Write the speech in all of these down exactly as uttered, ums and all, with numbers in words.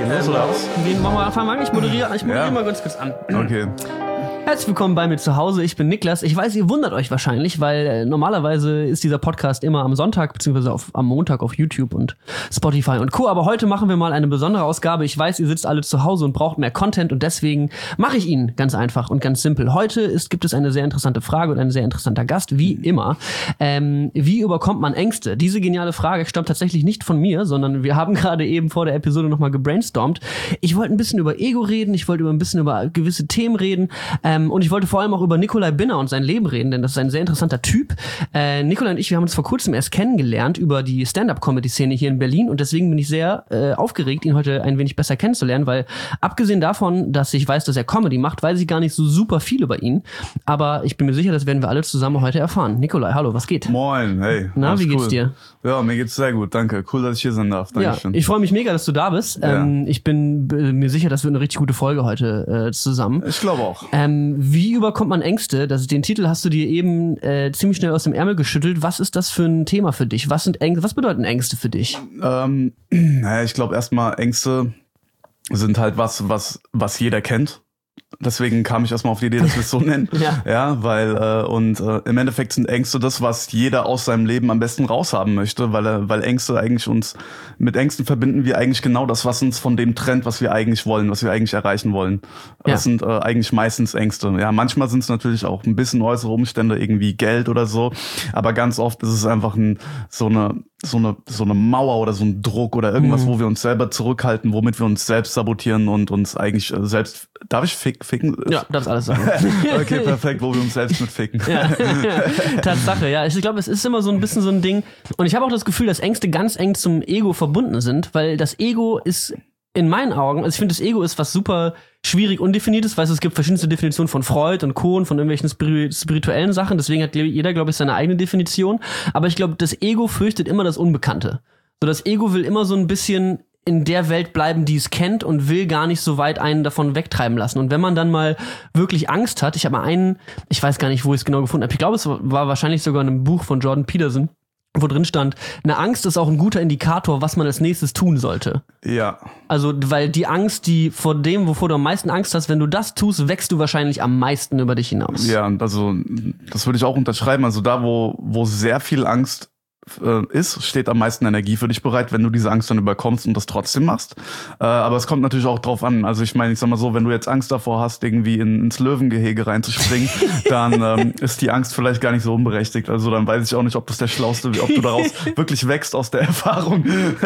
denn los, oder was? Wen machen wir anfangen? Ich moderiere, ich moderiere Ja. mal ganz kurz an. Okay. Herzlich willkommen bei mir zu Hause. Ich bin Niklas. Ich weiß, ihr wundert euch wahrscheinlich, weil äh, normalerweise ist dieser Podcast immer am Sonntag beziehungsweise auf, am Montag auf YouTube und Spotify und Co. Aber heute machen wir mal eine besondere Ausgabe. Ich weiß, ihr sitzt alle zu Hause und braucht mehr Content und deswegen mache ich ihn ganz einfach und ganz simpel. Heute ist, gibt es eine sehr interessante Frage und ein sehr interessanter Gast, wie immer. Ähm, wie überkommt man Ängste? Diese geniale Frage stammt tatsächlich nicht von mir, sondern wir haben gerade eben vor der Episode nochmal gebrainstormt. Ich wollte ein bisschen über Ego reden, ich wollte über ein bisschen über gewisse Themen reden. Ähm, und ich wollte vor allem auch über Nikolai Binner und sein Leben reden, denn das ist ein sehr interessanter Typ. Äh, Nikolai und ich, wir haben uns vor kurzem erst kennengelernt über die Stand-Up-Comedy-Szene hier in Berlin und deswegen bin ich sehr äh, aufgeregt, ihn heute ein wenig besser kennenzulernen, weil abgesehen davon, dass ich weiß, dass er Comedy macht, weiß ich gar nicht so super viel über ihn. Aber ich bin mir sicher, das werden wir alle zusammen heute erfahren. Nikolai, hallo, was geht? Moin, hey. Na, wie geht's cool. dir? Ja, mir geht's sehr gut, danke. Cool, dass ich hier sein darf. Dankeschön. Ja, ich freue mich mega, dass du da bist. Ja. Ähm, ich bin äh, mir sicher, das wird eine richtig gute Folge heute äh, zusammen. Ich glaube auch. Ähm, wie überkommt man Ängste? Das ist, den Titel hast du dir eben äh, ziemlich schnell aus dem Ärmel geschüttelt. Was ist das für ein Thema für dich? Was sind Ängste? Was bedeuten Ängste für dich? Ähm, naja, ich glaube erstmal, Ängste sind halt was, was, was jeder kennt. Deswegen kam ich erstmal auf die Idee, dass wir es so nennen. Ja. Ja, weil, äh, und äh, im Endeffekt sind Ängste das, was jeder aus seinem Leben am besten raushaben möchte, weil, äh, weil Ängste eigentlich uns, mit Ängsten verbinden wir eigentlich genau das, was uns von dem trennt, was wir eigentlich wollen, was wir eigentlich erreichen wollen. Ja. Das sind äh, eigentlich meistens Ängste. Ja, manchmal sind es natürlich auch ein bisschen äußere Umstände, irgendwie Geld oder so, aber ganz oft ist es einfach ein, so eine, so eine, so eine Mauer oder so ein Druck oder irgendwas, Mhm. wo wir uns selber zurückhalten, womit wir uns selbst sabotieren und uns eigentlich äh, selbst, darf ich fick, ficken? Ja, darfst alles sagen. Okay, perfekt, wo wir uns selbst mit ficken. Ja. Tatsache, ja. Ich glaube, es ist immer so ein bisschen so ein Ding. Und ich habe auch das Gefühl, dass Ängste ganz eng zum Ego verbunden sind, weil das Ego ist in meinen Augen, also ich finde, das Ego ist was super schwierig undefiniertes, weil es gibt verschiedenste Definitionen von Freud und Co. und von irgendwelchen spiri- spirituellen Sachen, deswegen hat jeder, glaube ich, seine eigene Definition. Aber ich glaube, das Ego fürchtet immer das Unbekannte. So, das Ego will immer so ein bisschen in der Welt bleiben, die es kennt und will gar nicht so weit einen davon wegtreiben lassen. Und wenn man dann mal wirklich Angst hat, ich habe mal einen, ich weiß gar nicht, wo ich es genau gefunden habe, ich glaube, es war wahrscheinlich sogar in einem Buch von Jordan Peterson, wo drin stand, eine Angst ist auch ein guter Indikator, was man als nächstes tun sollte. Ja. Also, weil die Angst, die vor dem, wovor du am meisten Angst hast, wenn du das tust, wächst du wahrscheinlich am meisten über dich hinaus. Ja, und also das würde ich auch unterschreiben. Also da, wo, wo sehr viel Angst äh, ist, steht am meisten Energie für dich bereit, wenn du diese Angst dann überkommst und das trotzdem machst. Äh, aber es kommt natürlich auch drauf an. Also ich meine, ich sag mal so, wenn du jetzt Angst davor hast, irgendwie in, ins Löwengehege reinzuspringen, dann ähm, ist die Angst vielleicht gar nicht so unberechtigt. Also dann weiß ich auch nicht, ob das der schlauste, ob du daraus wirklich wächst aus der Erfahrung,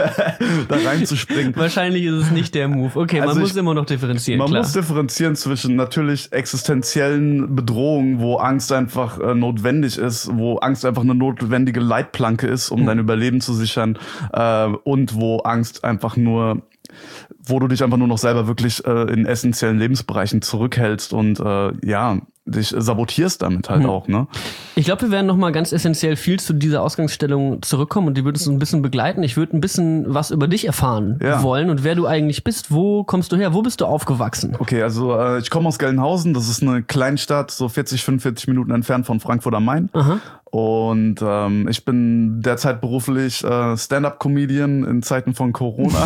da reinzuspringen. Wahrscheinlich ist es nicht der Move. Okay, man Also muss ich- immer noch differenzieren, Man klar. muss differenzieren zwischen natürlich existenziellen Bedrohungen, wo Angst einfach äh, notwendig ist, wo Angst einfach eine notwendige Leitplanke ist, um Mhm. dein Überleben zu sichern, äh, und wo Angst einfach nur, wo du dich einfach nur noch selber wirklich äh, in essentiellen Lebensbereichen zurückhältst und äh, ja, dich sabotierst damit halt Mhm. auch, ne? Ich glaube, wir werden noch mal ganz essentiell viel zu dieser Ausgangsstellung zurückkommen und die würdest du ein bisschen begleiten. Ich würde ein bisschen was über dich erfahren Ja. wollen und wer du eigentlich bist. Wo kommst du her? Wo bist du aufgewachsen? Okay, also äh, ich komme aus Gelnhausen, das ist eine Kleinstadt, so vierzig, fünfundvierzig Minuten entfernt von Frankfurt am Main. Aha. Und ähm, ich bin derzeit beruflich äh, Stand-Up-Comedian in Zeiten von Corona.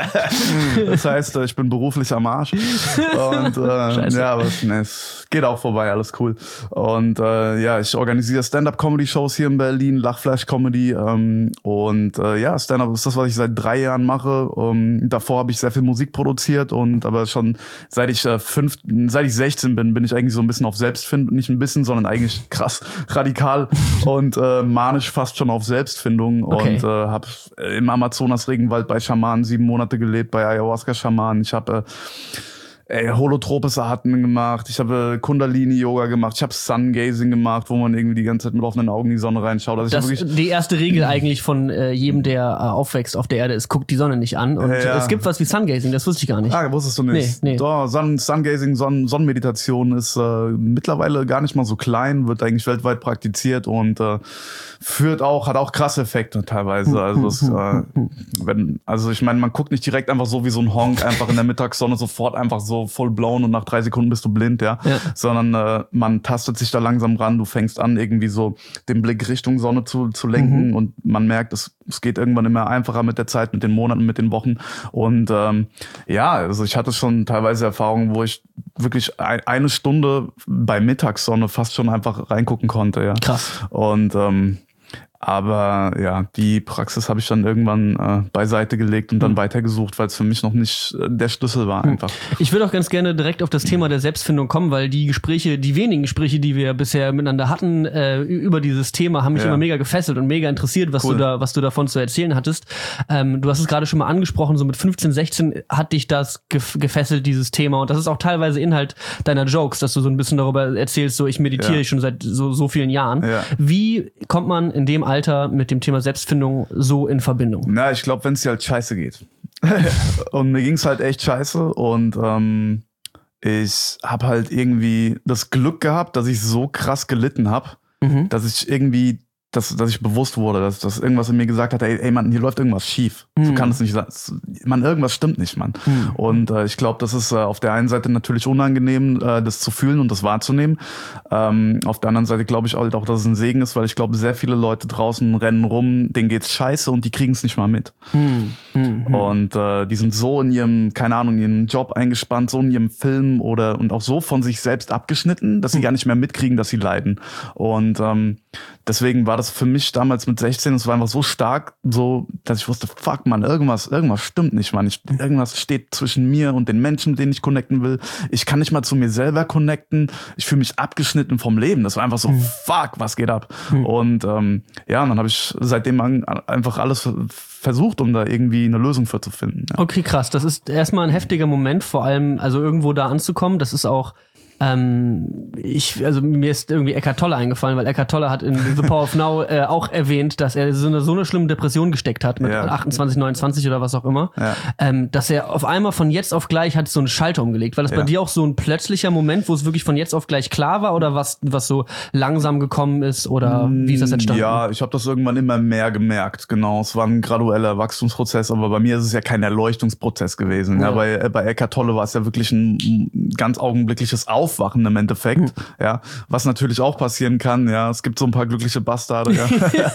Das heißt, äh, ich bin beruflich am Arsch. Und äh, Scheiße. ja, aber es, ne, es geht auch vorbei, alles cool. Und äh, ja, ich organisiere Stand-Up-Comedy-Shows hier in Berlin, Lachflash-Comedy. Ähm, und äh, ja, Stand-Up ist das, was ich seit drei Jahren mache. Ähm, davor habe ich sehr viel Musik produziert und aber schon seit ich äh, fünf, seit ich sechzehn bin, bin ich eigentlich so ein bisschen auf Selbstfindung, nicht ein bisschen, sondern eigentlich krass radikal und äh, manisch fast schon auf Selbstfindung. Okay. Und äh, habe im Amazonas-Regenwald bei Schamanen sieben Monate gelebt, bei Ayahuasca-Schamanen. Ich habe äh, ey, holotropes Atmen gemacht, ich habe Kundalini-Yoga gemacht, ich habe Sungazing gemacht, wo man irgendwie die ganze Zeit mit offenen Augen in die Sonne reinschaut. Also ich Das hab ist wirklich, die erste Regel eigentlich von äh, jedem, der äh, aufwächst auf der Erde ist, guckt die Sonne nicht an. Und Ja, ja. es gibt was wie Sungazing, das wusste ich gar nicht. ah, wusstest du nicht. Nee, nee. Doch, Sun, Sungazing, Sonnen, Sonnenmeditation ist äh, mittlerweile gar nicht mal so klein, wird eigentlich weltweit praktiziert und äh, führt auch, hat auch krasse Effekte teilweise. Also es, äh, wenn, also ich meine, man guckt nicht direkt einfach so wie so ein Honk einfach in der Mittagssonne sofort einfach so so voll blown und nach drei Sekunden bist du blind, ja. ja. Sondern äh, man tastet sich da langsam ran, du fängst an, irgendwie so den Blick Richtung Sonne zu, zu lenken mhm. und man merkt, es, es geht irgendwann immer einfacher mit der Zeit, mit den Monaten, mit den Wochen. Und ähm, ja, also ich hatte schon teilweise Erfahrungen, wo ich wirklich ein, eine Stunde bei Mittagssonne fast schon einfach reingucken konnte, ja. Krass. Und ähm, aber ja, die Praxis habe ich dann irgendwann äh, beiseite gelegt und dann mhm. weitergesucht, weil es für mich noch nicht äh, der Schlüssel war einfach. Ich würde auch ganz gerne direkt auf das Thema der Selbstfindung kommen, weil die Gespräche, die wenigen Gespräche, die wir bisher miteinander hatten, äh, über dieses Thema, haben mich ja. immer mega gefesselt und mega interessiert, was cool. du da, was du davon zu erzählen hattest. Ähm, du hast es gerade schon mal angesprochen, so mit fünfzehn, sechzehn hat dich das gef- gefesselt, dieses Thema. Und das ist auch teilweise Inhalt deiner Jokes, dass du so ein bisschen darüber erzählst, so ich meditiere ja. schon seit so, so vielen Jahren. Ja. Wie kommt man in dem Alter mit dem Thema Selbstfindung so in Verbindung? Na, ich glaube, wenn es dir halt scheiße geht. Und mir ging es halt echt scheiße und ähm, ich habe halt irgendwie das Glück gehabt, dass ich so krass gelitten habe, mhm. dass ich irgendwie, dass, dass ich bewusst wurde, dass, dass irgendwas in mir gesagt hat, ey, ey Mann, hier läuft irgendwas schief. Mhm. So kann es nicht sein. Mann, irgendwas stimmt nicht, Mann. Mhm. Und äh, ich glaube, das ist äh, auf der einen Seite natürlich unangenehm, äh, das zu fühlen und das wahrzunehmen. Ähm, auf der anderen Seite glaube ich halt auch, dass es ein Segen ist, weil ich glaube, sehr viele Leute draußen rennen rum, denen geht's scheiße und die kriegen es nicht mal mit. Mhm. Mhm. Und äh, die sind so in ihrem, keine Ahnung, in ihrem Job eingespannt, so in ihrem Film oder und auch so von sich selbst abgeschnitten, dass sie mhm. gar nicht mehr mitkriegen, dass sie leiden. Und ähm, deswegen war das für mich damals mit sechzehn, es war einfach so stark, so, dass ich wusste, fuck, man, irgendwas, irgendwas stimmt nicht, man. Ich, irgendwas steht zwischen mir und den Menschen, mit denen ich connecten will. Ich kann nicht mal zu mir selber connecten. Ich fühle mich abgeschnitten vom Leben. Das war einfach so, mhm. fuck, was geht ab? Mhm. Und ähm, ja, und dann habe ich seitdem an, einfach alles versucht, um da irgendwie eine Lösung für zu finden. Ja. Okay, krass. Das ist erstmal ein heftiger Moment, vor allem, also irgendwo da anzukommen. Das ist auch Ähm, ich, also mir ist irgendwie Eckhart Tolle eingefallen, weil Eckhart Tolle hat in The Power of Now äh, auch erwähnt, dass er so eine, so eine schlimme Depression gesteckt hat mit ja. achtundzwanzig, neunundzwanzig oder was auch immer, ja. ähm, dass er auf einmal von jetzt auf gleich hat so einen Schalter umgelegt. War das ja. bei dir auch so ein plötzlicher Moment, wo es wirklich von jetzt auf gleich klar war oder was, was so langsam gekommen ist oder wie ist das entstanden? Ja, ich habe das irgendwann immer mehr gemerkt, genau. Es war ein gradueller Wachstumsprozess, aber bei mir ist es ja kein Erleuchtungsprozess gewesen. Ja. Ja, bei, bei Eckhart Tolle war es ja wirklich ein ganz augenblickliches Auf Aufwachen im Endeffekt, mhm. ja, was natürlich auch passieren kann, ja, es gibt so ein paar glückliche Bastarde, ja,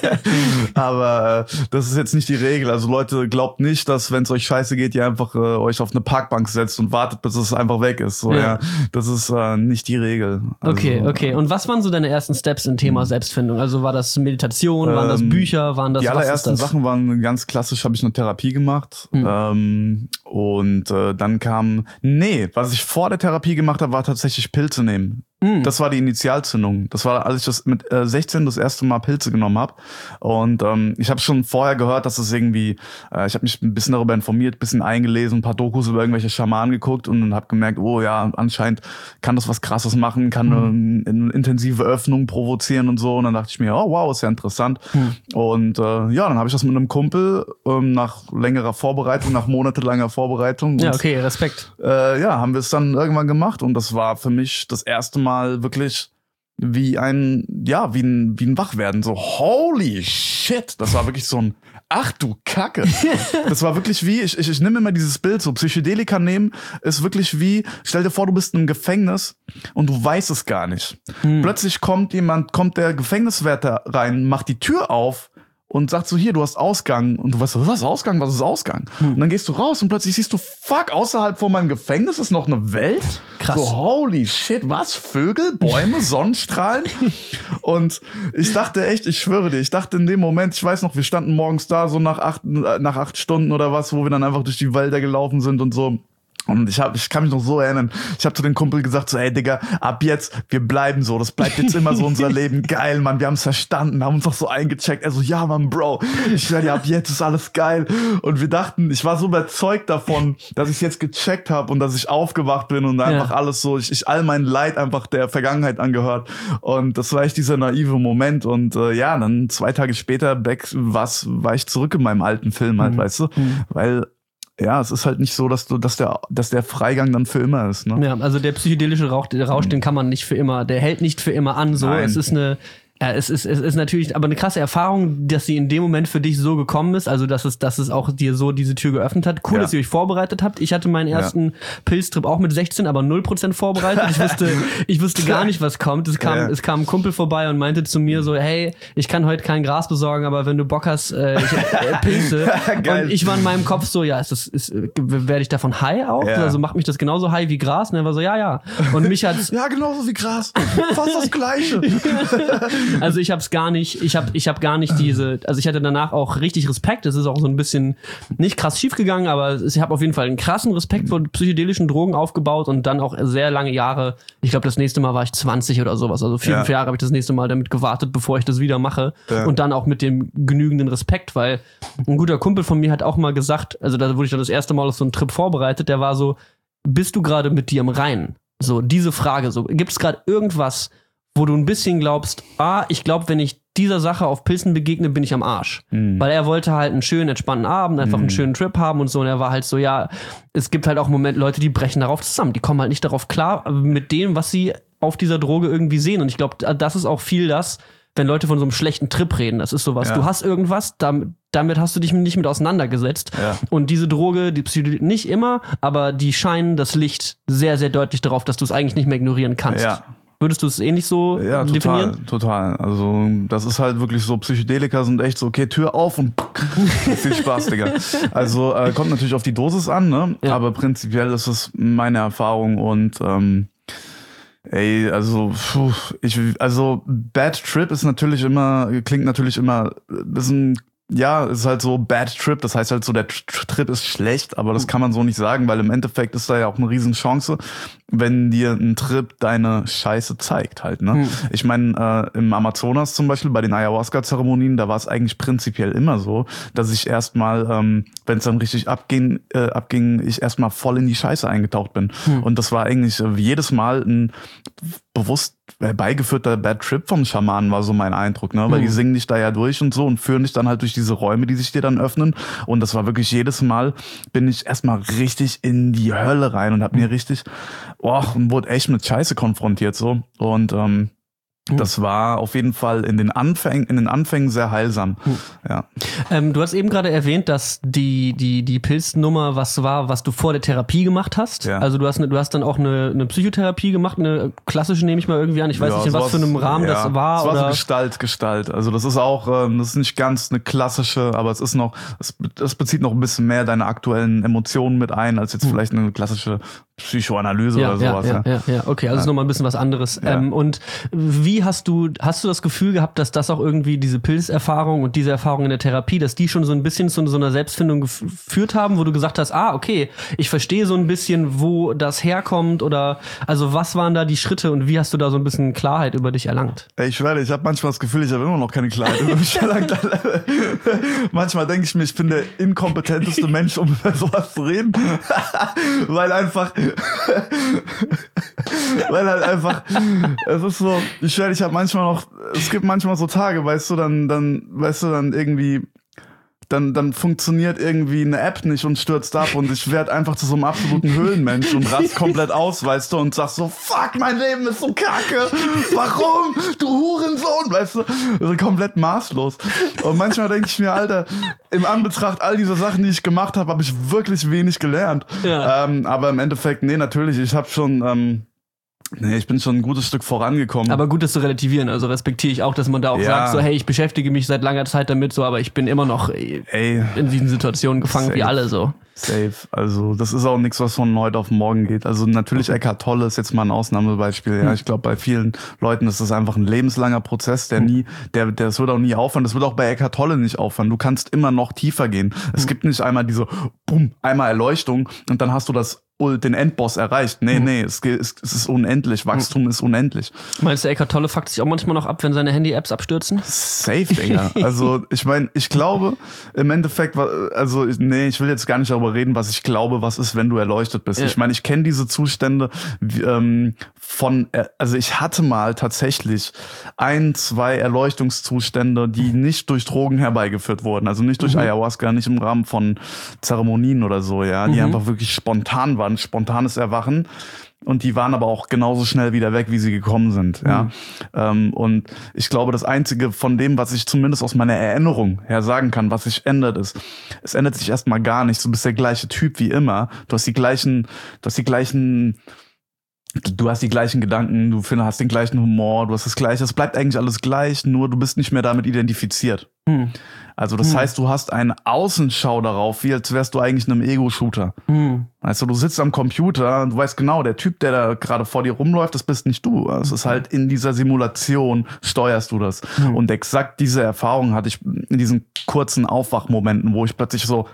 aber äh, das ist jetzt nicht die Regel, also Leute, glaubt nicht, dass wenn es euch scheiße geht, ihr einfach äh, euch auf eine Parkbank setzt und wartet, bis es einfach weg ist, so, ja, ja. Das ist äh, nicht die Regel. Also, okay, okay, und was waren so deine ersten Steps im Thema Selbstfindung, also war das Meditation, waren das Bücher, waren das, die was allerersten ist das? Sachen waren ganz klassisch, habe ich eine Therapie gemacht, mhm. ähm, und äh, dann kam, nee, was ich vor der Therapie gemacht habe, war tatsächlich Pilze nehmen. Das war die Initialzündung. Das war, als ich das mit äh, sechzehn das erste Mal Pilze genommen habe. Und ähm, ich habe schon vorher gehört, dass es irgendwie, äh, ich habe mich ein bisschen darüber informiert, ein bisschen eingelesen, ein paar Dokus über irgendwelche Schamanen geguckt und habe gemerkt, oh ja, anscheinend kann das was Krasses machen, kann mhm. eine, eine intensive Öffnung provozieren und so. Und dann dachte ich mir, oh wow, ist ja interessant. Mhm. Und äh, ja, dann habe ich das mit einem Kumpel ähm, nach längerer Vorbereitung, nach monatelanger Vorbereitung. Ja, okay, Respekt. Äh, ja, haben wir es dann irgendwann gemacht und das war für mich das erste Mal wirklich wie ein, ja, wie ein, wie ein Wachwerden. So, holy shit. Das war wirklich so ein, ach du Kacke. Das war wirklich wie, ich, ich, ich nehme immer dieses Bild, so Psychedelika nehmen ist wirklich wie, stell dir vor, du bist in einem Gefängnis und du weißt es gar nicht. Hm. Plötzlich kommt jemand, kommt der Gefängniswärter rein, macht die Tür auf und sagt so, hier, du hast Ausgang. Und du weißt, was ist Ausgang? Was ist Ausgang? Hm. Und dann gehst du raus und plötzlich siehst du, fuck, außerhalb von meinem Gefängnis ist noch eine Welt. Krass. So, holy shit, was? Vögel, Bäume, Sonnenstrahlen? Und ich dachte echt, ich schwöre dir, ich dachte in dem Moment, ich weiß noch, wir standen morgens da so nach acht, nach acht Stunden oder was, wo wir dann einfach durch die Wälder gelaufen sind und so. Und ich hab, ich kann mich noch so erinnern, ich habe zu dem Kumpel gesagt so, ey Digga, ab jetzt, wir bleiben so, das bleibt jetzt immer so unser Leben, geil, Mann, wir haben es verstanden, haben uns doch so eingecheckt, er so, ja Mann, Bro, ich sag dir, ab jetzt ist alles geil. Und wir dachten, ich war so überzeugt davon, dass ich jetzt gecheckt habe und dass ich aufgewacht bin und einfach ja. alles so, ich, ich all mein Leid einfach der Vergangenheit angehört. Und das war echt dieser naive Moment und äh, ja, dann zwei Tage später back, was, war ich zurück in meinem alten Film halt, mhm. weißt du, mhm. weil ja, es ist halt nicht so, dass du, dass der, dass der Freigang dann für immer ist, ne? Ja, also der psychedelische Rauch, der Rausch, mhm. den kann man nicht für immer, der hält nicht für immer an, so. Nein. Es ist eine, Ja, es ist, es ist natürlich aber eine krasse Erfahrung, dass sie in dem Moment für dich so gekommen ist, also dass es, dass es auch dir so diese Tür geöffnet hat. Cool, ja. dass ihr euch vorbereitet habt. Ich hatte meinen ersten ja. Pilztrip auch mit sechzehn, aber null Prozent vorbereitet. Ich wusste, ich wusste gar nicht, was kommt. Es kam, ja. es kam ein Kumpel vorbei und meinte zu mir so, hey, ich kann heute kein Gras besorgen, aber wenn du Bock hast, äh, ich hab, äh, Pilze. Und ich war in meinem Kopf so, ja, ist das, ist, werde ich davon high auch? Ja. Also macht mich das genauso high wie Gras? Und er war so, ja, ja. Und mich hat's ja, genauso wie Gras. Fast das Gleiche. Also ich hab's gar nicht, ich hab, ich hab gar nicht diese, also ich hatte danach auch richtig Respekt. Es ist auch so ein bisschen nicht krass schief gegangen, aber ich habe auf jeden Fall einen krassen Respekt vor psychedelischen Drogen aufgebaut und dann auch sehr lange Jahre. Ich glaube, das nächste Mal war ich zwanzig oder sowas. Also fünf ja. Jahre habe ich das nächste Mal damit gewartet, bevor ich das wieder mache. Ja. Und dann auch mit dem genügenden Respekt, weil ein guter Kumpel von mir hat auch mal gesagt, also da wurde ich dann das erste Mal auf so einen Trip vorbereitet, der war so, bist du gerade mit dir im Reinen? So, diese Frage, so, gibt es gerade irgendwas, wo du ein bisschen glaubst, ah, ich glaube, wenn ich dieser Sache auf Pilzen begegne, bin ich am Arsch. Mhm. Weil er wollte halt einen schönen, entspannten Abend, einfach mhm. einen schönen Trip haben und so. Und er war halt so, ja, es gibt halt auch Momente, Leute, die brechen darauf zusammen. Die kommen halt nicht darauf klar mit dem, was sie auf dieser Droge irgendwie sehen. Und ich glaube, das ist auch viel das, wenn Leute von so einem schlechten Trip reden. Das ist sowas, ja. du hast irgendwas, damit, damit hast du dich nicht mit auseinandergesetzt. Ja. Und diese Droge, die Psychedelik, nicht immer, aber die scheinen das Licht sehr, sehr deutlich darauf, dass du es eigentlich nicht mehr ignorieren kannst. Ja. Würdest du es ähnlich so ja, definieren? Ja, total, total. Also das ist halt wirklich so, Psychedelika sind echt so, okay, Tür auf und viel Spaß, Digga. Also äh, kommt natürlich auf die Dosis an, ne? Ja. Aber prinzipiell ist es meine Erfahrung und ähm, ey, also puh, ich, also Bad Trip ist natürlich immer, klingt natürlich immer ein bisschen, ja, ist halt so Bad Trip, das heißt halt so, der Trip ist schlecht, aber das kann man so nicht sagen, weil im Endeffekt ist da ja auch eine riesen Chance, wenn dir ein Trip deine Scheiße zeigt halt, ne? Hm. Ich meine, äh, im Amazonas zum Beispiel, bei den Ayahuasca-Zeremonien, da war es eigentlich prinzipiell immer so, dass ich erstmal, ähm, wenn es dann richtig abging, äh, abging, ich erstmal voll in die Scheiße eingetaucht bin. Hm. Und das war eigentlich äh, jedes Mal ein bewusst herbeigeführter Bad Trip vom Schamanen, war so mein Eindruck, ne? Weil mhm. die singen dich da ja durch und so und führen dich dann halt durch diese Räume, die sich dir dann öffnen. Und das war wirklich jedes Mal, bin ich erstmal richtig in die Hölle rein und hab mir richtig, boah, und wurde echt mit Scheiße konfrontiert so. Und ähm, Mhm. das war auf jeden Fall in den Anfängen, in den Anfängen sehr heilsam. Mhm. Ja. Ähm, du hast eben gerade erwähnt, dass die die die Pilznummer was war, was du vor der Therapie gemacht hast. Ja. Also du hast ne, du hast dann auch eine eine Psychotherapie gemacht, eine klassische nehme ich mal irgendwie an. Ich weiß ja, nicht, in was für einem Rahmen ja. das war. Das war oder? so Gestalt, Gestalt. Also das ist auch, ähm, das ist nicht ganz eine klassische, aber es ist noch, es, es bezieht noch ein bisschen mehr deine aktuellen Emotionen mit ein, als jetzt mhm. vielleicht eine klassische Psychoanalyse ja, oder sowas. Ja, ja, ja, ja. Okay, also ja. ist nochmal ein bisschen was anderes. Ja. Ähm, und wie hast du, hast du das Gefühl gehabt, dass das auch irgendwie diese Pilzerfahrung und diese Erfahrung in der Therapie, dass die schon so ein bisschen zu so einer Selbstfindung geführt haben, wo du gesagt hast, ah, okay, ich verstehe so ein bisschen, wo das herkommt oder, also was waren da die Schritte und wie hast du da so ein bisschen Klarheit über dich erlangt? Ich schwöre, ich habe manchmal das Gefühl, ich habe immer noch keine Klarheit über mich erlangt. Manchmal denke ich mir, ich bin der inkompetenteste Mensch, um über sowas zu reden, weil einfach weil halt einfach, es ist so, ich werde, ich habe manchmal noch, es gibt manchmal so Tage, weißt du, dann, dann, weißt du, dann irgendwie, dann, dann funktioniert irgendwie eine App nicht und stürzt ab und ich werde einfach zu so einem absoluten Höhlenmensch und rast komplett aus, weißt du, und sag so, fuck, mein Leben ist so kacke, warum, du Hurensohn, weißt du, also komplett maßlos. Und manchmal denke ich mir, Alter, im Anbetracht all dieser Sachen, die ich gemacht habe, habe ich wirklich wenig gelernt. Ja. Ähm, aber im Endeffekt, nee, natürlich, ich habe schon, ähm, nee, ich bin schon ein gutes Stück vorangekommen. Aber gut, das zu relativieren, also respektiere ich auch, dass man da auch ja. sagt, so, hey, ich beschäftige mich seit langer Zeit damit, so, aber ich bin immer noch ey, in diesen Situationen gefangen safe. Wie alle so. Safe, also das ist auch nichts, was von heute auf morgen geht. Also natürlich Eckhart Tolle ist jetzt mal ein Ausnahmebeispiel. Ja, ich glaube, bei vielen Leuten ist das einfach ein lebenslanger Prozess, der nie, der, der, das wird auch nie aufhören. Das wird auch bei Eckhart Tolle nicht aufhören. Du kannst immer noch tiefer gehen. Es gibt nicht einmal diese, bumm, einmal Erleuchtung und dann hast du das den Endboss erreicht. Nee, nee, es, es, es ist unendlich. Wachstum ist unendlich. Meinst du, Eckhart Tolle fuckt sich auch manchmal noch ab, wenn seine Handy-Apps abstürzen? Safe, Digga. Also, ich meine, ich glaube, im Endeffekt, also, nee, ich will jetzt gar nicht darüber reden, was ich glaube, was ist, wenn du erleuchtet bist. Ja. Ich meine, ich kenne diese Zustände ähm, von, also ich hatte mal tatsächlich ein, zwei Erleuchtungszustände, die nicht durch Drogen herbeigeführt wurden. Also nicht durch mhm. Ayahuasca, nicht im Rahmen von Zeremonien oder so, ja, die mhm. einfach wirklich spontan waren. Spontanes Erwachen. und die waren aber auch genauso schnell wieder weg, wie sie gekommen sind. Mhm. Ja, ähm, und ich glaube, das Einzige von dem, was ich zumindest aus meiner Erinnerung her sagen kann, was sich ändert, ist, es ändert sich erstmal gar nichts. Du bist der gleiche Typ wie immer. Du hast die gleichen, du hast die gleichen Du hast die gleichen Gedanken, du findest, hast den gleichen Humor, du hast das Gleiche. Es bleibt eigentlich alles gleich, nur du bist nicht mehr damit identifiziert. Hm. Also das hm. heißt, du hast eine Außenschau darauf, wie als wärst du eigentlich in einem Ego-Shooter. Hm. Also du sitzt am Computer und du weißt genau, der Typ, der da gerade vor dir rumläuft, das bist nicht du. Es ist halt in dieser Simulation steuerst du das. Hm. Und exakt diese Erfahrung hatte ich in diesen kurzen Aufwachmomenten, wo ich plötzlich so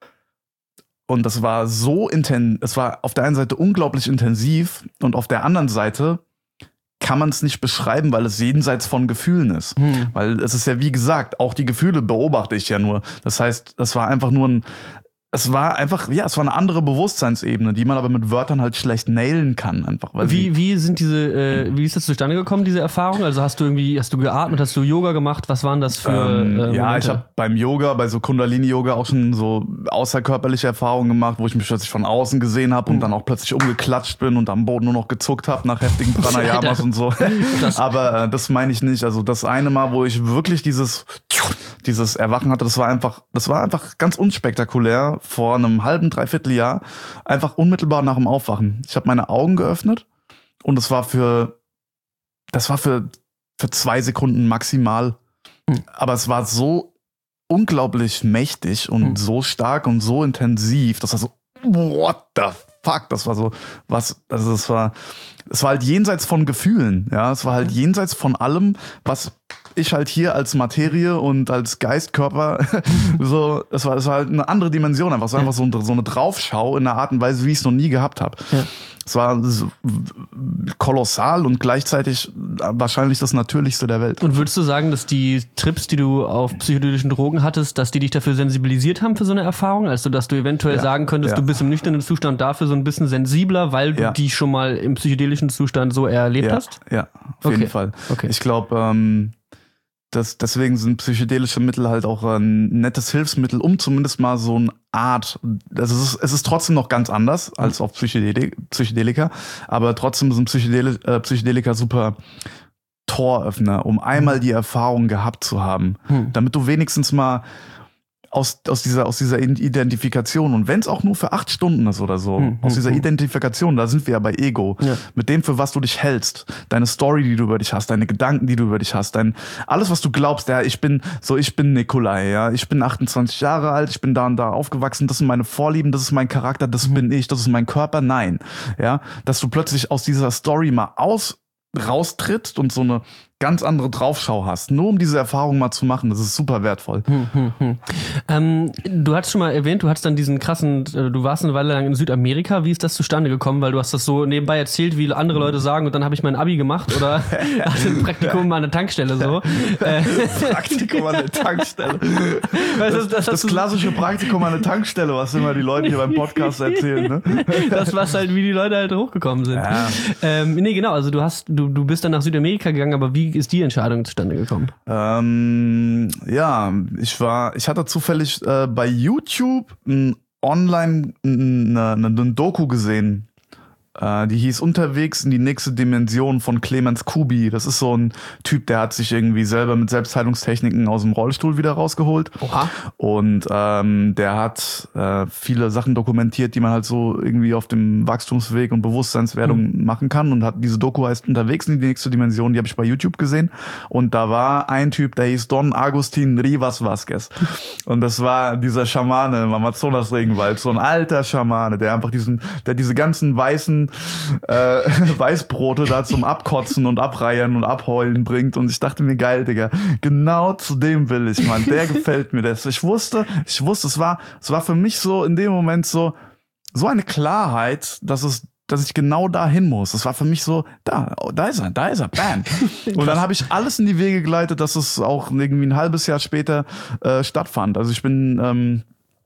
Und das war so intensiv, es war auf der einen Seite unglaublich intensiv und auf der anderen Seite kann man es nicht beschreiben, weil es jenseits von Gefühlen ist. Hm. Weil es ist ja, wie gesagt, auch die Gefühle beobachte ich ja nur. Das heißt, das war einfach nur ein, es war einfach, ja, es war eine andere Bewusstseinsebene, die man aber mit Wörtern halt schlecht nailen kann, einfach. Weil wie, wie sind diese, äh, wie ist das zustande gekommen, diese Erfahrung? Also hast du irgendwie, hast du geatmet, hast du Yoga gemacht? Was waren das für ähm, äh, Ja, ich habe beim Yoga, bei so Kundalini-Yoga auch schon so außerkörperliche Erfahrungen gemacht, wo ich mich plötzlich von außen gesehen habe und mhm. dann auch plötzlich umgeklatscht bin und am Boden nur noch gezuckt habe nach heftigen Pranayamas und so. Aber äh, das meine ich nicht. Also das eine Mal, wo ich wirklich dieses dieses Erwachen hatte, das war einfach, das war einfach ganz unspektakulär. Vor einem halben, dreiviertel Jahr, einfach unmittelbar nach dem Aufwachen. Ich habe meine Augen geöffnet und es war für, das war für, für zwei Sekunden maximal. Hm. Aber es war so unglaublich mächtig und hm. so stark und so intensiv, das war so, what the fuck, das war so, was, also das war, es war halt jenseits von Gefühlen, ja, es war halt jenseits von allem, was ich halt hier als Materie und als Geistkörper so, es war, es war halt eine andere Dimension einfach, es war einfach so, so eine Draufschau in einer Art und Weise, wie ich es noch nie gehabt habe. Ja. Es war so kolossal und gleichzeitig wahrscheinlich das Natürlichste der Welt. Und würdest du sagen, dass die Trips, die du auf psychedelischen Drogen hattest, dass die dich dafür sensibilisiert haben für so eine Erfahrung? Also, dass du eventuell ja. sagen könntest, ja. du bist im nüchternen Zustand dafür so ein bisschen sensibler, weil du ja. die schon mal im psychedelischen Zustand so erlebt ja. hast? Ja, auf okay. jeden Fall. Okay. Ich glaube, ähm, Das, deswegen sind psychedelische Mittel halt auch ein nettes Hilfsmittel, um zumindest mal so eine Art, also es ist, es ist trotzdem noch ganz anders als auf Psychedelik, Psychedelika, aber trotzdem sind Psychedeli, äh, Psychedelika super Toröffner, um einmal die Erfahrung gehabt zu haben, hm. damit du wenigstens mal aus, aus dieser, aus dieser Identifikation, und wenn es auch nur für acht Stunden ist oder so, hm, aus dieser hm. Identifikation, da sind wir ja bei Ego, ja. mit dem, für was du dich hältst, deine Story, die du über dich hast, deine Gedanken, die du über dich hast, dein, alles, was du glaubst, ja, ich bin, so, ich bin Nikolai, ja, ich bin achtundzwanzig Jahre alt, ich bin da und da aufgewachsen, das sind meine Vorlieben, das ist mein Charakter, das hm. bin ich, das ist mein Körper, nein, ja, dass du plötzlich aus dieser Story mal aus, raustrittst und so eine ganz andere Draufschau hast, nur um diese Erfahrung mal zu machen, das ist super wertvoll. Hm, hm, hm. Ähm, du hast schon mal erwähnt, du hattest dann diesen krassen, du warst eine Weile lang in Südamerika, wie ist das zustande gekommen? Weil du hast das so nebenbei erzählt, wie andere Leute sagen, und dann habe ich mein Abi gemacht oder hatte ein Praktikum an der Tankstelle so. Praktikum an der Tankstelle. Das, das, das, das klassische Praktikum an der Tankstelle, was immer die Leute hier beim Podcast erzählen. Ne? Das, was halt, wie die Leute halt hochgekommen sind. Ja. Ähm, nee, genau, also du hast, du, du bist dann nach Südamerika gegangen, aber wie ist die Entscheidung zustande gekommen? Ähm, ja, ich war, ich hatte zufällig äh, bei YouTube ein online eine, eine Doku gesehen. Äh, die hieß Unterwegs in die nächste Dimension von Clemens Kubi. Das ist so ein Typ, der hat sich irgendwie selber mit Selbstheilungstechniken aus dem Rollstuhl wieder rausgeholt. Oha. Und ähm, der hat äh, viele Sachen dokumentiert, die man halt so irgendwie auf dem Wachstumsweg und Bewusstseinswerdung mhm. machen kann. Und hat diese Doku heißt Unterwegs in die nächste Dimension. Die habe ich bei YouTube gesehen. Und da war ein Typ, der hieß Don Agustin Rivas Vázquez. Und das war dieser Schamane im Amazonas-Regenwald. So ein alter Schamane, der einfach diesen, der diese ganzen weißen Äh, Weißbrote da zum Abkotzen und Abreiern und Abheulen bringt, und ich dachte mir, geil, Digga, genau zu dem will ich, Mann, der gefällt mir das. Ich wusste, ich wusste, es war, es war für mich so in dem Moment so, so eine Klarheit, dass es dass ich genau dahin muss. Das war für mich so, da, oh, da ist er, da ist er, bam. Und dann habe ich alles in die Wege geleitet, dass es auch irgendwie ein halbes Jahr später äh, stattfand. Also ich bin ähm,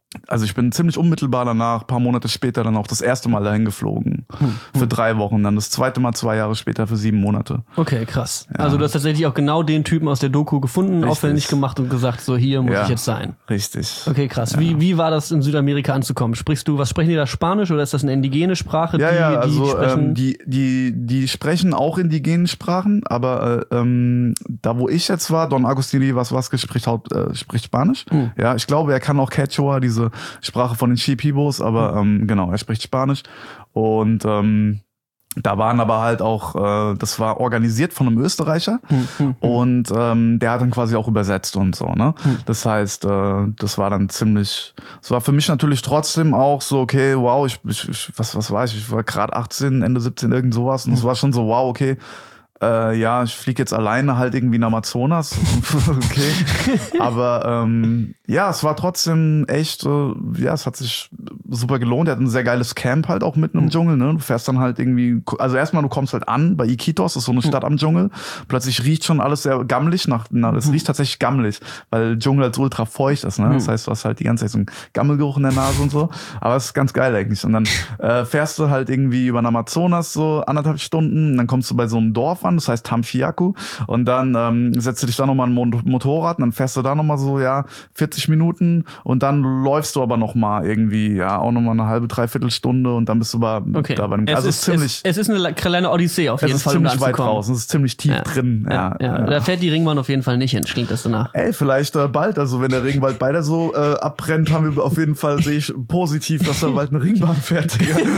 also ich bin ziemlich unmittelbar danach, paar Monate später dann auch das erste Mal dahin geflogen. Hm. Für drei Wochen, dann das zweite Mal zwei Jahre später für sieben Monate. Okay, krass. Ja. Also du hast tatsächlich auch genau den Typen aus der Doku gefunden, richtig. Aufwendig gemacht und gesagt, so hier muss ja, ich jetzt sein. Richtig. Okay, krass. Ja. Wie, wie war das in Südamerika anzukommen? Sprichst du, was sprechen die da, Spanisch oder ist das eine indigene Sprache? Ja, die, ja, die also sprechen? ähm, die, die, die sprechen auch indigenen Sprachen, aber äh, ähm, da wo ich jetzt war, Don Agustin Rivas Vázquez spricht, Haupt, äh, spricht Spanisch. Hm. Ja, ich glaube, er kann auch Quechua, diese Sprache von den Shipibos, aber ähm, genau, er spricht Spanisch. Und ähm, da waren aber halt auch, äh, das war organisiert von einem Österreicher hm. und ähm, der hat dann quasi auch übersetzt und so, ne? Hm. Das heißt, äh, das war dann ziemlich, das war für mich natürlich trotzdem auch so, okay, wow, ich, ich, ich was, was war ich, ich war gerade achtzehn, Ende siebzehn, irgend sowas und es war schon so, wow, okay, Äh, ja, ich fliege jetzt alleine halt irgendwie in Amazonas. Okay. Aber ähm, ja, es war trotzdem echt, äh, ja, es hat sich super gelohnt. Er hat ein sehr geiles Camp halt auch mitten im Dschungel, ne? Du fährst dann halt irgendwie, also erstmal du kommst halt an bei Iquitos, das ist so eine Stadt am Dschungel. Plötzlich riecht schon alles sehr gammelig nach, na, es riecht tatsächlich gammelig, weil Dschungel halt so ultra feucht ist, ne? Das heißt, du hast halt die ganze Zeit so einen Gammelgeruch in der Nase und so. Aber es ist ganz geil eigentlich. Und dann äh, fährst du halt irgendwie über den Amazonas so anderthalb Stunden, dann kommst du bei so einem Dorf an, das heißt Tamfiaku, und dann ähm, setzt du dich da nochmal ein Motorrad und dann fährst du da nochmal so, ja, vierzig Minuten und dann läufst du aber nochmal irgendwie, ja, auch nochmal eine halbe, dreiviertel Stunde und dann bist du bei, okay. da bei dem, es also ist, ziemlich, es, es ist eine kleine Odyssee auf jeden es Fall. Es ist ziemlich weit raus, es ist ziemlich tief ja. drin. Ja, ja, ja. ja. Da fährt die Ringbahn auf jeden Fall nicht hin, klingt das danach. Ey, vielleicht äh, bald, also wenn der Regenwald beide so äh, abbrennt, haben wir auf jeden Fall, sehe ich positiv, dass da bald eine Ringbahn fährt.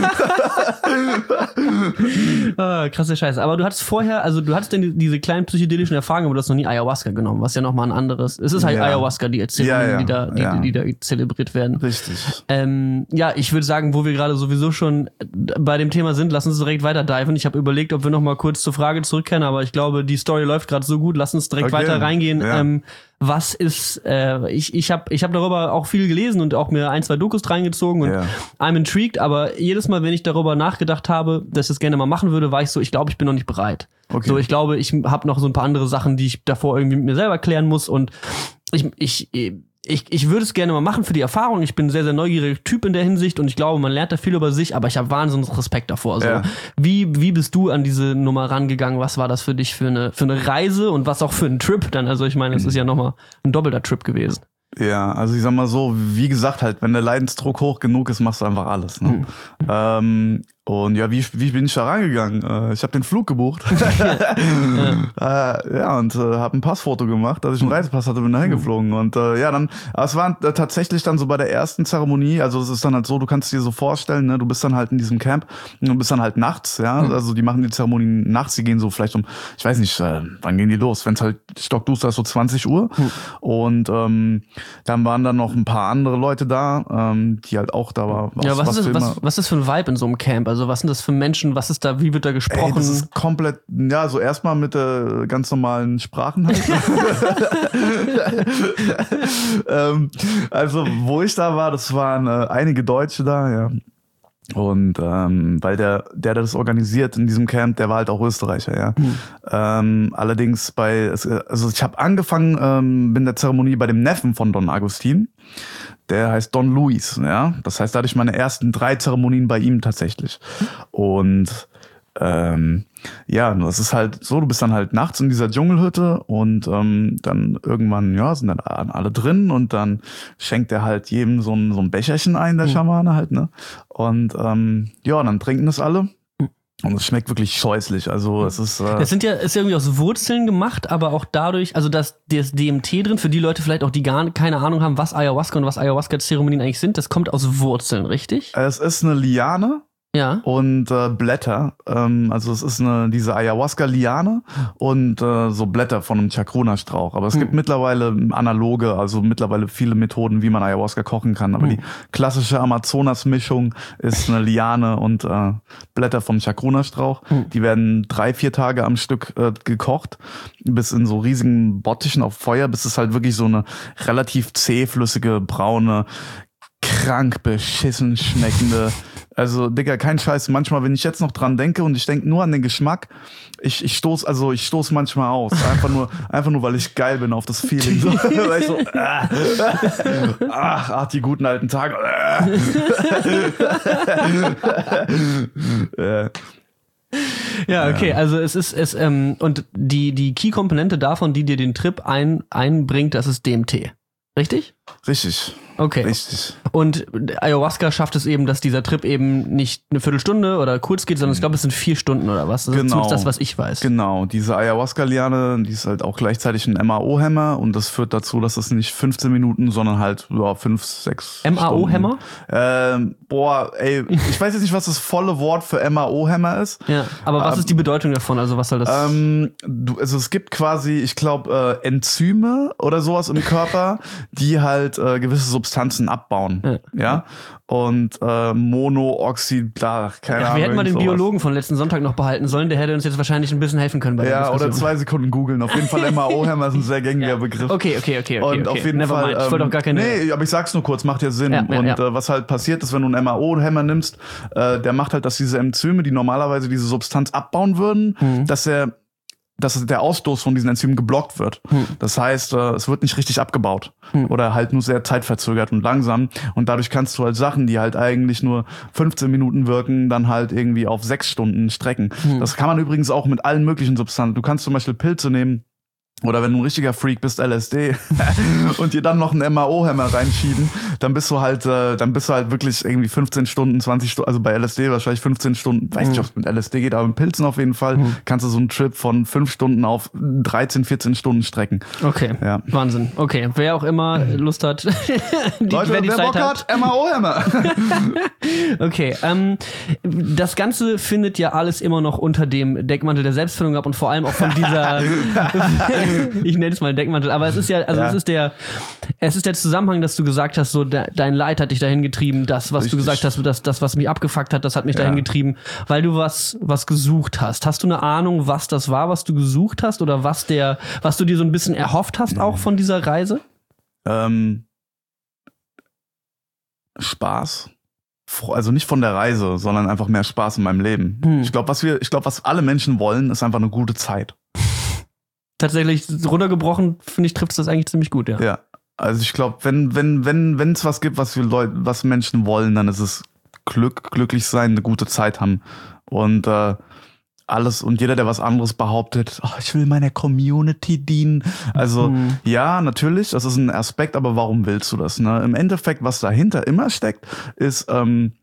ah, krasse Scheiße. Aber du hattest vorher, also du hattest denn diese kleinen psychedelischen Erfahrungen, aber du hast noch nie Ayahuasca genommen, was ja nochmal ein anderes. Es ist halt ja. Ayahuasca, die Erzählungen, ja, ja. die da, die, ja. die, die da zelebriert werden. Richtig. Ähm, ja, ich würde sagen, wo wir gerade sowieso schon bei dem Thema sind, lass uns direkt weiter diven. Ich habe überlegt, ob wir noch mal kurz zur Frage zurückkehren, aber ich glaube, die Story läuft gerade so gut. Lass uns direkt okay. weiter reingehen. Ja. Ähm, was ist, äh, ich, ich habe ich hab darüber auch viel gelesen und auch mir ein, zwei Dokus reingezogen und yeah. I'm intrigued, aber jedes Mal, wenn ich darüber nachgedacht habe, dass ich es gerne mal machen würde, war ich so, ich glaube, ich bin noch nicht bereit. Okay. So, ich glaube, ich habe noch so ein paar andere Sachen, die ich davor irgendwie mit mir selber klären muss und ich, ich, ich, ich würde es gerne mal machen für die Erfahrung. Ich bin ein sehr, sehr neugieriger Typ in der Hinsicht und ich glaube, man lernt da viel über sich, aber ich habe wahnsinnig Respekt davor. Also, ja. wie, wie bist du an diese Nummer rangegangen? Was war das für dich für eine, für eine Reise und was auch für ein Trip dann? Also ich meine, es ist ja nochmal ein doppelter Trip gewesen. Ja, also ich sag mal so, wie gesagt halt, wenn der Leidensdruck hoch genug ist, machst du einfach alles. Ne? Hm. Ähm, und ja, wie, wie bin ich da rangegangen? Äh, ich habe den Flug gebucht. ja. äh, ja, und äh, habe ein Passfoto gemacht, dass ich einen Reisepass hatte, bin da hingeflogen. Und äh, ja, dann, aber es war äh, tatsächlich dann so bei der ersten Zeremonie, also es ist dann halt so, du kannst dir so vorstellen, ne, du bist dann halt in diesem Camp und du bist dann halt nachts, ja, mhm. also die machen die Zeremonie nachts, die gehen so vielleicht um, ich weiß nicht, äh, wann gehen die los? Wenn es halt stockduster ist, so zwanzig Uhr. Mhm. Und ähm, dann waren dann noch ein paar andere Leute da, ähm, die halt auch da waren. Ja, was, was, ist das, was, was ist das für ein Vibe in so einem Camp? Also was sind das für Menschen? Was ist da, wie wird da gesprochen? Ey, das ist komplett, ja, so erstmal mit äh, ganz normalen Sprachen halt. ähm, also wo ich da war, das waren äh, einige Deutsche da, ja. Und ähm, weil der, der das organisiert in diesem Camp, der war halt auch Österreicher, ja. Mhm. Ähm, allerdings bei, also ich habe angefangen ähm, in der Zeremonie bei dem Neffen von Don Agustin. Der heißt Don Luis, ja. Das heißt, da hatte ich meine ersten drei Zeremonien bei ihm tatsächlich. Und ähm, ja, das ist halt so, du bist dann halt nachts in dieser Dschungelhütte und ähm, dann irgendwann, ja, sind dann alle drin und dann schenkt er halt jedem so ein, so ein Becherchen ein, der Schamane halt, ne? Und ähm, ja, dann trinken das alle. Und es schmeckt wirklich scheußlich. Also es ist. Äh das sind ja, ist ja irgendwie aus Wurzeln gemacht, aber auch dadurch, also das, das D M T drin, für die Leute vielleicht auch, die gar keine Ahnung haben, was Ayahuasca und was Ayahuasca-Zeremonien eigentlich sind, das kommt aus Wurzeln, richtig? Es ist eine Liane. Ja. Und äh, Blätter, ähm, also es ist eine diese Ayahuasca-Liane und äh, so Blätter von einem Chacruna-Strauch. Aber es hm. gibt mittlerweile analoge, also mittlerweile viele Methoden, wie man Ayahuasca kochen kann. Aber hm. die klassische Amazonas-Mischung ist eine Liane und äh, Blätter vom Chacruna-Strauch. Hm. Die werden drei, vier Tage am Stück äh, gekocht, bis in so riesigen Bottichen auf Feuer, bis es halt wirklich so eine relativ zähflüssige, braune, krank beschissen schmeckende Also, Digga, kein Scheiß. Manchmal, wenn ich jetzt noch dran denke und ich denke nur an den Geschmack, ich, ich stoß, also ich stoß manchmal aus. Einfach nur, einfach nur, weil ich geil bin auf das Feeling. So, weil ich so, äh, ach, ach, die guten alten Tage. Äh. Ja, okay, also es ist es ähm, und die die Key-Komponente davon, die dir den Trip ein einbringt, das ist D M T. Richtig? Richtig. Okay. Richtig. Und Ayahuasca schafft es eben, dass dieser Trip eben nicht eine Viertelstunde oder kurz geht, sondern ich glaube, es sind vier Stunden oder was. Das genau. ist zumindest das, was ich weiß. Genau. Diese Ayahuasca-Liane, die ist halt auch gleichzeitig ein M A O-Hämmer und das führt dazu, dass es nicht fünfzehn Minuten, sondern halt ja, fünf, sechs M A O-Hämmer? Ähm, boah, ey, ich weiß jetzt nicht, was das volle Wort für M A O-Hämmer ist. Ja, aber was ähm, ist die Bedeutung davon? Also was soll das? Ähm, du, also es gibt quasi, ich glaube, äh, Enzyme oder sowas im Körper, die halt äh, gewisse Substanzen abbauen. Ja. ja? Und äh, Monooxid, da, keine Ach, Ahnung. Wir hätten mal den sowas. Biologen von letzten Sonntag noch behalten sollen, der hätte uns jetzt wahrscheinlich ein bisschen helfen können bei der Ja, Diskussion. oder zwei Sekunden googeln. Auf jeden Fall M A O-Hämmer ist ein sehr gängiger ja. Begriff. Okay, okay, okay, okay. Und okay. auf jeden Never Fall. mind. Ich wollte auch gar keine. Nee, aber ich sag's nur kurz, macht ja Sinn. Ja, ja, und ja. Äh, was halt passiert ist, wenn du einen M A O-Hämmer nimmst, äh, der macht halt, dass diese Enzyme, die normalerweise diese Substanz abbauen würden, mhm. dass er dass der Ausstoß von diesen Enzymen geblockt wird. Hm. Das heißt, äh, es wird nicht richtig abgebaut hm. oder halt nur sehr zeitverzögert und langsam und dadurch kannst du halt Sachen, die halt eigentlich nur fünfzehn Minuten wirken, dann halt irgendwie auf sechs Stunden strecken. Hm. Das kann man übrigens auch mit allen möglichen Substanzen. Du kannst zum Beispiel Pilze nehmen oder wenn du ein richtiger Freak bist, L S D und dir dann noch einen M A O-Hämmer reinschieben, dann bist du halt, äh, dann bist du halt wirklich irgendwie fünfzehn Stunden, zwanzig Stunden, also bei L S D wahrscheinlich fünfzehn Stunden, weiß nicht, ob es mit L S D geht, aber mit Pilzen auf jeden Fall, mhm. kannst du so einen Trip von fünf Stunden auf dreizehn, vierzehn Stunden strecken. Okay, ja. Wahnsinn. Okay, wer auch immer Lust hat, die, Leute, wer die wer Zeit Bock hat, hat M A O-Hämmer. Okay, ähm, das Ganze findet ja alles immer noch unter dem Deckmantel der Selbstfindung ab und vor allem auch von dieser ich nenne es mal Deckmantel, aber es ist ja, also ja. es ist der, es ist der Zusammenhang, dass du gesagt hast, so de, dein Leid hat dich dahin getrieben, das, was Richtig. du gesagt hast, das, das, was mich abgefuckt hat, das hat mich ja. dahin getrieben, weil du was, was gesucht hast. Hast du eine Ahnung, was das war, was du gesucht hast oder was der, was du dir so ein bisschen erhofft hast auch von dieser Reise? Ähm, Spaß. Also nicht von der Reise, sondern einfach mehr Spaß in meinem Leben. Hm. Ich glaube, was wir, ich glaube, was alle Menschen wollen, ist einfach eine gute Zeit. Tatsächlich runtergebrochen, finde ich, trifft es das eigentlich ziemlich gut, ja. Ja, also ich glaube, wenn wenn wenn wenn es was gibt, was wir Leute, was Menschen wollen, dann ist es Glück, glücklich sein, eine gute Zeit haben und äh, alles und jeder, der was anderes behauptet, oh, ich will meiner Community dienen. Also mhm. ja, natürlich, das ist ein Aspekt, aber warum willst du das? Ne? Im Endeffekt, was dahinter immer steckt, ist ähm,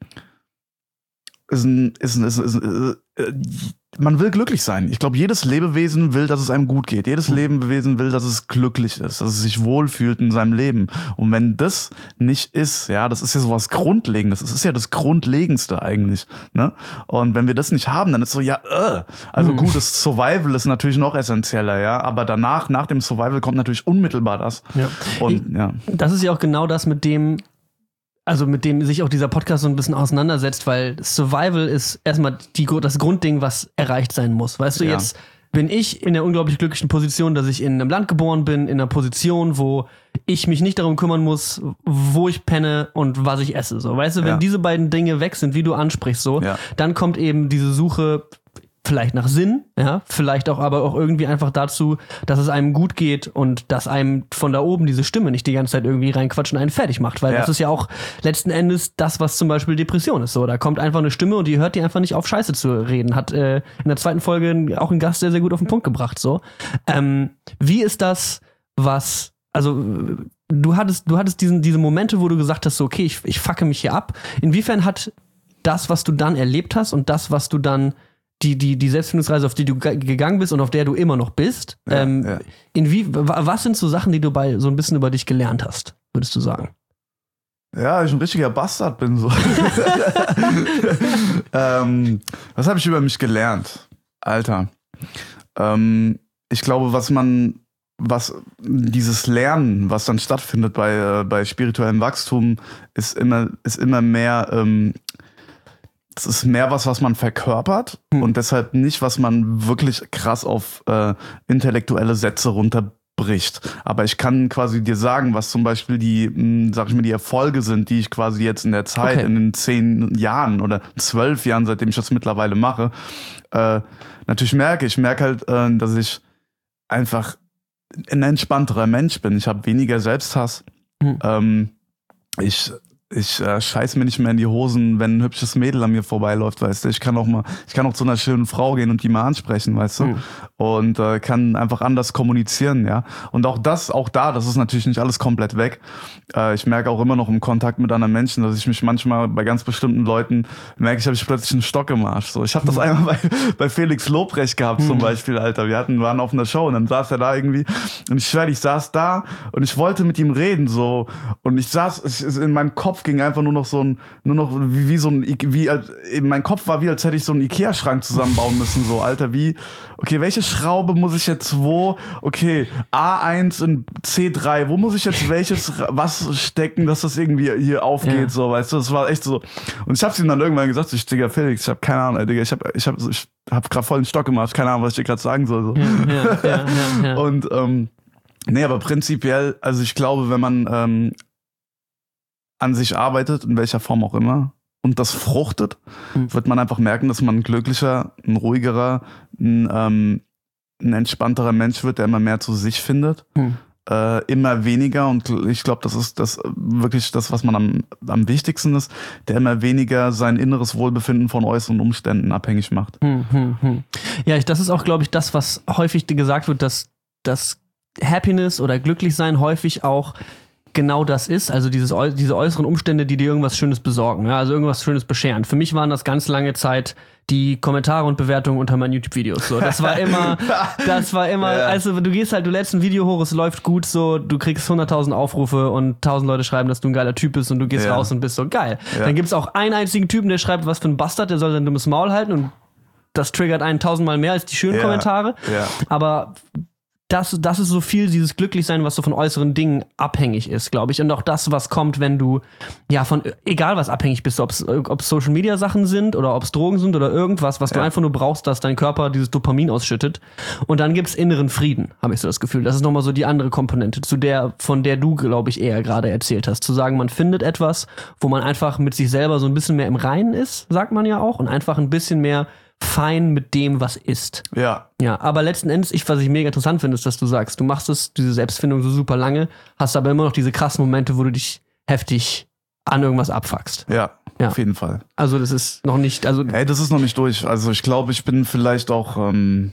ist ein, ist ein, ist ein, ist ein äh, man will glücklich sein. Ich glaube, jedes Lebewesen will, dass es einem gut geht. Jedes Lebewesen will, dass es glücklich ist, dass es sich wohlfühlt in seinem Leben. Und wenn das nicht ist, ja, das ist ja sowas Grundlegendes. Das ist ja das Grundlegendste eigentlich. Ne? Und wenn wir das nicht haben, dann ist so, ja, äh. Also gut, das Survival ist natürlich noch essentieller, ja. Aber danach, nach dem Survival kommt natürlich unmittelbar das. Ja. Und ja. Das ist ja auch genau das, mit dem Also mit dem sich auch dieser Podcast so ein bisschen auseinandersetzt, weil Survival ist erstmal die, das Grundding, was erreicht sein muss. Weißt du, ja. jetzt bin ich in der unglaublich glücklichen Position, dass ich in einem Land geboren bin, in einer Position, wo ich mich nicht darum kümmern muss, wo ich penne und was ich esse. So, weißt du, wenn ja. diese beiden Dinge weg sind, wie du ansprichst, so, ja. dann kommt eben diese Suche vielleicht nach Sinn, ja, vielleicht auch aber auch irgendwie einfach dazu, dass es einem gut geht und dass einem von da oben diese Stimme nicht die ganze Zeit irgendwie reinquatschen und einen fertig macht, weil ja. das ist ja auch letzten Endes das, was zum Beispiel Depression ist, so, da kommt einfach eine Stimme und die hört die einfach nicht auf, Scheiße zu reden, hat äh, in der zweiten Folge auch ein Gast sehr, sehr gut auf den Punkt gebracht, so. Ähm, wie ist das, was, also, du hattest, du hattest diesen, diese Momente, wo du gesagt hast, so, okay, ich, ich fucke mich hier ab, inwiefern hat das, was du dann erlebt hast und das, was du dann die, die, die Selbstfindungsreise, auf die du g- gegangen bist und auf der du immer noch bist, ja, ähm, ja. Inwie, was sind so Sachen, die du bei so ein bisschen über dich gelernt hast, würdest du sagen? Ja, ich ein richtiger Bastard bin, so. ähm, was habe ich über mich gelernt? Alter. Ähm, ich glaube, was man, was dieses Lernen, was dann stattfindet bei, äh, bei spirituellem Wachstum, ist immer, ist immer mehr, ähm, es ist mehr was, was man verkörpert hm. und deshalb nicht, was man wirklich krass auf äh, intellektuelle Sätze runter bricht. Aber ich kann quasi dir sagen, was zum Beispiel die, mh, sag ich mal, die Erfolge sind, die ich quasi jetzt in der Zeit, Okay. in den zehn Jahren oder zwölf Jahren, seitdem ich das mittlerweile mache, äh, natürlich merke. Ich merke halt, äh, dass ich einfach ein entspannterer Mensch bin. Ich habe weniger Selbsthass. Hm. Ähm, ich ich äh, scheiß mir nicht mehr in die Hosen, wenn ein hübsches Mädel an mir vorbeiläuft, weißt du. Ich kann auch mal, ich kann auch zu einer schönen Frau gehen und die mal ansprechen, weißt du. Hm. Und äh, kann einfach anders kommunizieren, ja. Und auch das, auch da, das ist natürlich nicht alles komplett weg. Äh, ich merke auch immer noch im Kontakt mit anderen Menschen, dass ich mich manchmal bei ganz bestimmten Leuten merke, ich habe ich plötzlich einen Stock im Arsch. So, ich habe das Hm. einmal bei, bei Felix Lobrecht gehabt, zum Hm. Beispiel, Alter. Wir hatten, waren auf einer Show und dann saß er da irgendwie und ich schwör, ich saß da und ich wollte mit ihm reden, so. Und ich saß, ich, in meinem Kopf ging einfach nur noch so ein, nur noch wie, wie so ein, wie, in mein Kopf war wie, als hätte ich so einen Ikea-Schrank zusammenbauen müssen, so, Alter, wie, okay, welche Schraube muss ich jetzt wo, okay, A eins und C drei, wo muss ich jetzt welches, was stecken, dass das irgendwie hier aufgeht, Ja. so, weißt du, das war echt so. Und ich hab's ihm dann irgendwann gesagt, ich, Digga, Felix, ich hab keine Ahnung, Digga, ich hab, ich hab, ich hab grad voll einen Stock gemacht, keine Ahnung, was ich dir gerade sagen soll, so. Ja, ja, ja, ja, ja. Und, ähm, nee, aber prinzipiell, also ich glaube, wenn man ähm, an sich arbeitet, in welcher Form auch immer, und das fruchtet, Mhm. wird man einfach merken, dass man ein glücklicher, ein ruhigerer, ein, ähm, ein entspannterer Mensch wird, der immer mehr zu sich findet. Hm. Äh, immer weniger, und ich glaube, das ist das wirklich das, was man am, am wichtigsten ist, der immer weniger sein inneres Wohlbefinden von äußeren Umständen abhängig macht. Hm, hm, hm. Ja, ich, das ist auch, glaube ich, das, was häufig gesagt wird, dass, dass Happiness oder Glücklichsein häufig auch genau das ist, also dieses, äu- diese äußeren Umstände, die dir irgendwas Schönes besorgen, ja, also irgendwas Schönes bescheren. Für mich waren das ganz lange Zeit die Kommentare und Bewertungen unter meinen YouTube-Videos. So, das war immer, das war immer, Ja. also du gehst halt, du lädst ein Video hoch, es läuft gut, so, du kriegst hunderttausend Aufrufe und tausend Leute schreiben, dass du ein geiler Typ bist und du gehst Ja. raus und bist so geil. Ja. Dann gibt's auch einen einzigen Typen, der schreibt, was für ein Bastard, der soll sein dummes Maul halten, und das triggert einen tausendmal mehr als die schönen Ja. Kommentare. Ja. Aber das, das ist so viel dieses Glücklichsein, was so von äußeren Dingen abhängig ist, glaube ich. Und auch das, was kommt, wenn du, ja, von egal was abhängig bist, ob es Social Media Sachen sind oder ob es Drogen sind oder irgendwas, was du Ja. einfach nur brauchst, dass dein Körper dieses Dopamin ausschüttet. Und dann gibt's inneren Frieden, habe ich so das Gefühl. Das ist nochmal so die andere Komponente, zu der, von der du, glaube ich, eher gerade erzählt hast. Zu sagen, man findet etwas, wo man einfach mit sich selber so ein bisschen mehr im Reinen ist, sagt man ja auch, und einfach ein bisschen mehr fein mit dem, was ist. Ja. Ja, aber letzten Endes, ich, was ich mega interessant finde, ist, dass du sagst, du machst es, diese Selbstfindung so super lange, hast aber immer noch diese krassen Momente, wo du dich heftig an irgendwas abfuckst. Ja, Ja. auf jeden Fall. Also das ist noch nicht, also Ey, das ist noch nicht durch. Also ich glaube, ich bin vielleicht auch, ähm,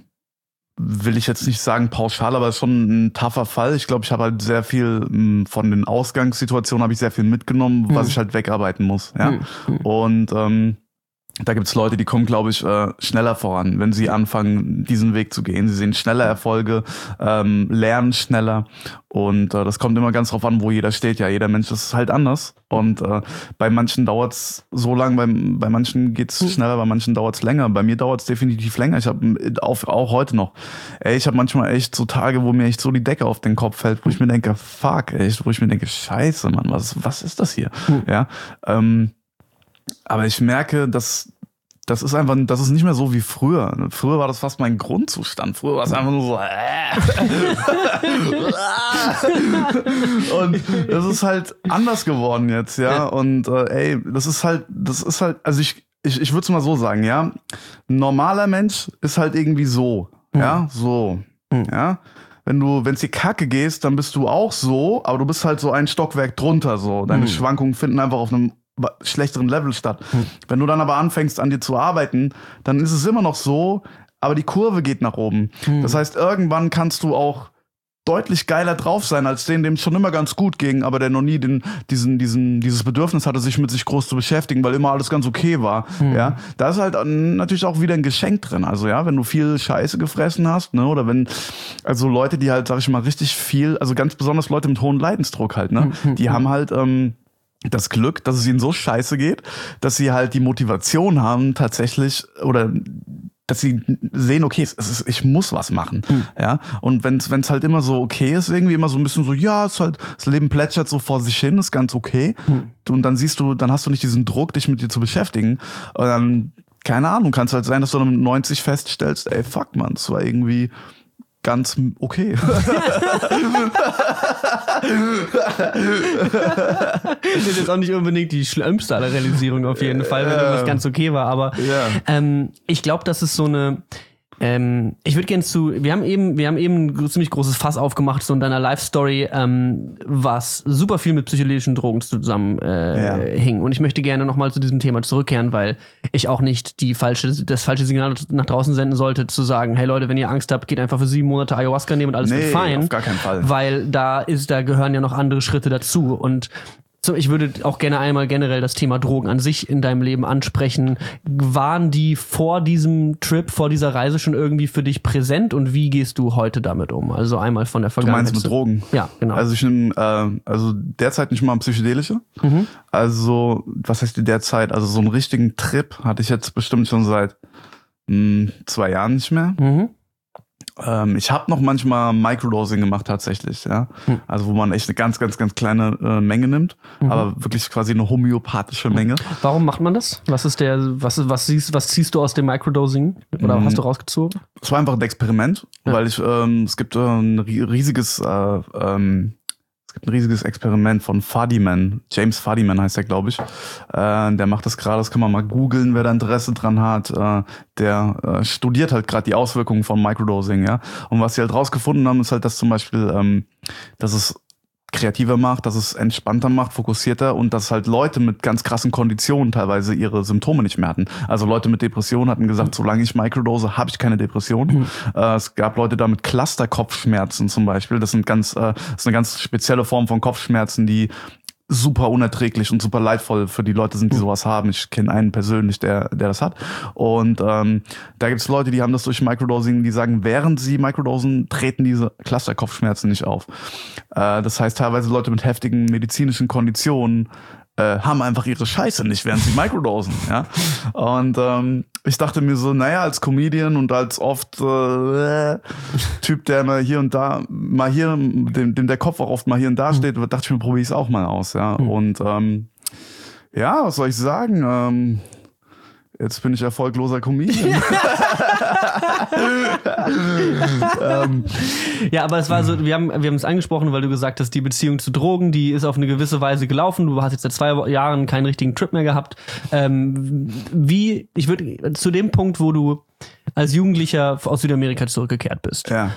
will ich jetzt nicht sagen pauschal, aber schon ein tougher Fall. Ich glaube, ich habe halt sehr viel ähm, von den Ausgangssituationen habe ich sehr viel mitgenommen, was Hm. ich halt wegarbeiten muss. Ja. Hm, hm. Und ähm, da gibt's Leute, die kommen, glaube ich, äh, schneller voran, wenn sie anfangen, diesen Weg zu gehen. Sie sehen schneller Erfolge, ähm, lernen schneller. Und äh, das kommt immer ganz drauf an, wo jeder steht. Ja, jeder Mensch ist halt anders. Und äh, bei manchen dauert's so lang, bei, bei manchen geht's Mhm. schneller, bei manchen dauert's länger. Bei mir dauert's definitiv länger. Ich habe auch, auch heute noch. Ey, ich habe manchmal echt so Tage, wo mir echt so die Decke auf den Kopf fällt, wo ich mir denke, fuck, echt, wo ich mir denke, scheiße, Mann, was, was ist das hier? Mhm. Ja, ähm, aber ich merke, dass das ist einfach, das ist nicht mehr so wie früher. Früher war das fast mein Grundzustand. Früher war es einfach nur so. Äh. Und das ist halt anders geworden jetzt, ja. Und äh, ey, das ist halt, das ist halt, also ich, ich, ich würde es mal so sagen, ja. Ein normaler Mensch ist halt irgendwie so, ja, so, ja. Wenn du, wenn es dir kacke gehst, dann bist du auch so, aber du bist halt so ein Stockwerk drunter, so. Deine Mhm. Schwankungen finden einfach auf einem schlechteren Level statt. Mhm. Wenn du dann aber anfängst, an dir zu arbeiten, dann ist es immer noch so, aber die Kurve geht nach oben. Mhm. Das heißt, irgendwann kannst du auch deutlich geiler drauf sein, als den, dem es schon immer ganz gut ging, aber der noch nie den, diesen, diesen, dieses Bedürfnis hatte, sich mit sich groß zu beschäftigen, weil immer alles ganz okay war. Mhm. Ja, da ist halt natürlich auch wieder ein Geschenk drin. Also ja, wenn du viel Scheiße gefressen hast, ne, oder wenn, also Leute, die halt, sag ich mal, richtig viel, also ganz besonders Leute mit hohem Leidensdruck halt, ne, Mhm. die haben halt, ähm, das Glück, dass es ihnen so scheiße geht, dass sie halt die Motivation haben, tatsächlich, oder dass sie sehen, okay, es ist, ich muss was machen. Mhm. Ja. Und wenn es halt immer so okay ist, irgendwie immer so ein bisschen so, ja, es ist halt, das Leben plätschert so vor sich hin, ist ganz okay. Mhm. Und dann siehst du, dann hast du nicht diesen Druck, dich mit dir zu beschäftigen. Und dann, keine Ahnung, kann es halt sein, dass du dann mit neunzig feststellst, ey, fuck man, es war irgendwie, ganz okay. Das ist jetzt auch nicht unbedingt die schlimmste aller Realisierung auf jeden Fall, wenn Ja. irgendwas ganz okay war, aber Ja. ähm, ich glaube, das ist so eine ähm, ich würde gerne zu, wir haben eben, wir haben eben ein ziemlich großes Fass aufgemacht, so in deiner Life-Story, ähm, was super viel mit psychedelischen Drogen zusammen äh, Ja. hing. Und ich möchte gerne nochmal zu diesem Thema zurückkehren, weil ich auch nicht die falsche, das falsche Signal nach draußen senden sollte, zu sagen, hey Leute, wenn ihr Angst habt, geht einfach für sieben Monate Ayahuasca nehmen und alles Nee, wird fein. auf gar keinen Fall. Weil da ist, da gehören ja noch andere Schritte dazu. Und so, ich würde auch gerne einmal generell das Thema Drogen an sich in deinem Leben ansprechen. Waren die vor diesem Trip, vor dieser Reise schon irgendwie für dich präsent und wie gehst du heute damit um? Also einmal von der Du Vergangenheit. meinst mit zu- Drogen? Ja, genau. Also ich nehme, äh, also derzeit nicht mal psychedelische. Mhm. Also, was heißt die derzeit? Also so einen richtigen Trip hatte ich jetzt bestimmt schon seit mh, zwei Jahren nicht mehr. Mhm. Ähm, ich habe noch manchmal Microdosing gemacht tatsächlich, ja. Hm. Also wo man echt eine ganz, ganz, ganz kleine äh, Menge nimmt, Mhm. aber wirklich quasi eine homöopathische Menge. Warum macht man das? Was ist der, was, was siehst, was ziehst du aus dem Microdosing? Oder Mhm. hast du rausgezogen? Es war einfach ein Experiment, Ja. weil ich, ähm, es gibt äh, ein ri- riesiges, äh, ähm, es gibt ein riesiges Experiment von Fadiman, James Fadiman heißt der, glaube ich. Äh, der macht das gerade, das kann man mal googeln, wer da Interesse dran hat. Äh, der äh, studiert halt gerade die Auswirkungen von Microdosing, ja. Und was sie halt rausgefunden haben, ist halt, dass zum Beispiel, ähm, dass es kreativer macht, dass es entspannter macht, fokussierter und dass halt Leute mit ganz krassen Konditionen teilweise ihre Symptome nicht mehr hatten. Also Leute mit Depressionen hatten gesagt, solange ich Microdose, habe ich keine Depression. Mhm. Äh, es gab Leute da mit Cluster-Kopfschmerzen zum Beispiel. Das sind ganz, äh, das ist eine ganz spezielle Form von Kopfschmerzen, die super unerträglich und super leidvoll für die Leute sind, die sowas haben. Ich kenne einen persönlich, der der das hat. Und ähm, da gibt es Leute, die haben das durch Microdosing, die sagen, während sie Microdosen, treten diese Cluster-Kopfschmerzen nicht auf. Äh, das heißt, teilweise Leute mit heftigen medizinischen Konditionen äh, haben einfach ihre Scheiße nicht, während sie Microdosen. Ja? Und ähm, ich dachte mir so, naja, als Comedian und als oft äh, Typ, der mal hier und da, mal hier, dem, dem der Kopf auch oft mal hier und da steht, dachte ich mir, probiere ich es auch mal aus. Ja? Mhm. Und ähm, ja, was soll ich sagen? Ähm, jetzt bin ich erfolgloser Comedian. ähm, Ja, aber es war so, wir haben, wir haben es angesprochen, weil du gesagt hast, die Beziehung zu Drogen, die ist auf eine gewisse Weise gelaufen. Du hast jetzt seit zwei Jahren keinen richtigen Trip mehr gehabt. Ähm, wie, ich würde, zu dem Punkt, wo du als Jugendlicher aus Südamerika zurückgekehrt bist. ja.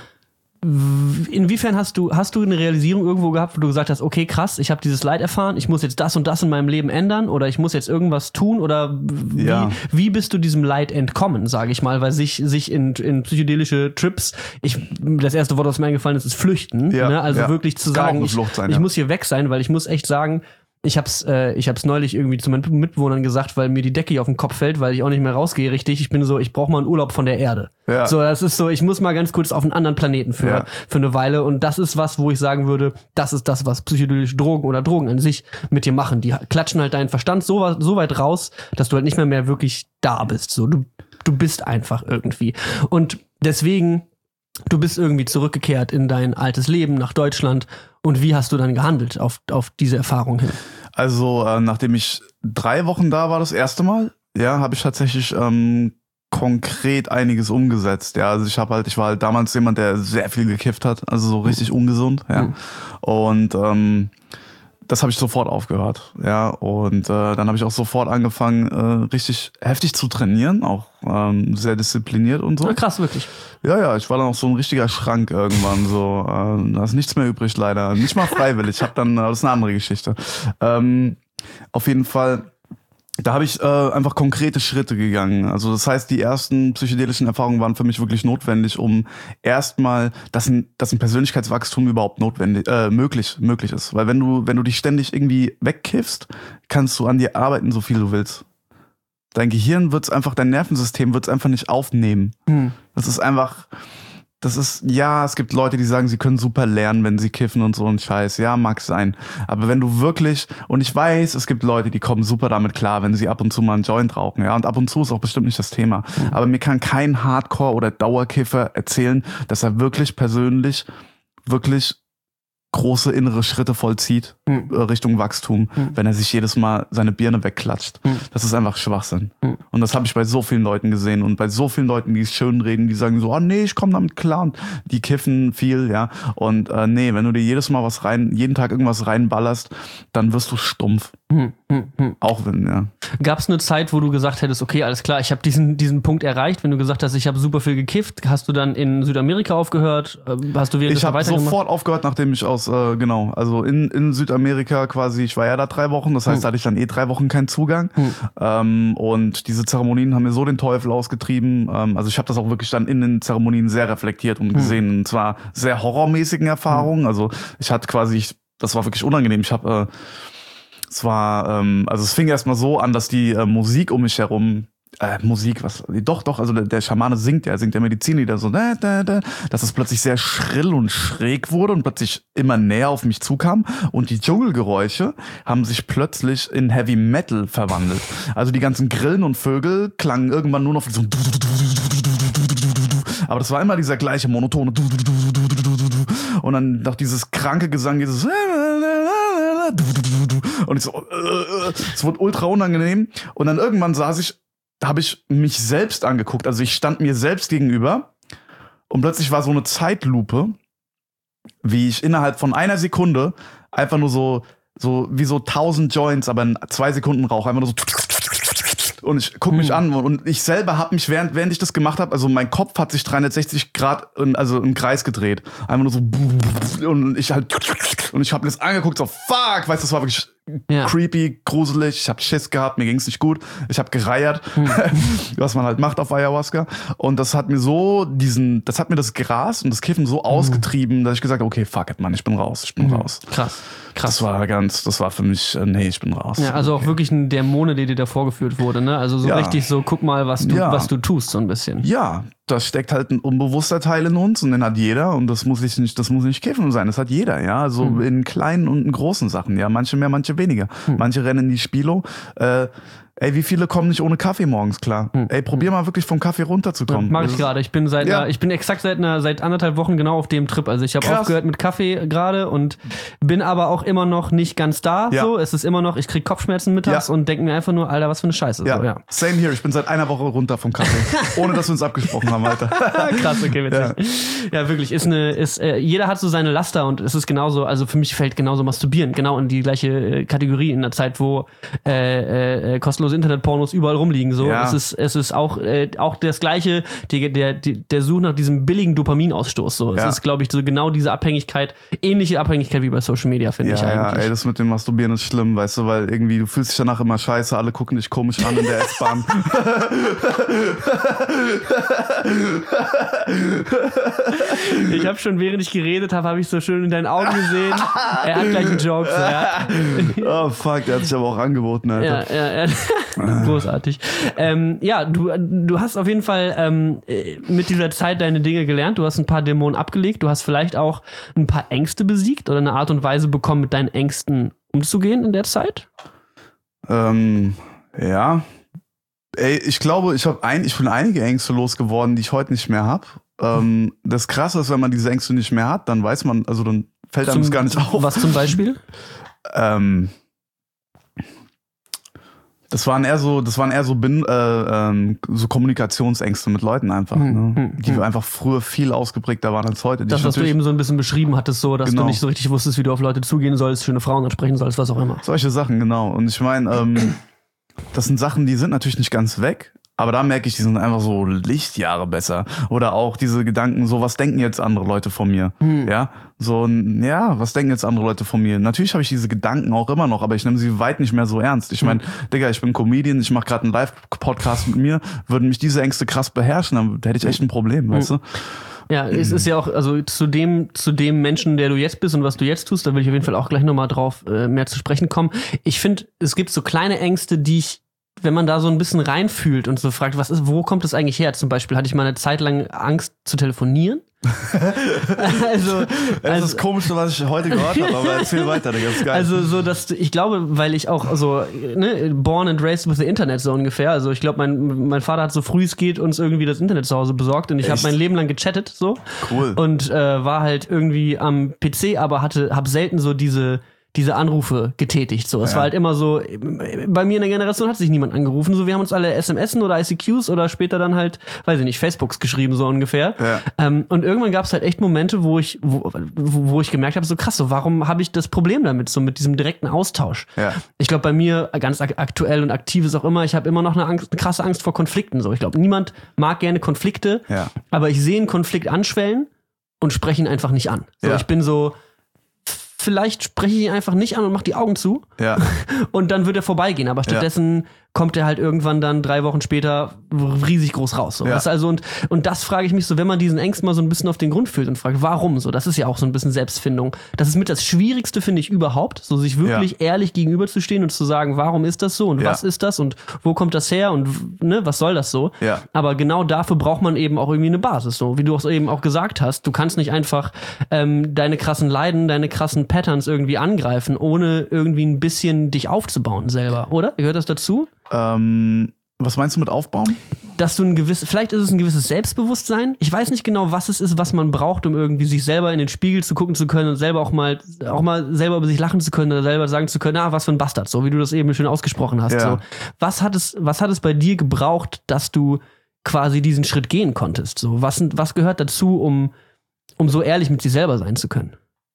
Inwiefern hast du, hast du eine Realisierung irgendwo gehabt, wo du gesagt hast, okay, krass, ich habe dieses Leid erfahren, ich muss jetzt das und das in meinem Leben ändern oder ich muss jetzt irgendwas tun oder wie, Ja. wie bist du diesem Leid entkommen, sage ich mal, weil sich, sich in, in psychedelische Trips, ich, das erste Wort, was mir eingefallen ist, ist flüchten, Ja, ne? Also ja. wirklich zu Kann auch sagen, eine ich, Flucht sein, ich ja. muss hier weg sein, weil ich muss echt sagen, ich hab's, äh, ich hab's neulich irgendwie zu meinen Mitbewohnern gesagt, weil mir die Decke hier auf den Kopf fällt, weil ich auch nicht mehr rausgehe richtig. Ich bin so, ich brauche mal einen Urlaub von der Erde. Ja. So, das ist so, ich muss mal ganz kurz auf einen anderen Planeten für, Ja. für eine Weile. Und das ist was, wo ich sagen würde, das ist das, was psychedelische Drogen oder Drogen an sich mit dir machen. Die klatschen halt deinen Verstand so, wa- so weit raus, dass du halt nicht mehr mehr wirklich da bist. So, du, du bist einfach irgendwie. Und deswegen, du bist irgendwie zurückgekehrt in dein altes Leben nach Deutschland. Und wie hast du dann gehandelt auf, auf diese Erfahrung hin? Also, äh, nachdem ich drei Wochen da war, das erste Mal, ja, habe ich tatsächlich ähm, konkret einiges umgesetzt. Ja, also ich habe halt, ich war halt damals jemand, der sehr viel gekifft hat, also so richtig ungesund, ja. Mhm. Und ähm, das habe ich sofort aufgehört, ja. Und äh, dann habe ich auch sofort angefangen, äh, richtig heftig zu trainieren, auch ähm, sehr diszipliniert und so. Ja, krass, wirklich. Ja, ja, ich war dann auch so ein richtiger Schrank irgendwann, so, äh, da ist nichts mehr übrig leider, nicht mal freiwillig, ich habe dann, äh, das ist eine andere Geschichte. Ähm, auf jeden Fall, da habe ich äh, einfach konkrete Schritte gegangen. Also das heißt, die ersten psychedelischen Erfahrungen waren für mich wirklich notwendig, um erstmal, dass ein, dass ein Persönlichkeitswachstum überhaupt notwendig, äh, möglich, möglich ist. Weil wenn du, wenn du dich ständig irgendwie wegkiffst, kannst du an dir arbeiten, so viel du willst. Dein Gehirn wird's einfach, dein Nervensystem wird's einfach nicht aufnehmen. Hm. Das ist einfach, das ist, ja, es gibt Leute, die sagen, sie können super lernen, wenn sie kiffen und so ein Scheiß. Ja, mag sein. Aber wenn du wirklich, und ich weiß, es gibt Leute, die kommen super damit klar, wenn sie ab und zu mal einen Joint rauchen, ja, und ab und zu ist auch bestimmt nicht das Thema. Mhm. Aber mir kann kein Hardcore- oder Dauerkiffer erzählen, dass er wirklich persönlich, wirklich große innere Schritte vollzieht Mhm. äh, Richtung Wachstum, Mhm. wenn er sich jedes Mal seine Birne wegklatscht. Mhm. Das ist einfach Schwachsinn. Mhm. Und das habe ich bei so vielen Leuten gesehen und bei so vielen Leuten, die es schön reden, die sagen so, ah nee, ich komme damit klar und die kiffen viel, ja. Und äh, nee, wenn du dir jedes Mal was rein, jeden Tag irgendwas reinballerst, dann wirst du stumpf. Hm, hm, hm. Auch wenn, ja. Gab es eine Zeit, wo du gesagt hättest, okay, alles klar, ich habe diesen, diesen Punkt erreicht, wenn du gesagt hast, ich habe super viel gekifft, hast du dann in Südamerika aufgehört? Ähm, Hast du während Ich habe sofort aufgehört, nachdem ich aus, äh, genau, also in, in Südamerika quasi, ich war ja da drei Wochen, das heißt, Hm. da hatte ich dann eh drei Wochen keinen Zugang. Hm. Ähm, und diese Zeremonien haben mir so den Teufel ausgetrieben. Ähm, also ich habe das auch wirklich dann in den Zeremonien sehr reflektiert und gesehen. Und zwar sehr horrormäßigen Erfahrungen. Also ich hatte quasi, ich, das war wirklich unangenehm. Ich habe, äh, es war, ähm, also es fing erstmal so an, dass die äh, Musik um mich herum Äh, Musik, was, doch, doch, also der, der Schamane singt ja, er singt ja Medizinlieder so, da, da, da, dass es plötzlich sehr schrill und schräg wurde und plötzlich immer näher auf mich zukam und die Dschungelgeräusche haben sich plötzlich in Heavy Metal verwandelt. Also die ganzen Grillen und Vögel klangen irgendwann nur noch wie so ein aber das war immer dieser gleiche monotone und dann noch dieses kranke Gesang, dieses und ich so, äh, es wurde ultra unangenehm und dann irgendwann saß ich, habe ich mich selbst angeguckt, also ich stand mir selbst gegenüber und plötzlich war so eine Zeitlupe, wie ich innerhalb von einer Sekunde einfach nur so, so wie so tausend Joints, aber in zwei Sekunden Rauch, einfach nur so und ich guck mich an und ich selber habe mich, während, während ich das gemacht habe, also mein Kopf hat sich dreihundertsechzig Grad, in, also im Kreis gedreht. Einfach nur so und ich halt und ich habe mir das angeguckt, so fuck, weißt du, das war wirklich ja. creepy, gruselig, ich habe Schiss gehabt, mir ging's nicht gut, ich habe gereiert, hm. was man halt macht auf Ayahuasca und das hat mir so diesen, das hat mir das Gras und das Kiffen so ausgetrieben, dass ich gesagt habe, okay, fuck it, Mann, ich bin raus, ich bin mhm. raus. Krass. Krass. Das war ganz, das war für mich, nee, ich bin raus. Ja, also auch okay. wirklich ein Dämone, der dir da vorgeführt wurde, ne? Also so ja. richtig so, guck mal, was du, ja. was du tust, so ein bisschen. Ja, da steckt halt ein unbewusster Teil in uns und den hat jeder und das muss ich nicht, das muss nicht Kiffen sein, das hat jeder, ja, also hm. in kleinen und in großen Sachen, ja, manche mehr, manche weniger. Hm. Manche rennen in die Spilo, äh, ey, wie viele kommen nicht ohne Kaffee morgens klar? Hm. Ey, probier mal wirklich vom Kaffee runterzukommen. Ja, mach ich gerade. Ich bin seit ja. einer, ich bin exakt seit einer, seit anderthalb Wochen genau auf dem Trip. Also ich habe aufgehört mit Kaffee gerade und bin aber auch immer noch nicht ganz da. Ja. So, es ist immer noch, ich krieg Kopfschmerzen mittags ja. und denke mir einfach nur, Alter, was für eine Scheiße. Ja. So, ja. Same here. Ich bin seit einer Woche runter vom Kaffee, ohne dass wir uns abgesprochen haben, Alter. Krass, okay, witzig. Ja, ja wirklich. Ist eine, ist, äh, jeder hat so seine Laster und es ist genauso. Also für mich fällt genauso Masturbieren genau in die gleiche äh, Kategorie in einer Zeit, wo äh, äh, kostenlose Internetpornos überall rumliegen. So, ja. es ist, es ist auch, äh, auch das Gleiche, die, der, die, der Such nach diesem billigen Dopaminausstoß. So, ja. es ist, glaube ich, so genau diese Abhängigkeit, ähnliche Abhängigkeit wie bei Social Media, finde ja, ich eigentlich. Ja, ey, das mit dem Masturbieren ist schlimm, weißt du, weil irgendwie du fühlst dich danach immer scheiße, alle gucken dich komisch an in der S-Bahn. Ich habe schon, während ich geredet habe, habe ich so schön in deinen Augen gesehen. Er hat gleich einen Joke. So, ja. Oh fuck, der hat sich aber auch angeboten, Alter. Ja, ja, ja. Großartig. Ähm, ja, du, du hast auf jeden Fall ähm, mit dieser Zeit deine Dinge gelernt. Du hast ein paar Dämonen abgelegt. Du hast vielleicht auch ein paar Ängste besiegt oder eine Art und Weise bekommen, mit deinen Ängsten umzugehen in der Zeit? Ähm, ja. Ey, ich glaube, ich, hab ein, ich bin einige Ängste losgeworden, die ich heute nicht mehr habe. Ähm, das Krasse ist, wenn man diese Ängste nicht mehr hat, dann weiß man, also dann fällt einem das gar nicht auf. Was zum Beispiel? ähm, das waren eher so, das waren eher so, Bin, äh, ähm, so Kommunikationsängste mit Leuten einfach, hm, ne? hm, die hm. einfach früher viel ausgeprägter waren als heute. Die das, was du eben so ein bisschen beschrieben hattest, so, dass genau. du nicht so richtig wusstest, wie du auf Leute zugehen sollst, schöne Frauen ansprechen sollst, was auch immer. Solche Sachen, genau. Und ich meine, ähm, das sind Sachen, die sind natürlich nicht ganz weg, aber da merke ich, die sind einfach so Lichtjahre besser. Oder auch diese Gedanken, so, was denken jetzt andere Leute von mir? Hm. Ja, so, ja, was denken jetzt andere Leute von mir? Natürlich habe ich diese Gedanken auch immer noch, aber ich nehme sie weit nicht mehr so ernst. Ich meine, hm. Digga, ich bin Comedian, ich mache gerade einen Live-Podcast mit mir, würden mich diese Ängste krass beherrschen, dann hätte ich echt ein Problem, hm. weißt du? Ja, es ist ja auch, also zu dem, zu dem Menschen, der du jetzt bist und was du jetzt tust, da will ich auf jeden Fall auch gleich nochmal drauf äh, mehr zu sprechen kommen. Ich finde, es gibt so kleine Ängste, die ich, wenn man da so ein bisschen reinfühlt und so fragt, was ist, wo kommt das eigentlich her? Zum Beispiel hatte ich mal eine Zeit lang Angst zu telefonieren. also, Es also, ist komisch, was ich heute gehört habe, aber erzähl weiter, das ist geil. Also so, dass ich glaube, weil ich auch so ne, born and raised with the Internet so ungefähr. Also ich glaube, mein, mein Vater hat so früh es geht uns irgendwie das Internet zu Hause besorgt und ich habe mein Leben lang gechattet so. Cool. Und äh, war halt irgendwie am P C, aber hatte habe selten so diese diese Anrufe getätigt. So, es Ja. war halt immer so, bei mir in der Generation hat sich niemand angerufen. So, wir haben uns alle S M S oder I C Qs oder später dann halt, weiß ich nicht, Facebooks geschrieben, so ungefähr. Ja. Ähm, und irgendwann gab es halt echt Momente, wo ich, wo, wo wo ich gemerkt habe, so krass, so, warum habe ich das Problem damit, so mit diesem direkten Austausch? Ja. Ich glaube, bei mir, ganz ak- aktuell und aktiv ist auch immer, ich habe immer noch eine, Angst, eine krasse Angst vor Konflikten. So, ich glaube, niemand mag gerne Konflikte, Ja. aber ich sehe einen Konflikt anschwellen und spreche ihn einfach nicht an. So, Ja. ich bin so, vielleicht spreche ich ihn einfach nicht an und mache die Augen zu Ja. und dann wird er vorbeigehen. Aber stattdessen kommt er halt irgendwann dann drei Wochen später riesig groß raus. So. Ja. Das also, und, und das frage ich mich so, wenn man diesen Ängsten mal so ein bisschen auf den Grund fühlt und fragt, warum so? Das ist ja auch so ein bisschen Selbstfindung. Das ist mit das Schwierigste, finde ich, überhaupt, so sich wirklich Ja. ehrlich gegenüberzustehen und zu sagen, warum ist das so und Ja. was ist das und wo kommt das her und ne, was soll das so? Ja. Aber genau dafür braucht man eben auch irgendwie eine Basis. So wie du es eben auch gesagt hast, du kannst nicht einfach ähm, deine krassen Leiden, deine krassen Patterns irgendwie angreifen, ohne irgendwie ein bisschen dich aufzubauen selber, oder? Gehört das dazu? Ähm, was meinst du mit aufbauen? Dass du ein gewisses, vielleicht ist es ein gewisses Selbstbewusstsein. Ich weiß nicht genau, was es ist, was man braucht, um irgendwie sich selber in den Spiegel zu gucken zu können und selber auch mal, auch mal selber über sich lachen zu können oder selber sagen zu können, ah, was für ein Bastard, so wie du das eben schön ausgesprochen hast. Ja. So. Was hat es, was hat es bei dir gebraucht, dass du quasi diesen Schritt gehen konntest? So, was, was gehört dazu, um, um so ehrlich mit sich selber sein zu können?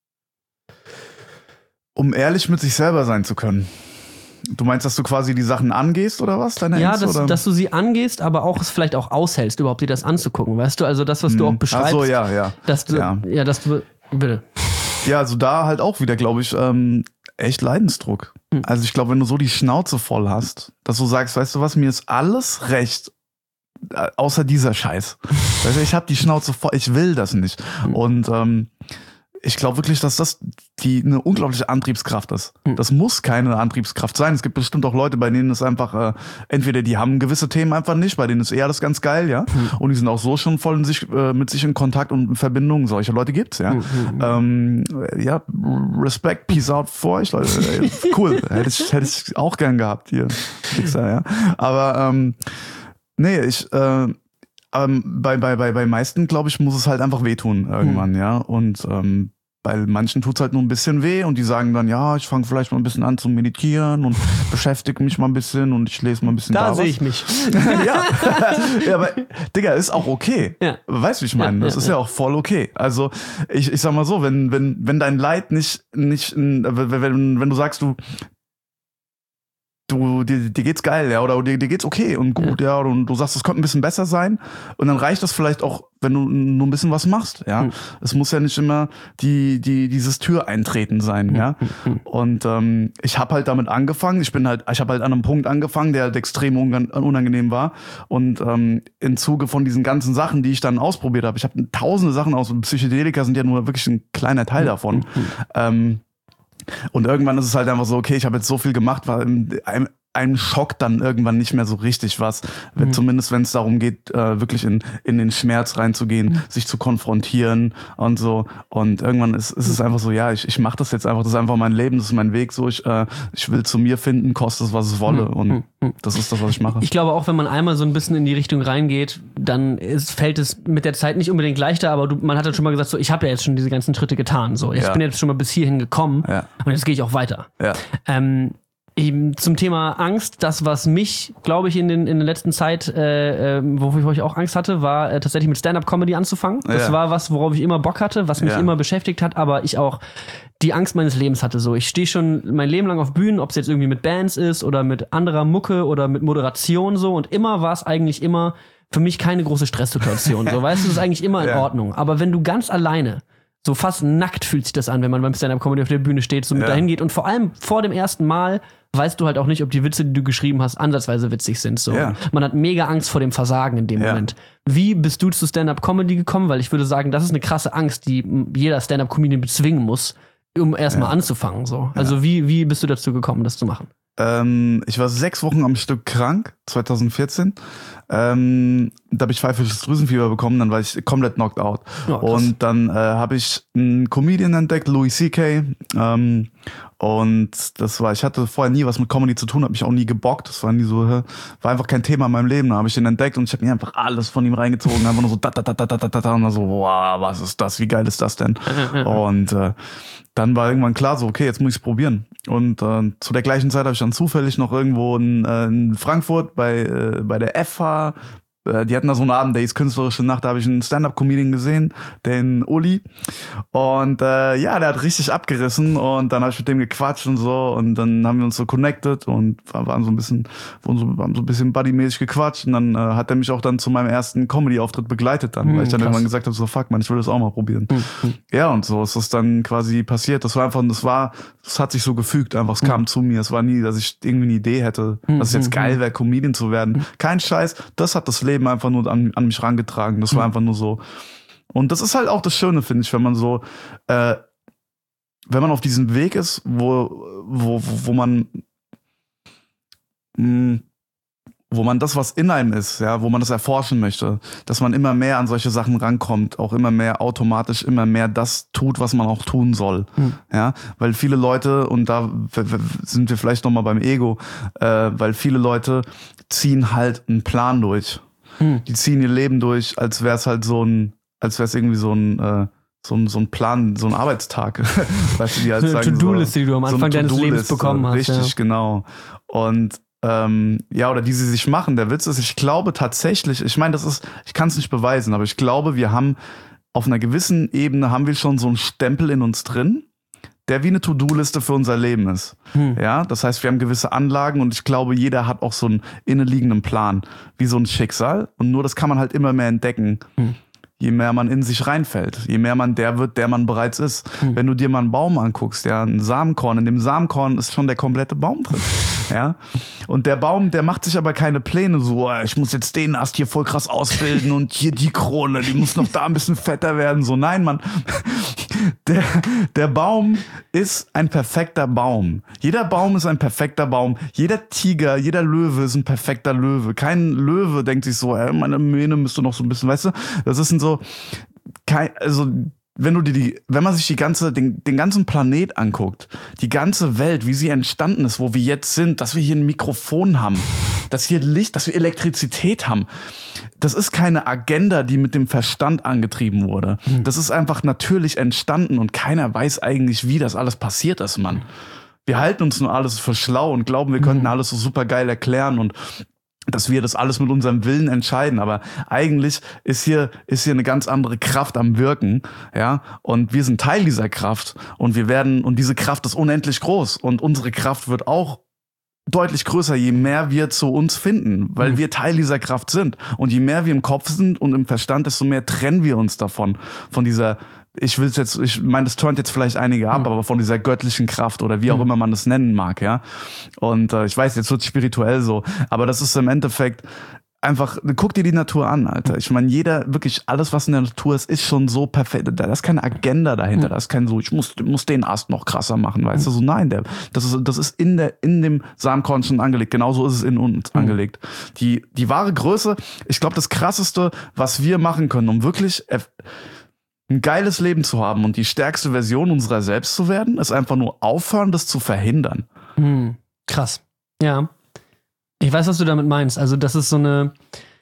Um ehrlich mit sich selber sein zu können. Du meinst, dass du quasi die Sachen angehst oder was? Deine Ja, Ängste, dass, oder? dass du sie angehst, aber auch es vielleicht auch aushältst, überhaupt dir das anzugucken. Weißt du, also das, was du auch beschreibst. Ach so, ja, ja. Dass du, ja. Ja. dass du, bitte. Ja, also da halt auch wieder, glaube ich, ähm, echt Leidensdruck. Hm. Also ich glaube, wenn du so die Schnauze voll hast, dass du sagst, weißt du was, mir ist alles recht, äh, außer dieser Scheiß. Weißt du, ich habe die Schnauze voll, ich will das nicht. Hm. Und ähm, ich glaube wirklich, dass das die eine unglaubliche Antriebskraft ist. Hm. Das muss keine Antriebskraft sein. Es gibt bestimmt auch Leute, bei denen es einfach, äh, entweder die haben gewisse Themen einfach nicht, bei denen ist eher das ganz geil, ja. Hm. Und die sind auch so schon voll in sich, äh, mit sich in Kontakt und in Verbindung. Solche Leute gibt's, ja. Hm. Ähm, ja, Respekt, Peace out für euch, Leute. Ey, cool. hätte ich, hätte ich auch gern gehabt hier. Fixer, ja. Aber ähm, nee, ich äh, ähm, bei, bei, bei, bei meisten, glaube ich, muss es halt einfach wehtun irgendwann, ja. Und ähm, bei manchen tut's halt nur ein bisschen weh und die sagen dann, ja, ich fange vielleicht mal ein bisschen an zu meditieren und beschäftige mich mal ein bisschen und ich lese mal ein bisschen da, Da sehe was. ich mich. ja. ja, aber Digga, ist auch okay. Ja. Weißt du, wie ich meine? Ja, das ja, ist ja ja. auch voll okay. Also ich, ich sag mal so, wenn, wenn, wenn dein Leid nicht, nicht, wenn, wenn, wenn du sagst, du, du, dir, dir geht's geil, ja, oder dir, dir geht's okay und gut, ja, und du sagst, es könnte ein bisschen besser sein und dann reicht das vielleicht auch, wenn du nur ein bisschen was machst, ja. Hm. Es muss ja nicht immer die, die, dieses Tür-Eintreten sein, ja. Hm. Und ähm, ich habe halt damit angefangen. Ich bin halt, ich habe halt an einem Punkt angefangen, der halt extrem ungan- unangenehm war. Und ähm, im Zuge von diesen ganzen Sachen, die ich dann ausprobiert habe, ich habe tausende Sachen aus. Psychedelika sind ja nur wirklich ein kleiner Teil davon. Ähm, und irgendwann ist es halt einfach so, okay, ich habe jetzt so viel gemacht, weil einem, einem Schock dann irgendwann nicht mehr so richtig was. Wenn, Mhm. Zumindest wenn es darum geht, äh, wirklich in, in den Schmerz reinzugehen, Mhm. sich zu konfrontieren und so. Und irgendwann ist, ist es einfach so, ja, ich, ich mache das jetzt einfach, das ist einfach mein Leben, das ist mein Weg. So, ich, äh, ich will zu mir finden, koste es, was es wolle. Mhm. Und Mhm. das ist das, was ich mache. Ich glaube auch, wenn man einmal so ein bisschen in die Richtung reingeht, dann ist, fällt es mit der Zeit nicht unbedingt leichter, aber du, man hat dann schon mal gesagt, so, ich habe ja jetzt schon diese ganzen Schritte getan. So, ich Ja. bin jetzt schon mal bis hierhin gekommen Ja. und jetzt gehe ich auch weiter. Ja. Ähm, eben zum Thema Angst, das, was mich, glaube ich, in, den, in der letzten Zeit, äh, äh, wofür ich auch Angst hatte, war äh, tatsächlich mit Stand-Up-Comedy anzufangen. Das Ja. war was, worauf ich immer Bock hatte, was mich Ja. immer beschäftigt hat, aber ich auch die Angst meines Lebens hatte. So, ich stehe schon mein Leben lang auf Bühnen, ob es jetzt irgendwie mit Bands ist oder mit anderer Mucke oder mit Moderation so, und immer war es eigentlich immer für mich keine große Stresssituation. So, weißt du, es ist eigentlich immer in Ja. Ordnung. Aber wenn du ganz alleine, so fast nackt fühlt sich das an, wenn man beim Stand-Up-Comedy auf der Bühne steht, so mit Ja. dahin geht, und vor allem vor dem ersten Mal weißt du halt auch nicht, ob die Witze, die du geschrieben hast, ansatzweise witzig sind. So. Ja. Man hat mega Angst vor dem Versagen in dem Ja. Moment. Wie bist du zu Stand-Up-Comedy gekommen? Weil ich würde sagen, das ist eine krasse Angst, die jeder Stand-Up-Comedian bezwingen muss, um erstmal Ja. anzufangen. So. Also wie, wie bist du dazu gekommen, das zu machen? Ähm, ich war sechs Wochen am Stück krank zwanzig vierzehn. Ähm, da habe ich pfeifisches Drüsenfieber bekommen, dann war ich komplett knocked out. Ja, und dann äh, habe ich einen Comedian entdeckt, Louis C K. Ähm, und das war, ich hatte vorher nie was mit Comedy zu tun, habe mich auch nie gebockt. Das war nie so, war einfach kein Thema in meinem Leben. Da habe ich den entdeckt und ich habe mir einfach alles von ihm reingezogen, einfach nur so da da da da da da da und dann so, wow, was ist das? Wie geil ist das denn? Und äh, dann war irgendwann klar, so okay, jetzt muss ich es probieren. Und äh, zu der gleichen Zeit habe ich dann zufällig noch irgendwo in, äh, in Frankfurt bei äh, bei der F H, äh, die hatten da so einen Abend, der hieß Künstlerische Nacht, da habe ich einen Stand-Up-Comedian gesehen, den Uli. Und äh, ja, der hat richtig abgerissen und dann habe ich mit dem gequatscht und so und dann haben wir uns so connected und waren so ein bisschen, waren so, waren so ein bisschen buddymäßig gequatscht und dann äh, hat er mich auch dann zu meinem ersten Comedy-Auftritt begleitet dann, hm, weil ich dann krass. irgendwann gesagt habe, so fuck man, ich will das auch mal probieren. Hm. Ja, und so ist das dann quasi passiert. Das war einfach, das war, das hat sich so gefügt einfach, es hm. kam zu mir. Es war nie, dass ich irgendwie eine Idee hätte, hm. dass es jetzt geil wäre, Comedian zu werden. Hm. Kein Scheiß, das hat das Leben einfach nur an, an mich rangetragen. Das war einfach nur so. Und das ist halt auch das Schöne, finde ich, wenn man so, äh, wenn man auf diesem Weg ist, wo, wo, wo man, mh, wo man das, was in einem ist, ja, wo man das erforschen möchte, dass man immer mehr an solche Sachen rankommt, auch immer mehr automatisch, immer mehr das tut, was man auch tun soll, mhm. ja, weil viele Leute, und da sind wir vielleicht nochmal beim Ego, äh, weil viele Leute ziehen halt einen Plan durch. Mhm. Die ziehen ihr Leben durch, als wäre es halt so ein, als wäre es irgendwie so ein, äh, so ein, so ein Plan, so ein Arbeitstag. Weißt du, die halt so eine sagen, To-Do-Liste, die du am Anfang so deines Lebens bekommen hast. Richtig, ja. genau. Und ähm, ja, oder die sie sich machen. Der Witz ist, ich glaube tatsächlich, ich meine, das ist, ich kann es nicht beweisen, aber ich glaube, wir haben auf einer gewissen Ebene haben wir schon so einen Stempel in uns drin, der wie eine To-Do-Liste für unser Leben ist. Hm. Ja, das heißt, wir haben gewisse Anlagen und ich glaube, jeder hat auch so einen innenliegenden Plan, wie so ein Schicksal. Und nur das kann man halt immer mehr entdecken. Hm. Je mehr man in sich reinfällt, je mehr man der wird, der man bereits ist. Hm. Wenn du dir mal einen Baum anguckst, ja, ein Samenkorn, in dem Samenkorn ist schon der komplette Baum drin. Ja, und der Baum, der macht sich aber keine Pläne, so, ich muss jetzt den Ast hier voll krass ausbilden und hier die Krone, die muss noch da ein bisschen fetter werden, so, nein, Mann, der, der Baum ist ein perfekter Baum. Jeder Baum ist ein perfekter Baum. Jeder Tiger, jeder Löwe ist ein perfekter Löwe. Kein Löwe denkt sich so, ey, meine Mähne müsste noch so ein bisschen, weißt du, das ist ein so, kein, also, wenn du dir die, wenn man sich die ganze, den, den ganzen Planet anguckt, die ganze Welt, wie sie entstanden ist, wo wir jetzt sind, dass wir hier ein Mikrofon haben, dass wir Licht, dass wir Elektrizität haben, das ist keine Agenda, die mit dem Verstand angetrieben wurde. Mhm. Das ist einfach natürlich entstanden und keiner weiß eigentlich, wie das alles passiert ist, Mann. Wir halten uns nur alles für schlau und glauben, wir könnten mhm. alles so super geil erklären und dass wir das alles mit unserem Willen entscheiden, aber eigentlich ist hier ist hier eine ganz andere Kraft am Wirken, ja, und wir sind Teil dieser Kraft und wir werden und diese Kraft ist unendlich groß und unsere Kraft wird auch deutlich größer, je mehr wir zu uns finden, weil mhm. wir Teil dieser Kraft sind und je mehr wir im Kopf sind und im Verstand, desto mehr trennen wir uns davon, von dieser ich will jetzt, ich meine, das turnt jetzt vielleicht einige ab, mhm. aber von dieser göttlichen Kraft oder wie auch mhm. immer man das nennen mag, ja. Und äh, ich weiß, jetzt wird es spirituell so, aber das ist im Endeffekt einfach, guck dir die Natur an, Alter. Ich meine, jeder, wirklich alles, was in der Natur ist, ist schon so perfekt. Da ist keine Agenda dahinter, mhm. da ist kein so, ich muss, muss den Ast noch krasser machen, weißt mhm. du? So, nein, der, das ist, das ist in der, in dem Samenkorn schon angelegt. Genauso ist es in uns mhm. angelegt. Die, die wahre Größe, ich glaube, das Krasseste, was wir machen können, um wirklich ein geiles Leben zu haben und die stärkste Version unserer selbst zu werden, ist einfach nur aufhören, das zu verhindern. Hm, krass. Ja. Ich weiß, was du damit meinst. Also, das ist so eine.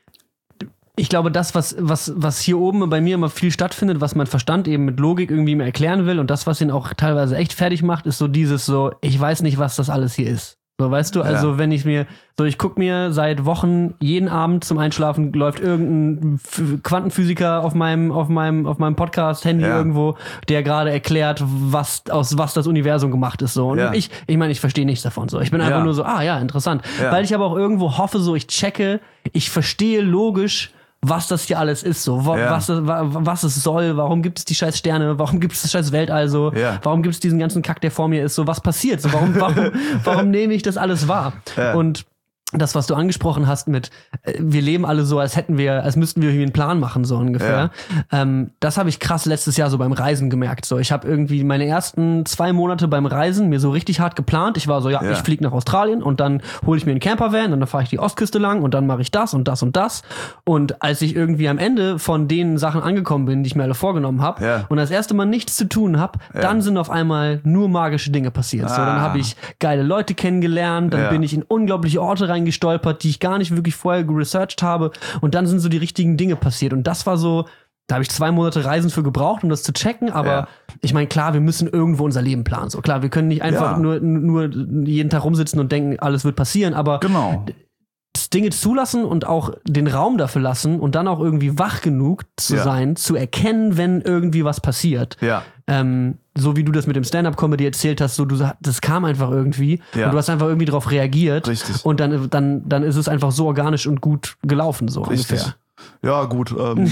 Ich glaube, das, was, was, was hier oben bei mir immer viel stattfindet, was mein Verstand eben mit Logik irgendwie mir erklären will und das, was ihn auch teilweise echt fertig macht, ist so dieses so, ich weiß nicht, was das alles hier ist. So, weißt du, also ja. wenn ich mir, so ich gucke mir seit Wochen jeden Abend zum Einschlafen läuft irgendein F- Quantenphysiker auf meinem, auf meinem, auf meinem Podcast-Handy ja. irgendwo, der gerade erklärt, was, aus was das Universum gemacht ist, so. Und ja. ich, ich meine, ich verstehe nichts davon, so. Ich bin einfach ja. nur so, ah ja, interessant. Ja. Weil ich aber auch irgendwo hoffe, so, ich checke, ich verstehe logisch, was das hier alles ist, so, Wo, ja. was, was es soll, warum gibt es die scheiß Sterne, warum gibt es das scheiß Weltall, so, ja. warum gibt es diesen ganzen Kack, der vor mir ist, so, was passiert, so, warum, warum, warum nehme ich das alles wahr? Ja. Und das, was du angesprochen hast mit, äh, wir leben alle so, als hätten wir, als müssten wir irgendwie einen Plan machen, so ungefähr. Ja. Ähm, das habe ich krass letztes Jahr so beim Reisen gemerkt. So, ich habe irgendwie meine ersten zwei Monate beim Reisen mir so richtig hart geplant. Ich war so, ja, ja. ich fliege nach Australien und dann hole ich mir einen Campervan und dann fahre ich die Ostküste lang und dann mache ich das und das und das. Und als ich irgendwie am Ende von den Sachen angekommen bin, die ich mir alle vorgenommen habe ja. und das erste Mal nichts zu tun habe, ja. dann sind auf einmal nur magische Dinge passiert. Ah. So, dann habe ich geile Leute kennengelernt, dann ja. bin ich in unglaubliche Orte rein gestolpert, die ich gar nicht wirklich vorher geresearched habe und dann sind so die richtigen Dinge passiert und das war so, da habe ich zwei Monate Reisen für gebraucht, um das zu checken, aber ja. ich meine, klar, wir müssen irgendwo unser Leben planen, so klar, wir können nicht einfach ja. nur, nur jeden Tag rumsitzen und denken, alles wird passieren, aber genau. Dinge zulassen und auch den Raum dafür lassen und dann auch irgendwie wach genug zu ja. sein, zu erkennen, wenn irgendwie was passiert. Ja. Ähm, so wie du das mit dem Stand-Up-Comedy erzählt hast, so du, das kam einfach irgendwie ja. und du hast einfach irgendwie darauf reagiert. Richtig. Und dann, dann, dann ist es einfach so organisch und gut gelaufen, so Richtig. ungefähr. Ja, gut. Ähm,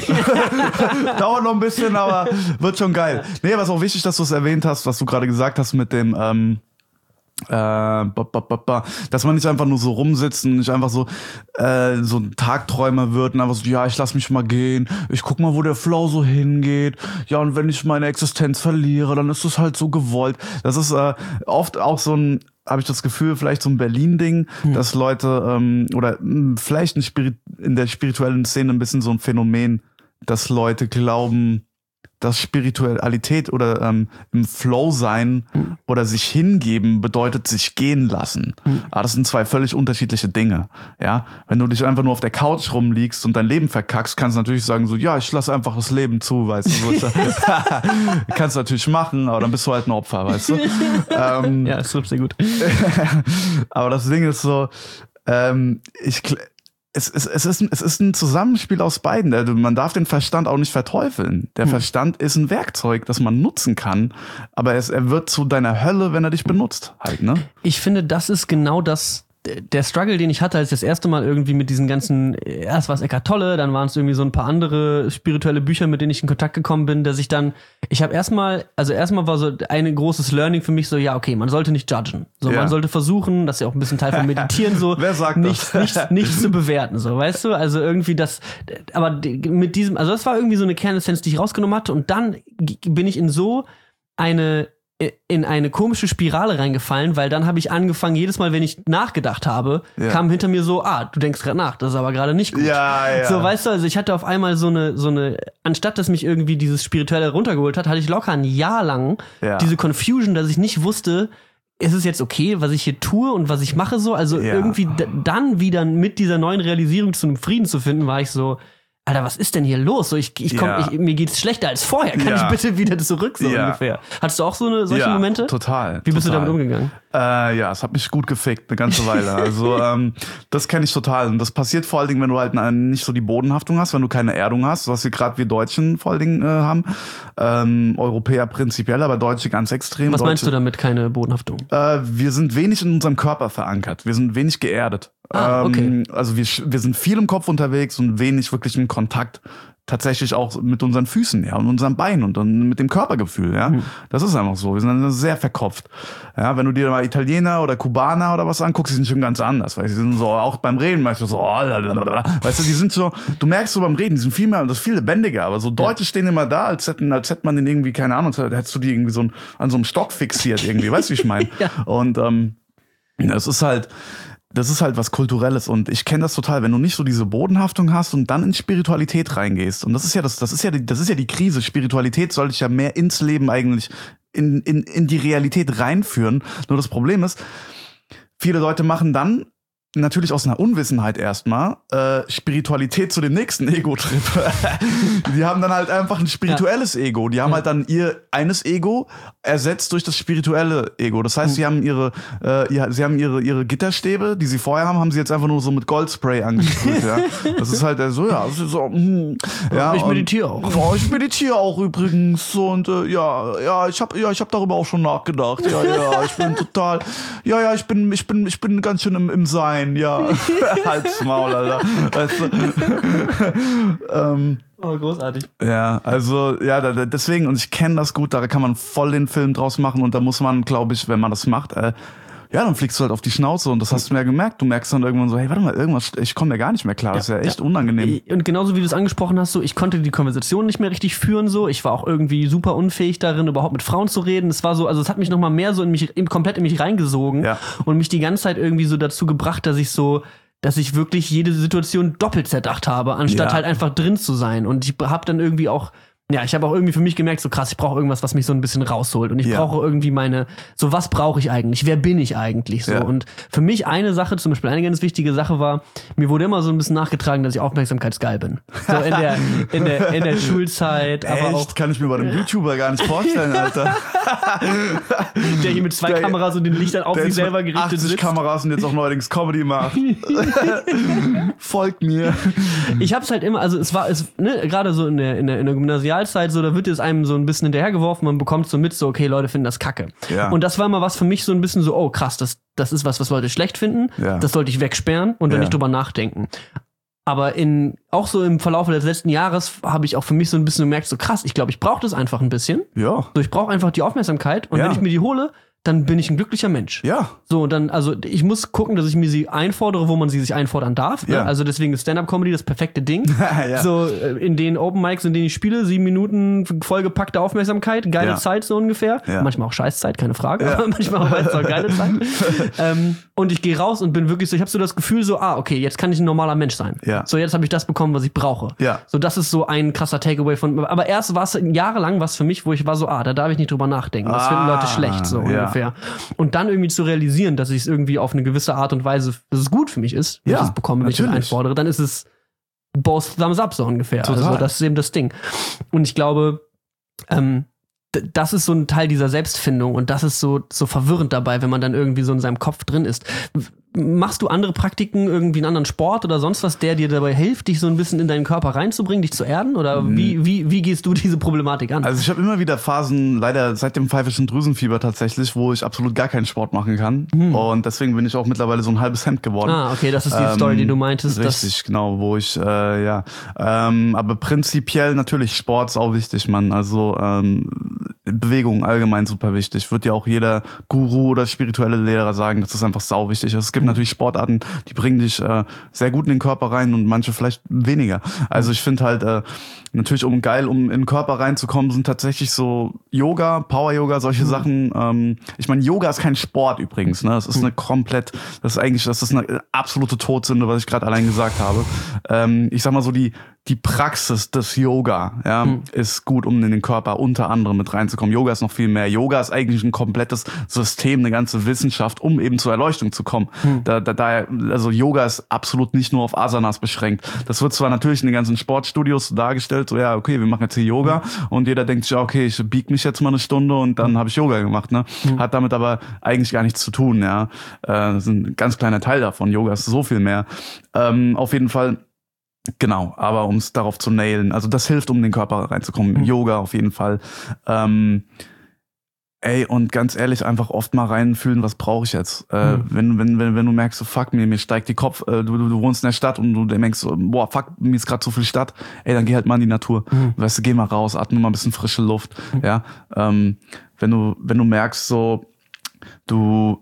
dauert noch ein bisschen, aber wird schon geil. Nee, was auch wichtig, dass du es erwähnt hast, was du gerade gesagt hast mit dem ähm Äh, ba, ba, ba, ba. dass man nicht einfach nur so rumsitzt und nicht einfach so äh, so ein Tagträumer wird und einfach so, ja, ich lass mich mal gehen, ich guck mal, wo der Flow so hingeht, ja, und wenn ich meine Existenz verliere, dann ist das halt so gewollt. Das ist äh, oft auch so ein, habe ich das Gefühl, vielleicht so ein Berlin-Ding, hm. dass Leute ähm, oder mh, vielleicht in, Spirit- in der spirituellen Szene ein bisschen so ein Phänomen, dass Leute glauben, dass Spiritualität oder ähm, im Flow sein mhm. oder sich hingeben bedeutet sich gehen lassen. Mhm. Aber das sind zwei völlig unterschiedliche Dinge. Ja, wenn du dich einfach nur auf der Couch rumliegst und dein Leben verkackst, kannst du natürlich sagen so, ja, ich lasse einfach das Leben zu, weißt du. So. Kannst du natürlich machen, aber dann bist du halt ein Opfer, weißt du. ähm, ja, das ist sehr gut. Aber das Ding ist so, ähm, ich Es, es, es, ist, es ist ein Zusammenspiel aus beiden. Man darf den Verstand auch nicht verteufeln. Der hm. Verstand ist ein Werkzeug, das man nutzen kann, aber es, er wird zu deiner Hölle, wenn er dich benutzt. Halt, ne? Ich finde, das ist genau das, der Struggle, den ich hatte, als ich das erste Mal irgendwie mit diesen ganzen, erst war es Eckhart Tolle, dann waren es irgendwie so ein paar andere spirituelle Bücher, mit denen ich in Kontakt gekommen bin, dass ich dann, ich habe erstmal, also erstmal war so ein großes Learning für mich so, ja, okay, man sollte nicht judgen. So, ja. Man sollte versuchen, das ist ja auch ein bisschen Teil von Meditieren, so, Wer sagt nichts, das? nichts, nichts zu bewerten, so, weißt du? Also irgendwie das, aber mit diesem, also das war irgendwie so eine Kernessenz, die ich rausgenommen hatte und dann bin ich in so eine in eine komische Spirale reingefallen, weil dann habe ich angefangen, jedes Mal, wenn ich nachgedacht habe, ja. kam hinter mir so, ah, du denkst gerade nach, das ist aber gerade nicht gut. Ja, ja. So, weißt du, also ich hatte auf einmal so eine, so eine, anstatt dass mich irgendwie dieses Spirituelle runtergeholt hat, hatte ich locker ein Jahr lang ja. diese Confusion, dass ich nicht wusste, ist es jetzt okay, was ich hier tue und was ich mache so, also ja. irgendwie d- dann wieder mit dieser neuen Realisierung zu einem Frieden zu finden, war ich so, Alter, was ist denn hier los? So, ich, ich komm, ja. ich, mir geht's schlechter als vorher. Kann ja. ich bitte wieder zurück, so ja. ungefähr? Hattest du auch so eine, solche ja, Momente? Total. Wie bist total. du damit umgegangen? Äh, ja, es hat mich gut gefickt, eine ganze Weile. Also ähm, das kenne ich total. Und das passiert vor allen Dingen, wenn du halt nicht so die Bodenhaftung hast, wenn du keine Erdung hast, was wir gerade wir Deutschen vor allen Dingen äh, haben. Ähm, Europäer prinzipiell, aber Deutsche ganz extrem. Was Deutsche, meinst du damit, keine Bodenhaftung? Äh, wir sind wenig in unserem Körper verankert. Wir sind wenig geerdet. Ah, okay. Ähm, also wir, wir sind viel im Kopf unterwegs und wenig wirklich im Kontakt tatsächlich auch mit unseren Füßen, ja, und unserem Bein und dann mit dem Körpergefühl, ja. Mhm. Das ist einfach so. Wir sind sehr verkopft. Ja, wenn du dir mal Italiener oder Kubaner oder was anguckst, die sind schon ganz anders, weil sie sind so, auch beim Reden manchmal so, oh, lalalala. Weißt du, die sind so, du merkst so beim Reden, die sind viel mehr, das ist viel lebendiger, aber so Deutsche ja. stehen immer da, als hätten, als hätte man den irgendwie, keine Ahnung, als hättest du die irgendwie so an so einem Stock fixiert irgendwie, weißt du, wie ich meine? ja. Und, ähm, das ist halt, Das ist halt was Kulturelles und ich kenne das total, wenn du nicht so diese Bodenhaftung hast und dann in Spiritualität reingehst. Und das ist ja das, das ist ja die, das ist ja die Krise. Spiritualität soll dich ja mehr ins Leben eigentlich, in, in, in die Realität reinführen. Nur das Problem ist, viele Leute machen dann natürlich aus einer Unwissenheit erstmal äh, Spiritualität zu dem nächsten Ego-Trip. Die haben dann halt einfach ein spirituelles ja. Ego. Die haben ja. halt dann ihr eines Ego ersetzt durch das spirituelle Ego. Das heißt, mhm. sie haben ihre, äh, ja, sie haben ihre ihre Gitterstäbe, die sie vorher haben, haben sie jetzt einfach nur so mit Goldspray angesprüht. ja. Das ist halt so, ja, das ist so. Mh, ja ich meditiere auch. Oh, ich meditiere auch übrigens und äh, ja, ja, ich habe ja, ich habe darüber auch schon nachgedacht. Ja, ja, ich bin total, ja, ja, ich bin, ich bin, ich bin ganz schön im, im Sein. Ja, halt's Maul, Alter. Weißt du? ähm, oh, großartig. Ja, also, ja, da, deswegen, und ich kenne das gut, da kann man voll den Film draus machen und da muss man, glaube ich, wenn man das macht, äh, Ja, dann fliegst du halt auf die Schnauze und das hast du mir ja gemerkt. Du merkst dann irgendwann so, hey, warte mal, irgendwas, ich komme ja gar nicht mehr klar. Das ist ja echt ja. unangenehm. Und genauso wie du es angesprochen hast, so, ich konnte die Konversation nicht mehr richtig führen, so. Ich war auch irgendwie super unfähig darin, überhaupt mit Frauen zu reden. Es war so, also es hat mich nochmal mehr so in mich, komplett in mich reingesogen ja. und mich die ganze Zeit irgendwie so dazu gebracht, dass ich so, dass ich wirklich jede Situation doppelt zerdacht habe, anstatt ja. halt einfach drin zu sein. Und ich habe dann irgendwie auch Ja, ich habe auch irgendwie für mich gemerkt, so krass, ich brauche irgendwas, was mich so ein bisschen rausholt. Und ich ja. brauche irgendwie meine, so was brauche ich eigentlich? Wer bin ich eigentlich? So. Ja. Und für mich eine Sache, zum Beispiel eine ganz wichtige Sache war, mir wurde immer so ein bisschen nachgetragen, dass ich aufmerksamkeitsgeil bin. So in der, in der, in der Schulzeit. Echt? Aber auch, kann ich mir bei einem YouTuber gar nicht vorstellen, Alter. Der hier mit zwei der, Kameras und den Lichtern auf sich selber gerichtet achtzig sitzt. Kameras und jetzt auch neuerdings Comedy macht. Folgt mir. Ich hab's halt immer, also es war, es, ne, gerade so in der, in der, in der Gymnasial Zeit, so, da wird es einem so ein bisschen hinterhergeworfen, man bekommt so mit, so, okay, Leute finden das kacke. Ja. Und das war immer was für mich so ein bisschen so, oh krass, das, das ist was, was Leute schlecht finden, ja. das sollte ich wegsperren und dann ja. nicht drüber nachdenken. Aber in, auch so im Verlauf des letzten Jahres habe ich auch für mich so ein bisschen gemerkt, so krass, ich glaube, ich brauche das einfach ein bisschen. Ja. So, ich brauche einfach die Aufmerksamkeit und ja. wenn ich mir die hole, dann bin ich ein glücklicher Mensch. Ja. So, dann, also ich muss gucken, dass ich mir sie einfordere, wo man sie sich einfordern darf. Ne? Ja. Also deswegen ist Stand-Up-Comedy das perfekte Ding. ja. So, in den Open Mics, in denen ich spiele, sieben Minuten vollgepackte Aufmerksamkeit, geile ja. Zeit so ungefähr. Ja. Manchmal auch Scheißzeit, keine Frage, ja. aber manchmal auch, auch geile Zeit. ähm, und ich gehe raus und bin wirklich so, ich habe so das Gefühl so, ah, okay, jetzt kann ich ein normaler Mensch sein. Ja. So, jetzt habe ich das bekommen, was ich brauche. Ja. So, das ist so ein krasser Takeaway von, aber erst war es jahrelang was für mich, wo ich war so, ah, da darf ich nicht drüber nachdenken. Das ah, finden Leute schlecht, so ja. ungefähr. Und dann irgendwie zu realisieren, dass ich es irgendwie auf eine gewisse Art und Weise, dass es gut für mich ist, wenn ja, ich es bekomme, wenn natürlich. ich es einfordere, dann ist es both thumbs up so ungefähr. Total. Also das ist eben das Ding. Und ich glaube, ähm, d- das ist so ein Teil dieser Selbstfindung und das ist so, so verwirrend dabei, wenn man dann irgendwie so in seinem Kopf drin ist. Machst du andere Praktiken, irgendwie einen anderen Sport oder sonst was, der dir dabei hilft, dich so ein bisschen in deinen Körper reinzubringen, dich zu erden? Oder mhm. wie, wie, wie gehst du diese Problematik an? Also ich habe immer wieder Phasen, leider seit dem pfeifischen Drüsenfieber tatsächlich, wo ich absolut gar keinen Sport machen kann. Mhm. Und deswegen bin ich auch mittlerweile so ein halbes Hemd geworden. Ah, okay, das ist die ähm, Story, die du meintest. Richtig, genau, wo ich, äh, ja. Ähm, aber prinzipiell natürlich Sport ist auch wichtig, Mann. Also ähm, Bewegung allgemein super wichtig. Wird ja auch jeder Guru oder spirituelle Lehrer sagen, dass das einfach sau wichtig ist. Es gibt natürlich Sportarten, die bringen dich äh, sehr gut in den Körper rein und manche vielleicht weniger. Also ich finde halt, äh, natürlich um geil, um in den Körper reinzukommen, sind tatsächlich so Yoga, Power-Yoga, solche mhm. Sachen. Ähm, ich meine, Yoga ist kein Sport übrigens, ne? Das ist eine komplett, das ist eigentlich, das ist eine absolute Todsünde, was ich gerade allein gesagt habe. Ähm, ich sag mal so, die die Praxis des Yoga, ja, mhm. ist gut, um in den Körper unter anderem mit reinzukommen. Yoga ist noch viel mehr. Yoga ist eigentlich ein komplettes System, eine ganze Wissenschaft, um eben zur Erleuchtung zu kommen. Mhm. Da, da, da, also Yoga ist absolut nicht nur auf Asanas beschränkt. Das wird zwar natürlich in den ganzen Sportstudios dargestellt, so ja, okay, wir machen jetzt hier Yoga mhm. und jeder denkt sich, ja, okay, ich bieg mich jetzt mal eine Stunde und dann habe ich Yoga gemacht, ne? Mhm. Hat damit aber eigentlich gar nichts zu tun, ja. Äh, das ist ein ganz kleiner Teil davon. Yoga ist so viel mehr. Ähm, auf jeden Fall. Genau, aber um es darauf zu nailen, also das hilft, um in den Körper reinzukommen. Mhm. Yoga auf jeden Fall. Ähm, ey, und ganz ehrlich, einfach oft mal reinfühlen, was brauche ich jetzt? Äh, mhm. wenn, wenn, wenn, wenn du merkst, so fuck, mir, mir steigt die Kopf, äh, du, du, du wohnst in der Stadt und du denkst so, boah, fuck, mir ist gerade zu viel Stadt, ey, dann geh halt mal in die Natur. Mhm. Weißt du, geh mal raus, atme mal ein bisschen frische Luft. Mhm. Ja, ähm, wenn du, wenn du merkst, so, du,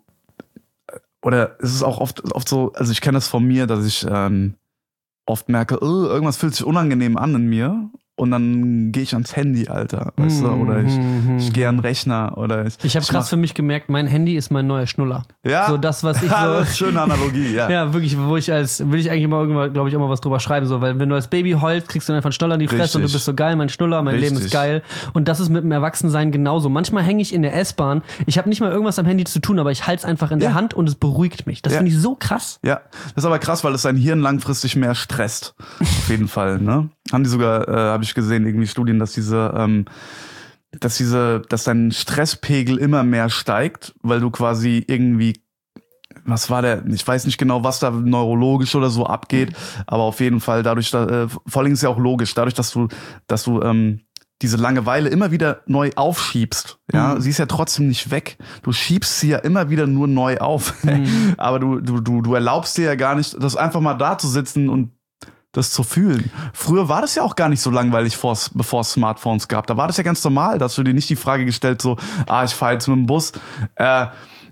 oder es ist auch oft, oft so, also ich kenne das von mir, dass ich, ähm, oft merke, oh, irgendwas fühlt sich unangenehm an in mir und dann gehe ich ans Handy, Alter, weißt du, oder ich, ich gehe an den Rechner oder ich... Ich habe krass für mich gemerkt, mein Handy ist mein neuer Schnuller. Ja? So das, was ich so... das ist schöne Analogie, ja. Ja, wirklich, wo ich als, will ich eigentlich immer irgendwann, glaube ich, immer was drüber schreiben, so, weil wenn du als Baby heulst, kriegst du einfach einen Schnuller in die Fresse. Richtig. Und du bist so geil, mein Schnuller, mein Richtig. Leben ist geil. Und das ist mit dem Erwachsensein genauso. Manchmal hänge ich in der S-Bahn, ich habe nicht mal irgendwas am Handy zu tun, aber ich halte es einfach in ja. der Hand und es beruhigt mich. Das ja. finde ich so krass. Ja, das ist aber krass, weil es dein Hirn langfristig mehr stresst. Auf jeden Fall, ne? Haben die sogar, äh, habe ich gesehen, irgendwie Studien, dass diese, ähm, dass diese, dass dein Stresspegel immer mehr steigt, weil du quasi irgendwie, was war der, ich weiß nicht genau, was da neurologisch oder so abgeht, mhm. aber auf jeden Fall dadurch, da, äh, vor allem ist ja auch logisch, dadurch, dass du, dass du ähm, diese Langeweile immer wieder neu aufschiebst, ja, mhm. sie ist ja trotzdem nicht weg. Du schiebst sie ja immer wieder nur neu auf, mhm. aber du, du, du, du erlaubst dir ja gar nicht, das einfach mal da zu sitzen und das zu fühlen. Früher war das ja auch gar nicht so langweilig, bevor es Smartphones gab. Da war das ja ganz normal, dass du dir nicht die Frage gestellt so, ah, ich fahre jetzt mit dem Bus, äh,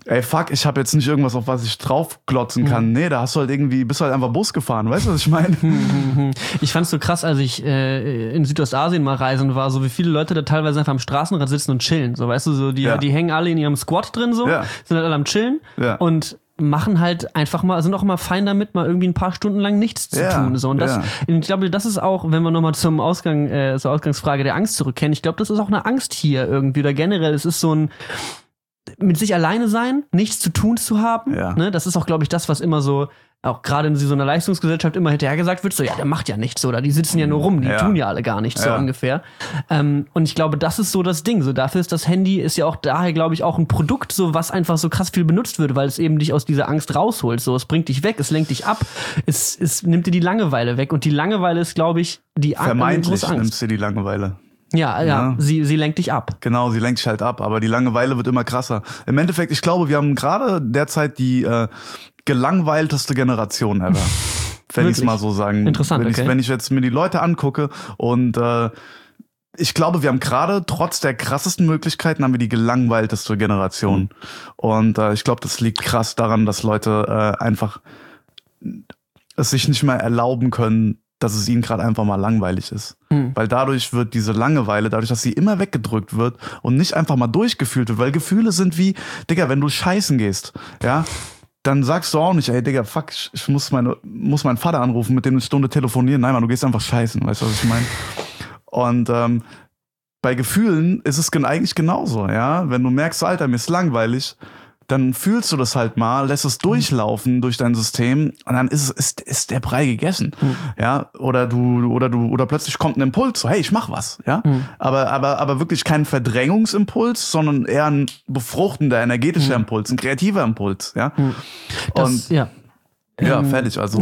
ey, fuck, ich habe jetzt nicht irgendwas, auf was ich draufklotzen kann. Mhm. Nee, da hast du halt irgendwie, bist halt einfach Bus gefahren, weißt du, was ich meine? Ich fand's so krass, als ich äh, in Südostasien mal reisen war, so wie viele Leute da teilweise einfach am Straßenrand sitzen und chillen, so, weißt du, so, die, ja. die hängen alle in ihrem Squad drin, so, ja. sind halt alle am Chillen ja. und machen halt einfach mal, sind auch immer fein damit, mal irgendwie ein paar Stunden lang nichts zu ja, tun. So. Und das, ja. ich glaube, das ist auch, wenn wir nochmal zum Ausgang, äh, zur Ausgangsfrage der Angst zurückkehren, ich glaube, das ist auch eine Angst hier irgendwie, oder generell, es ist so ein mit sich alleine sein, nichts zu tun zu haben. Ja. Ne? Das ist auch, glaube ich, das, was immer so, auch gerade in so einer Leistungsgesellschaft immer hinterher gesagt wird, so, ja, der macht ja nichts, oder die sitzen ja nur rum, die ja. tun ja alle gar nichts, ja. so ungefähr. Ähm, und ich glaube, das ist so das Ding. So, dafür ist das Handy, ist ja auch daher, glaube ich, auch ein Produkt, so, was einfach so krass viel benutzt wird, weil es eben dich aus dieser Angst rausholt. So, es bringt dich weg, es lenkt dich ab, es, es nimmt dir die Langeweile weg. Und die Langeweile ist, glaube ich, die Angst. Vermeintlich nimmst dir die Langeweile. Ja, ja, ja, sie sie lenkt dich ab. Genau, sie lenkt dich halt ab, aber die Langeweile wird immer krasser. Im Endeffekt, ich glaube, wir haben gerade derzeit die äh, gelangweilteste Generation ever. Wenn ich es mal so sagen. Interessant, wenn okay. ich, wenn ich jetzt mir die Leute angucke und äh, ich glaube, wir haben gerade trotz der krassesten Möglichkeiten haben wir die gelangweilteste Generation. Mhm. Und äh, ich glaube, das liegt krass daran, dass Leute äh, einfach es sich nicht mehr erlauben können, dass es ihnen gerade einfach mal langweilig ist. Mhm. Weil dadurch wird diese Langeweile, dadurch, dass sie immer weggedrückt wird und nicht einfach mal durchgefühlt wird, weil Gefühle sind wie, Digga, wenn du scheißen gehst, ja, dann sagst du auch nicht, ey, Digga, fuck, ich muss, meine, muss meinen Vater anrufen, mit dem eine Stunde telefonieren. Nein, Mann, du gehst einfach scheißen, weißt du, was ich meine? Und ähm, bei Gefühlen ist es eigentlich genauso, ja. Wenn du merkst, Alter, mir ist langweilig, dann fühlst du das halt mal, lässt es durchlaufen durch dein System und dann ist es ist, ist der Brei gegessen, mhm. ja, oder du oder du oder plötzlich kommt ein Impuls, so hey, ich mach was, ja, mhm. aber aber aber wirklich kein Verdrängungsimpuls, sondern eher ein befruchtender, energetischer mhm. Impuls, ein kreativer Impuls, ja. Mhm. Das, und ja. Ja, ähm, fertig, also.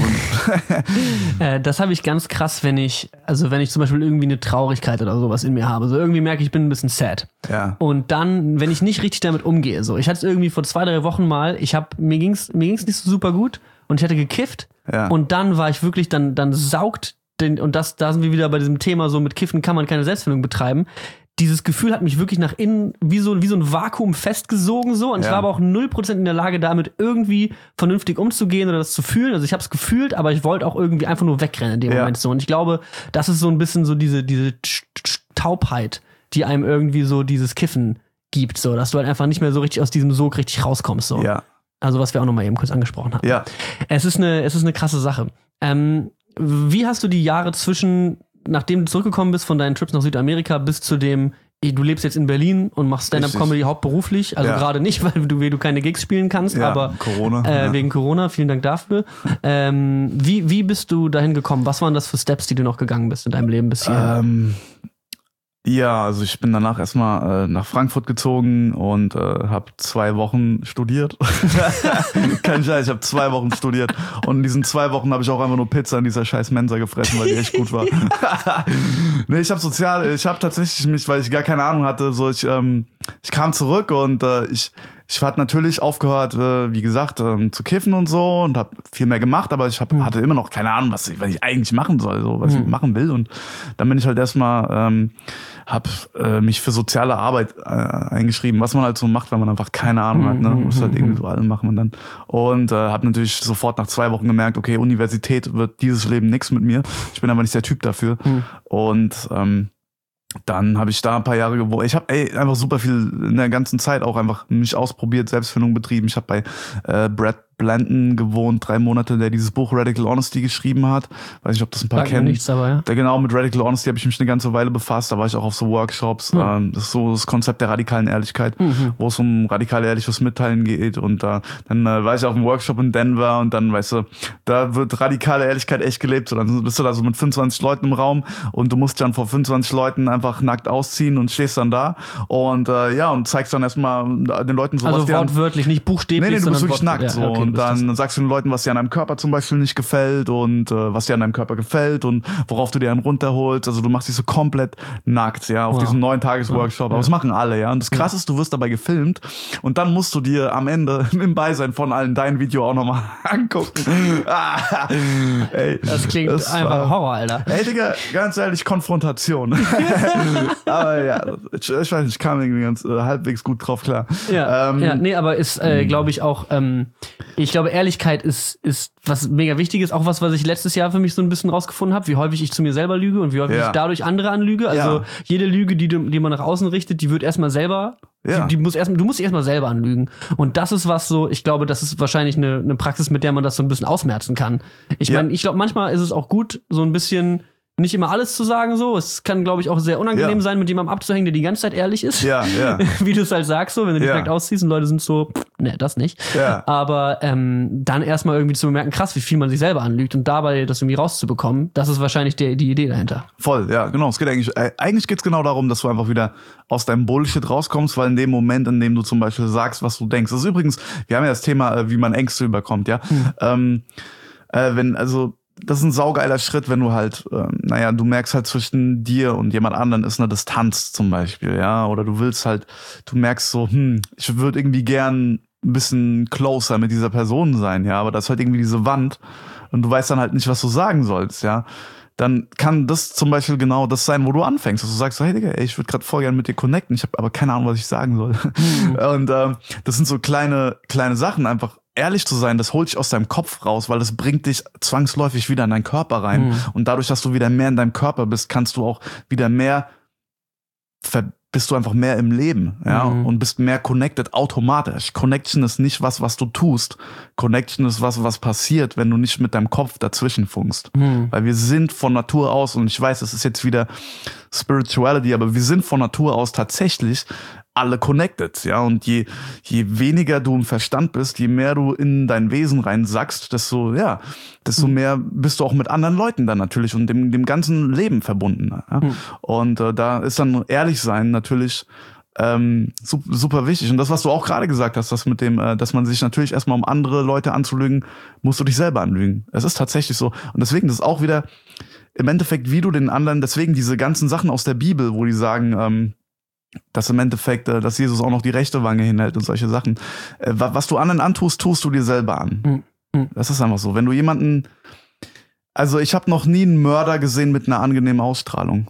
äh, das habe ich ganz krass, wenn ich, also wenn ich zum Beispiel irgendwie eine Traurigkeit oder sowas in mir habe. So irgendwie merke ich, ich bin ein bisschen sad. Ja. Und dann, wenn ich nicht richtig damit umgehe, so. Ich hatte es irgendwie vor zwei, drei Wochen mal, ich hab, mir ging's, mir ging's nicht so super gut und ich hatte gekifft. Ja. Und dann war ich wirklich, dann, dann saugt den, und das, da sind wir wieder bei diesem Thema, so mit Kiffen kann man keine Selbstfindung betreiben. Dieses Gefühl hat mich wirklich nach innen wie so, wie so ein Vakuum festgesogen so und ja. ich war aber auch null Prozent in der Lage, damit irgendwie vernünftig umzugehen oder das zu fühlen. Also ich habe es gefühlt, aber ich wollte auch irgendwie einfach nur wegrennen in dem ja. Moment so. Und ich glaube, das ist so ein bisschen so diese, diese Taubheit, die einem irgendwie so dieses Kiffen gibt, so, dass du halt einfach nicht mehr so richtig aus diesem Sog richtig rauskommst so. Ja. Also was wir auch noch mal eben kurz angesprochen haben. Ja. Es ist eine, es ist eine krasse Sache. Ähm, wie hast du die Jahre zwischen nachdem du zurückgekommen bist von deinen Trips nach Südamerika bis zu dem, du lebst jetzt in Berlin und machst Stand-Up-Comedy hauptberuflich, also ja. gerade nicht, weil du, weil du keine Gigs spielen kannst, ja, aber Corona, äh, ja. wegen Corona, vielen Dank dafür. ähm, wie, wie bist du dahin gekommen? Was waren das für Steps, die du noch gegangen bist in deinem Leben bis hierher? Ähm, ja, also ich bin danach erstmal äh, nach Frankfurt gezogen und äh, habe zwei Wochen studiert. Kein Scheiß, ich habe zwei Wochen studiert und in diesen zwei Wochen habe ich auch einfach nur Pizza in dieser scheiß Mensa gefressen, weil die echt gut war. Nee, ich habe sozial, ich habe tatsächlich mich, weil ich gar keine Ahnung hatte, so ich ähm, ich kam zurück und äh, ich Ich hatte natürlich aufgehört, äh, wie gesagt, ähm, zu kiffen und so und habe viel mehr gemacht, aber ich hab, mhm. hatte immer noch keine Ahnung, was ich, was ich eigentlich machen soll, so was mhm. ich machen will. Und dann bin ich halt erstmal, ähm, hab äh, mich für soziale Arbeit äh, eingeschrieben, was man halt so macht, wenn man einfach keine Ahnung mhm. hat, ne, muss halt irgendwie so allem machen und dann und äh, habe natürlich sofort nach zwei Wochen gemerkt, okay, Universität wird dieses Leben nix mit mir. Ich bin aber nicht der Typ dafür mhm. und ähm, dann habe ich da ein paar Jahre gewohnt. Ich habe einfach super viel in der ganzen Zeit auch einfach mich ausprobiert, Selbstfindung betrieben. Ich habe bei äh, Brad Blanton gewohnt, drei Monate, der dieses Buch Radical Honesty geschrieben hat. Weiß nicht, ob das ein paar Sag kennen. Nichts, aber ja. Der, genau, mit Radical Honesty habe ich mich eine ganze Weile befasst. Da war ich auch auf so Workshops. Mhm. Ähm, das ist so das Konzept der radikalen Ehrlichkeit, mhm. wo es um radikal ehrliches Mitteilen geht. Und äh, dann äh, war ich auf einem Workshop in Denver und dann, weißt du, da wird radikale Ehrlichkeit echt gelebt. So, dann bist du da so mit fünfundzwanzig Leuten im Raum und du musst dann vor fünfundzwanzig Leuten einfach nackt ausziehen und stehst dann da und äh, ja, und zeigst dann erstmal den Leuten so, also was die wortwörtlich, nicht buchstäblich, nee, nee, du bist sondern wirklich nackt. Ja, so. okay. Und und dann sagst du den Leuten, was dir an deinem Körper zum Beispiel nicht gefällt und äh, was dir an deinem Körper gefällt und worauf du dir einen runterholst. Also du machst dich so komplett nackt, ja, auf wow. diesem neuen Tages-Workshop. Aber ja. das machen alle, ja. Und das Krasse ist, du wirst dabei gefilmt und dann musst du dir am Ende im Beisein von allen dein Video auch nochmal angucken. ah, ey, das klingt das einfach war, Horror, Alter. Ey, Digga, ganz ehrlich, Konfrontation. Aber ja, ich, ich weiß nicht, ich kam irgendwie ganz äh, halbwegs gut drauf klar. Ja, ähm, ja nee, aber ist, äh, glaube ich, auch, ähm, ich glaube, Ehrlichkeit ist, ist was mega wichtig ist, auch was, was ich letztes Jahr für mich so ein bisschen rausgefunden habe, wie häufig ich zu mir selber lüge und wie häufig ja. ich dadurch andere anlüge. Also ja. jede Lüge, die, die man nach außen richtet, die wird erstmal selber, ja. die, die muss erst, du musst dich erstmal selber anlügen. Und das ist was so, ich glaube, das ist wahrscheinlich eine, eine Praxis, mit der man das so ein bisschen ausmerzen kann. Ich ja. meine, ich glaube, manchmal ist es auch gut, so ein bisschen nicht immer alles zu sagen, so. Es kann, glaube ich, auch sehr unangenehm ja. sein, mit jemandem abzuhängen, der die ganze Zeit ehrlich ist. Ja, ja. Wie du es halt sagst, so, wenn du dich ja. direkt ausziehst und Leute sind so, pff, ne, das nicht. Ja. Aber ähm, dann erstmal irgendwie zu bemerken, krass, wie viel man sich selber anlügt und dabei das irgendwie rauszubekommen, das ist wahrscheinlich die, die Idee dahinter. Voll, ja, genau. Es geht eigentlich, äh, eigentlich geht's genau darum, dass du einfach wieder aus deinem Bullshit rauskommst, weil in dem Moment, in dem du zum Beispiel sagst, was du denkst. Das ist übrigens, wir haben ja das Thema, äh, wie man Ängste überkommt, ja. Hm. Ähm, äh, wenn, also, das ist ein saugeiler Schritt, wenn du halt, äh, naja, du merkst halt zwischen dir und jemand anderen ist eine Distanz zum Beispiel, ja, oder du willst halt, du merkst so, hm, ich würde irgendwie gern ein bisschen closer mit dieser Person sein, ja, aber da ist halt irgendwie diese Wand und du weißt dann halt nicht, was du sagen sollst, ja, dann kann das zum Beispiel genau das sein, wo du anfängst, dass du sagst, hey Digga, ey, ich würde gerade voll gerne mit dir connecten, ich habe aber keine Ahnung, was ich sagen soll. Mhm. Und äh, das sind so kleine, kleine Sachen, einfach ehrlich zu sein, das holt dich aus deinem Kopf raus, weil das bringt dich zwangsläufig wieder in deinen Körper rein. Mhm. Und dadurch, dass du wieder mehr in deinem Körper bist, kannst du auch wieder mehr, ver- bist du einfach mehr im Leben, ja, mhm. und bist mehr connected automatisch. Connection ist nicht was, was du tust. Connection ist was, was passiert, wenn du nicht mit deinem Kopf dazwischen funkst. Mhm. Weil wir sind von Natur aus, und ich weiß, das ist jetzt wieder Spirituality, aber wir sind von Natur aus tatsächlich alle connected, ja, und je, je weniger du im Verstand bist, je mehr du in dein Wesen reinsackst, desto, ja, desto mhm. mehr bist du auch mit anderen Leuten dann natürlich und dem, dem ganzen Leben verbunden, ja? Mhm. Und äh, da ist dann ehrlich sein natürlich ähm, super, super wichtig. Und das, was du auch gerade gesagt hast, das mit dem, äh, dass man sich natürlich erstmal, um andere Leute anzulügen, musst du dich selber anlügen. Es ist tatsächlich so. Und deswegen, das ist auch wieder im Endeffekt, wie du den anderen, deswegen diese ganzen Sachen aus der Bibel, wo die sagen, ähm, dass im Endeffekt, dass Jesus auch noch die rechte Wange hinhält und solche Sachen. Was du anderen antust, tust du dir selber an. Mhm. Das ist einfach so. Wenn du jemanden, also ich habe noch nie einen Mörder gesehen mit einer angenehmen Ausstrahlung.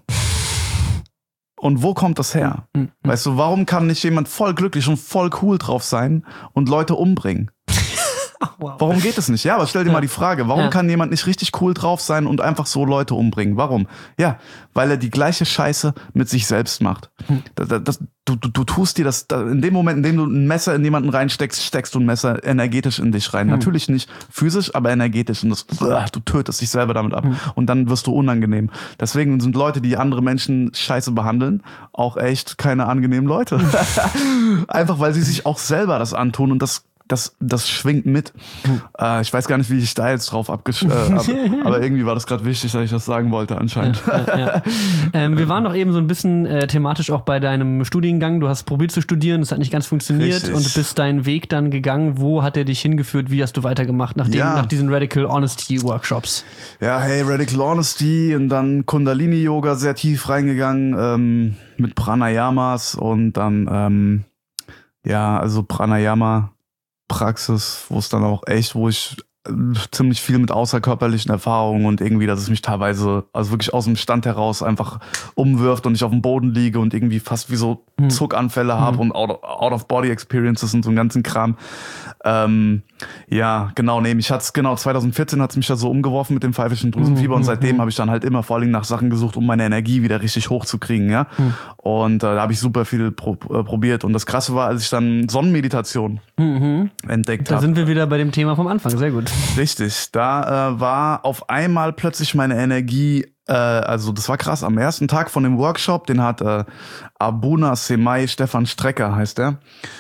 Und wo kommt das her? Mhm. Weißt du, warum kann nicht jemand voll glücklich und voll cool drauf sein und Leute umbringen? Wow. Warum geht es nicht? Ja, aber stell dir ja. mal die Frage, warum ja. kann jemand nicht richtig cool drauf sein und einfach so Leute umbringen? Warum? Ja, weil er die gleiche Scheiße mit sich selbst macht. Hm. Das, das, du, du, du tust dir das, in dem Moment, in dem du ein Messer in jemanden reinsteckst, steckst du ein Messer energetisch in dich rein. Hm. Natürlich nicht physisch, aber energetisch. Und das, du tötest dich selber damit ab. Hm. Und dann wirst du unangenehm. Deswegen sind Leute, die andere Menschen scheiße behandeln, auch echt keine angenehmen Leute. Einfach, weil sie sich auch selber das antun und das Das, das schwingt mit. Hm. Äh, ich weiß gar nicht, wie ich da jetzt drauf abgesch... Äh, ab, aber irgendwie war das gerade wichtig, dass ich das sagen wollte anscheinend. Ja, ja, ja. Ähm, wir waren doch eben so ein bisschen äh, thematisch auch bei deinem Studiengang. Du hast probiert zu studieren, das hat nicht ganz funktioniert. Richtig. Und bist deinen Weg dann gegangen. Wo hat er dich hingeführt? Wie hast du weitergemacht nach, dem, ja. nach diesen Radical Honesty Workshops? Ja, hey, Radical Honesty und dann Kundalini-Yoga sehr tief reingegangen ähm, mit Pranayamas und dann, ähm, ja, also Pranayama Praxis, wo es dann auch echt, wo ich äh, ziemlich viel mit außerkörperlichen Erfahrungen und irgendwie, dass es mich teilweise, also wirklich aus dem Stand heraus einfach umwirft und ich auf dem Boden liege und irgendwie fast wie so hm. Zuckanfälle habe hm. und Out-of-Body-Experiences und so einen ganzen Kram. Ähm, ja, genau, nee, mich hat's, genau, zwanzig vierzehn hat's mich da so umgeworfen mit dem pfeifischen Drüsenfieber hm. und seitdem hm. habe ich dann halt immer vor allem nach Sachen gesucht, um meine Energie wieder richtig hochzukriegen, ja. Hm. Und äh, da habe ich super viel pro, äh, probiert und das Krasse war, als ich dann Sonnenmeditation mhm. entdeckt habe. Da sind wir wieder bei dem Thema vom Anfang, sehr gut. Richtig, da äh, war auf einmal plötzlich meine Energie, äh, also das war krass, am ersten Tag von dem Workshop, den hat äh, Abuna Semai Stefan Strecker, heißt der.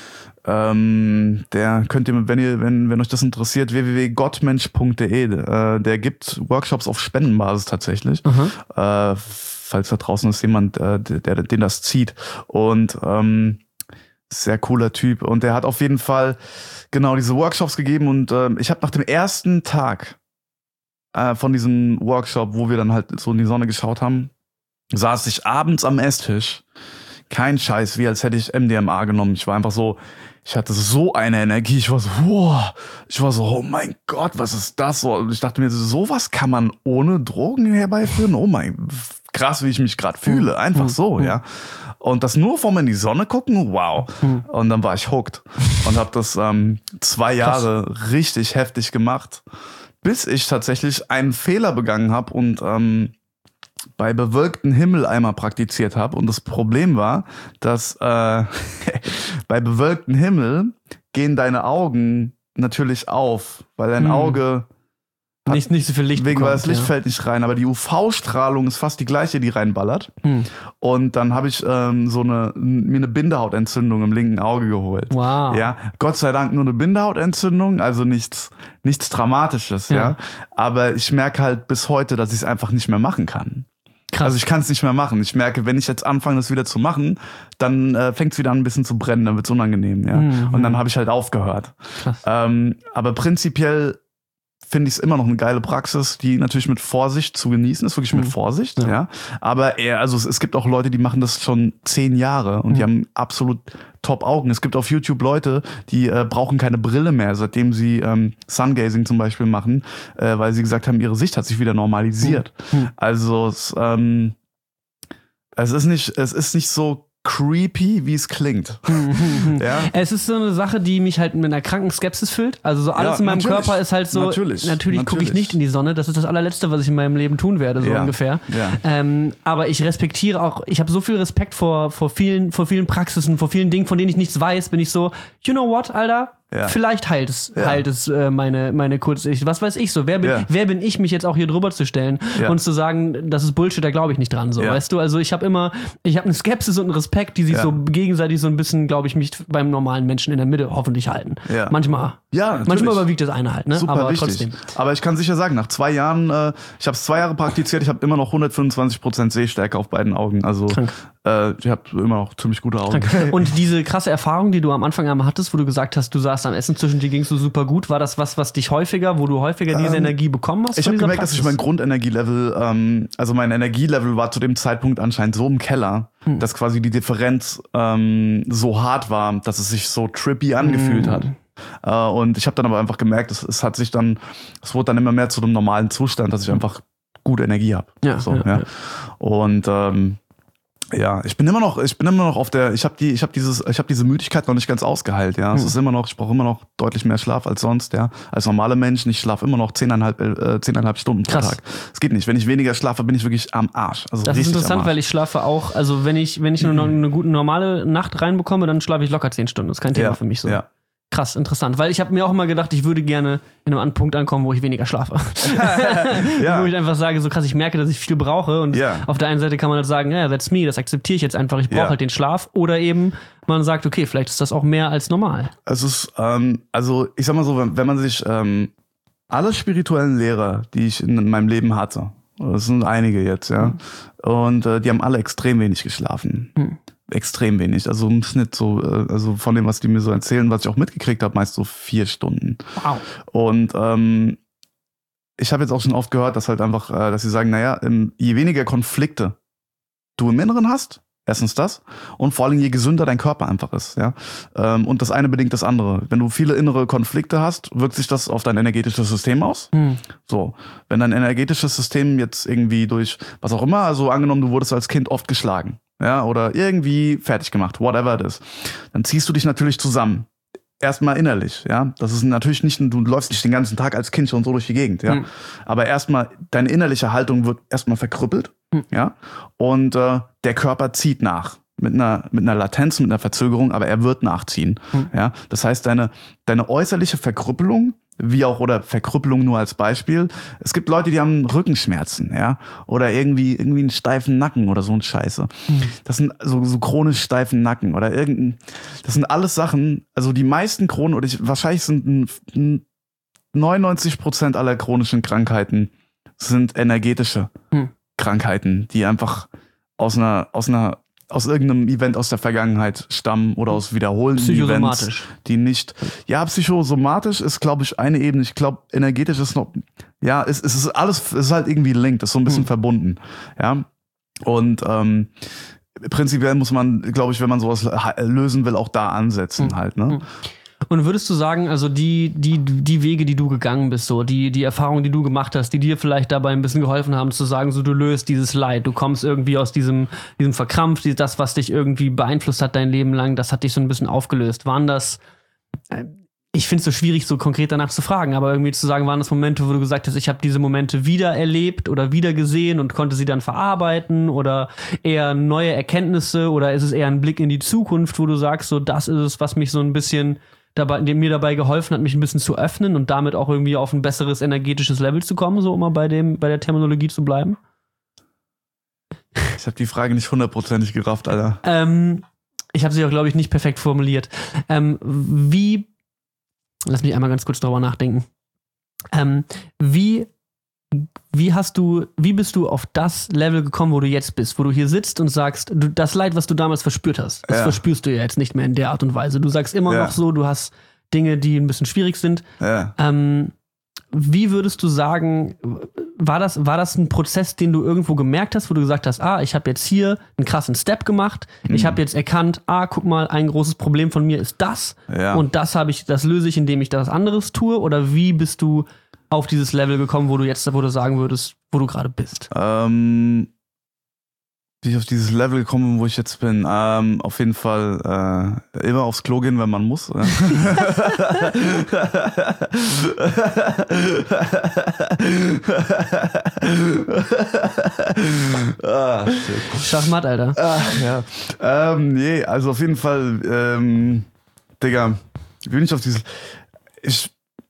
Ähm, der könnt ihr, wenn ihr, wenn, wenn euch das interessiert, w w w punkt gottmensch punkt d e, äh, der gibt Workshops auf Spendenbasis tatsächlich. Mhm. Äh, falls da draußen ist jemand, äh, der, der den das zieht. Und ähm, Sehr cooler Typ. Und der hat auf jeden Fall genau diese Workshops gegeben. Und äh, ich habe nach dem ersten Tag äh, von diesem Workshop, wo wir dann halt so in die Sonne geschaut haben, saß ich abends am Esstisch. Kein Scheiß, wie als hätte ich M D M A genommen. Ich war einfach so, ich hatte so eine Energie. Ich war so, wow. Ich war so, oh mein Gott, was ist das so? Und ich dachte mir, sowas kann man ohne Drogen herbeiführen? Oh mein, krass, wie ich mich gerade fühle. Einfach so, ja. Und das nur vom in die Sonne gucken, wow. Und dann war ich hooked und habe das ähm, zwei Jahre Krass. richtig heftig gemacht, bis ich tatsächlich einen Fehler begangen habe und ähm, bei bewölktem Himmel einmal praktiziert habe. Und das Problem war, dass äh, bei bewölktem Himmel gehen deine Augen natürlich auf, weil dein Auge Hat nicht, nicht so viel Licht wegen bekommt, weil das Licht ja. fällt nicht rein, aber die U V-Strahlung ist fast die gleiche, die reinballert. Hm. Und dann habe ich ähm, so eine mir eine Bindehautentzündung im linken Auge geholt. Wow. Ja, Gott sei Dank nur eine Bindehautentzündung, also nichts nichts Dramatisches, ja. ja. Aber ich merke halt bis heute, dass ich es einfach nicht mehr machen kann. Krass. Also ich kann es nicht mehr machen. Ich merke, wenn ich jetzt anfange, das wieder zu machen, dann äh, fängt es wieder an, ein bisschen zu brennen, dann wird es unangenehm, ja. Mhm. Und dann habe ich halt aufgehört. Krass. Ähm, aber prinzipiell finde ich es immer noch eine geile Praxis, die natürlich mit Vorsicht zu genießen ist, wirklich mit Vorsicht, ja. ja. Aber eher, also es, es gibt auch Leute, die machen das schon zehn Jahre und mhm. die haben absolut top Augen. Es gibt auf YouTube Leute, die äh, brauchen keine Brille mehr, seitdem sie ähm, Sungazing zum Beispiel machen, äh, weil sie gesagt haben, ihre Sicht hat sich wieder normalisiert. Mhm. Also es, ähm, es ist nicht, es ist nicht so creepy, wie es klingt. ja? Es ist so eine Sache, die mich halt mit einer kranken Skepsis füllt. Also so alles ja, in meinem Körper ist halt so, natürlich, natürlich, natürlich. gucke ich nicht in die Sonne. Das ist das allerletzte, was ich in meinem Leben tun werde, so ja. ungefähr. Ja. Ähm, aber ich respektiere auch, ich habe so viel Respekt vor, vor vielen, vor vielen Praxisen, vor vielen Dingen, von denen ich nichts weiß, bin ich so, you know what, Alter? Ja. Vielleicht heilt es, ja. heilt es äh, meine, meine Kurzsicht. Was weiß ich so? Wer bin, ja. wer bin ich, mich jetzt auch hier drüber zu stellen ja. und zu sagen, das ist Bullshit, da glaube ich nicht dran. So, ja. Weißt du? Also ich habe immer, ich habe eine Skepsis und einen Respekt, die sich ja. so gegenseitig so ein bisschen, glaube ich, mich beim normalen Menschen in der Mitte hoffentlich halten. Ja. Manchmal. Ja, manchmal überwiegt das eine halt, ne? Super aber wichtig. trotzdem. Aber ich kann sicher sagen, nach zwei Jahren, äh, ich habe es zwei Jahre praktiziert, ich habe immer noch hundertfünfundzwanzig Prozent Sehstärke auf beiden Augen. Also äh, ich habe immer noch ziemlich gute Augen. Krank. Und diese krasse Erfahrung, die du am Anfang einmal hattest, wo du gesagt hast, du saßt am Essen, zwischen dir gingst du super gut, war das was, was dich häufiger, wo du häufiger diese ähm, Energie bekommen hast? Ich habe gemerkt, Praxis? dass ich mein Grundenergielevel, ähm, also mein Energielevel war zu dem Zeitpunkt anscheinend so im Keller, hm. dass quasi die Differenz ähm, so hart war, dass es sich so trippy angefühlt hm. hat. Uh, und ich habe dann aber einfach gemerkt, es, es hat sich dann, es wurde dann immer mehr zu einem normalen Zustand, dass ich einfach gute Energie habe. Ja, so, ja, ja. ja. Und ähm, ja, ich bin immer noch, ich bin immer noch auf der, ich habe die, ich habe dieses, ich habe diese Müdigkeit noch nicht ganz ausgeheilt. Ja, es hm. ist immer noch, ich brauche immer noch deutlich mehr Schlaf als sonst. Ja, als normale Menschen. Ich schlafe immer noch zehneinhalb, äh, zehneinhalb Stunden pro Krass. Tag. Es geht nicht. Wenn ich weniger schlafe, bin ich wirklich am Arsch. Also das ist interessant, weil ich schlafe auch. Also wenn ich, wenn ich nur noch eine gute normale Nacht reinbekomme, dann schlafe ich locker zehn Stunden. Das ist kein Thema ja, für mich so. Ja. Krass, interessant, weil ich habe mir auch immer gedacht, ich würde gerne in einem Punkt ankommen, wo ich weniger schlafe. ja. Wo ich einfach sage, so krass, ich merke, dass ich viel brauche und ja. auf der einen Seite kann man halt sagen, ja, that's me, das akzeptiere ich jetzt einfach, ich brauche ja. halt den Schlaf, oder eben man sagt, okay, vielleicht ist das auch mehr als normal. Es ist, ähm, also ich sag mal so, wenn, wenn man sich ähm, alle spirituellen Lehrer, die ich in meinem Leben hatte, das sind einige jetzt, ja, mhm. und äh, die haben alle extrem wenig geschlafen. Mhm. Extrem wenig, also im Schnitt so, also von dem, was die mir so erzählen, was ich auch mitgekriegt habe, meist so vier Stunden. Wow. Und ähm, ich habe jetzt auch schon oft gehört, dass halt einfach, äh, dass sie sagen, naja, je weniger Konflikte du im Inneren hast, erstens das, und vor allem je gesünder dein Körper einfach ist, ja. Ähm, und das eine bedingt das andere. Wenn du viele innere Konflikte hast, wirkt sich das auf dein energetisches System aus. Hm. So, wenn dein energetisches System jetzt irgendwie durch was auch immer, also angenommen, du wurdest als Kind oft geschlagen, ja, oder irgendwie fertig gemacht, whatever it is, dann ziehst du dich natürlich zusammen. Erstmal innerlich, ja. Das ist natürlich nicht, du läufst nicht den ganzen Tag als Kind schon so durch die Gegend, ja. Mhm. Aber erstmal, deine innerliche Haltung wird erstmal verkrüppelt, mhm. ja. Und äh, der Körper zieht nach. Mit einer, mit einer Latenz, mit einer Verzögerung, aber er wird nachziehen, mhm. ja. Das heißt, deine, deine äußerliche Verkrüppelung, wie auch, oder Verkrüppelung nur als Beispiel. Es gibt Leute, die haben Rückenschmerzen, ja, oder irgendwie, irgendwie einen steifen Nacken oder so ein Scheiße. Mhm. Das sind so, so chronisch steifen Nacken oder irgendein, das sind alles Sachen, also die meisten Chronen, oder ich, wahrscheinlich sind neunundneunzig Prozent aller chronischen Krankheiten sind energetische mhm. Krankheiten, die einfach aus einer, aus einer, aus irgendeinem Event aus der Vergangenheit stammen oder aus wiederholenden Events, die nicht, ja, psychosomatisch ist, glaube ich, eine Ebene. Ich glaube, energetisch ist noch, ja, es, es ist alles, es ist halt irgendwie linked, ist so ein bisschen hm. verbunden, ja. Und ähm, prinzipiell muss man, glaube ich, wenn man sowas lösen will, auch da ansetzen hm. halt, ne? Hm. Und würdest du sagen, also die, die, die Wege, die du gegangen bist, so, die, die Erfahrungen, die du gemacht hast, die dir vielleicht dabei ein bisschen geholfen haben, zu sagen, so, du löst dieses Leid, du kommst irgendwie aus diesem, diesem Verkrampf, das, was dich irgendwie beeinflusst hat dein Leben lang, das hat dich so ein bisschen aufgelöst. Waren das, ich finde es so schwierig, so konkret danach zu fragen, aber irgendwie zu sagen, waren das Momente, wo du gesagt hast, ich habe diese Momente wieder erlebt oder wieder gesehen und konnte sie dann verarbeiten, oder eher neue Erkenntnisse, oder ist es eher ein Blick in die Zukunft, wo du sagst, so, das ist es, was mich so ein bisschen dabei, dem mir dabei geholfen hat, mich ein bisschen zu öffnen und damit auch irgendwie auf ein besseres energetisches Level zu kommen, so, um mal bei dem, bei der Terminologie zu bleiben? Ich habe die Frage nicht hundertprozentig gerafft, Alter. Ähm, ich habe sie auch, glaube ich, nicht perfekt formuliert. Ähm, wie, lass mich einmal ganz kurz drüber nachdenken. Ähm, wie Wie hast du, wie bist du auf das Level gekommen, wo du jetzt bist, wo du hier sitzt und sagst, du, das Leid, was du damals verspürt hast, das ja. verspürst du ja jetzt nicht mehr in der Art und Weise. Du sagst immer ja. noch so, du hast Dinge, die ein bisschen schwierig sind. Ja. Ähm, wie würdest du sagen, war das, war das ein Prozess, den du irgendwo gemerkt hast, wo du gesagt hast, ah, ich habe jetzt hier einen krassen Step gemacht, mhm. ich habe jetzt erkannt, ah, guck mal, ein großes Problem von mir ist das ja. und das habe ich, das löse ich, indem ich das anderes tue? Oder wie bist du auf dieses Level gekommen, wo du jetzt, wo du sagen würdest, wo du gerade bist? Ähm, wie ich auf dieses Level gekommen bin, wo ich jetzt bin, ähm, auf jeden Fall äh, immer aufs Klo gehen, wenn man muss. Ja. ah, Schachmatt, Alter. Ach, ja. Ähm, nee, also auf jeden Fall, ähm, Digga, wie bin ich auf dieses... Ich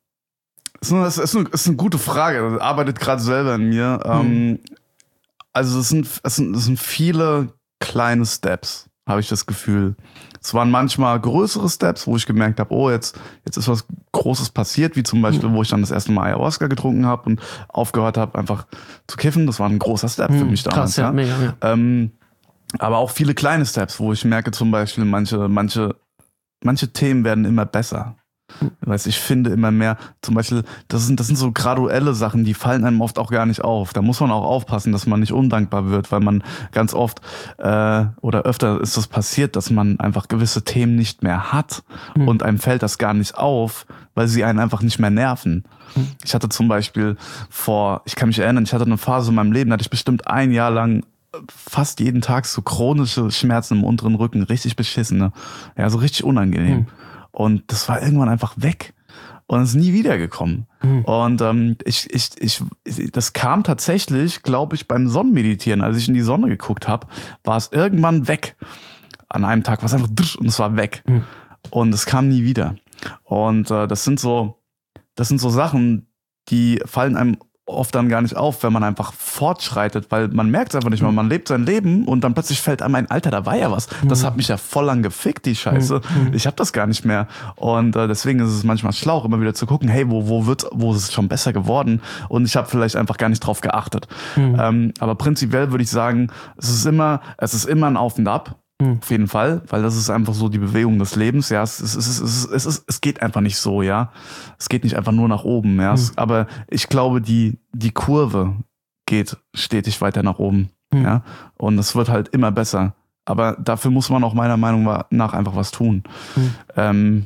Das ist eine, das ist eine gute Frage. Das arbeitet gerade selber in mir. Hm. Also es sind, es sind, es sind viele kleine Steps, habe ich das Gefühl. Es waren manchmal größere Steps, wo ich gemerkt habe, oh, jetzt, jetzt ist was Großes passiert, wie zum Beispiel, hm. wo ich dann das erste Mal Ayahuasca getrunken habe und aufgehört habe, einfach zu kiffen. Das war ein großer Step hm. für mich damals. Krass, ja, ja. Mega, ja. Ähm, aber auch viele kleine Steps, wo ich merke zum Beispiel, manche, manche, manche Themen werden immer besser. Weißt, ich finde immer mehr, zum Beispiel, das sind, das sind so graduelle Sachen, die fallen einem oft auch gar nicht auf. Da muss man auch aufpassen, dass man nicht undankbar wird, weil man ganz oft äh, oder öfter ist das passiert, dass man einfach gewisse Themen nicht mehr hat mhm. und einem fällt das gar nicht auf, weil sie einen einfach nicht mehr nerven. Mhm. Ich hatte zum Beispiel vor, ich kann mich erinnern, ich hatte eine Phase in meinem Leben, da hatte ich bestimmt ein Jahr lang fast jeden Tag so chronische Schmerzen im unteren Rücken, richtig beschissene, ja, so richtig unangenehm. Mhm. Und das war irgendwann einfach weg und ist nie wiedergekommen. Mhm. Und ähm, ich, ich, ich, das kam tatsächlich, glaube ich, beim Sonnenmeditieren, als ich in die Sonne geguckt habe, war es irgendwann weg. An einem Tag war es einfach und es war weg. Mhm. Und es kam nie wieder. Und äh, das sind so, das sind so Sachen, die fallen einem oft dann gar nicht auf, wenn man einfach fortschreitet, weil man merkt es einfach nicht mehr. Man lebt sein Leben und dann plötzlich fällt einem ein, Alter, da war ja was. Das hat mich ja voll lang gefickt, die Scheiße. Ich hab das gar nicht mehr. Und äh, deswegen ist es manchmal schlau, immer wieder zu gucken, hey, wo wo wird, wo ist es schon besser geworden? Und ich habe vielleicht einfach gar nicht drauf geachtet. Mhm. Ähm, aber prinzipiell würde ich sagen, es ist immer, es ist immer ein Auf und Ab. Mhm. Auf jeden Fall, weil das ist einfach so die Bewegung des Lebens, ja, es, es, es, es, es, es, es, es geht einfach nicht so, ja, es geht nicht einfach nur nach oben, ja, mhm. es, aber ich glaube, die, die Kurve geht stetig weiter nach oben, mhm. ja, und es wird halt immer besser, aber dafür muss man auch meiner Meinung nach einfach was tun, mhm. ähm,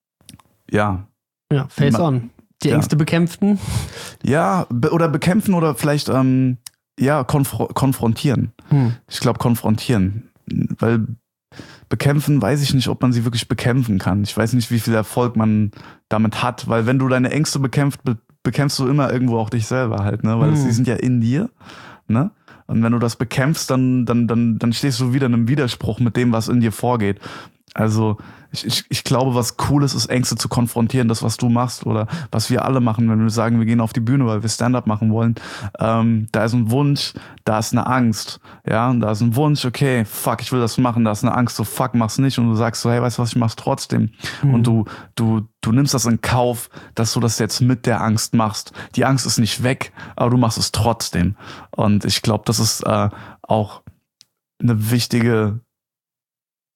ja. Ja, face on. Die ja. Ängste bekämpfen? Ja, be- oder bekämpfen oder vielleicht, ähm, ja, konfro- konfrontieren. Mhm. Ich glaube, konfrontieren. Weil bekämpfen, weiß ich nicht, ob man sie wirklich bekämpfen kann. Ich weiß nicht, wie viel Erfolg man damit hat, weil wenn du deine Ängste bekämpfst, be- bekämpfst du immer irgendwo auch dich selber halt, ne? Weil mhm. sie sind ja in dir, ne? Und wenn du das bekämpfst, dann, dann, dann, dann stehst du wieder in einem Widerspruch mit dem, was in dir vorgeht. Also ich, ich, ich glaube, was cool ist, ist Ängste zu konfrontieren, das, was du machst oder was wir alle machen, wenn wir sagen, wir gehen auf die Bühne, weil wir Stand-up machen wollen. Ähm, da ist ein Wunsch, da ist eine Angst, ja, und da ist ein Wunsch, okay, fuck, ich will das machen, da ist eine Angst, so fuck, mach's nicht, und du sagst so, hey, weißt du was, ich mach's trotzdem. Mhm. Und du, du, du nimmst das in Kauf, dass du das jetzt mit der Angst machst. Die Angst ist nicht weg, aber du machst es trotzdem. Und ich glaube, das ist äh, auch eine wichtige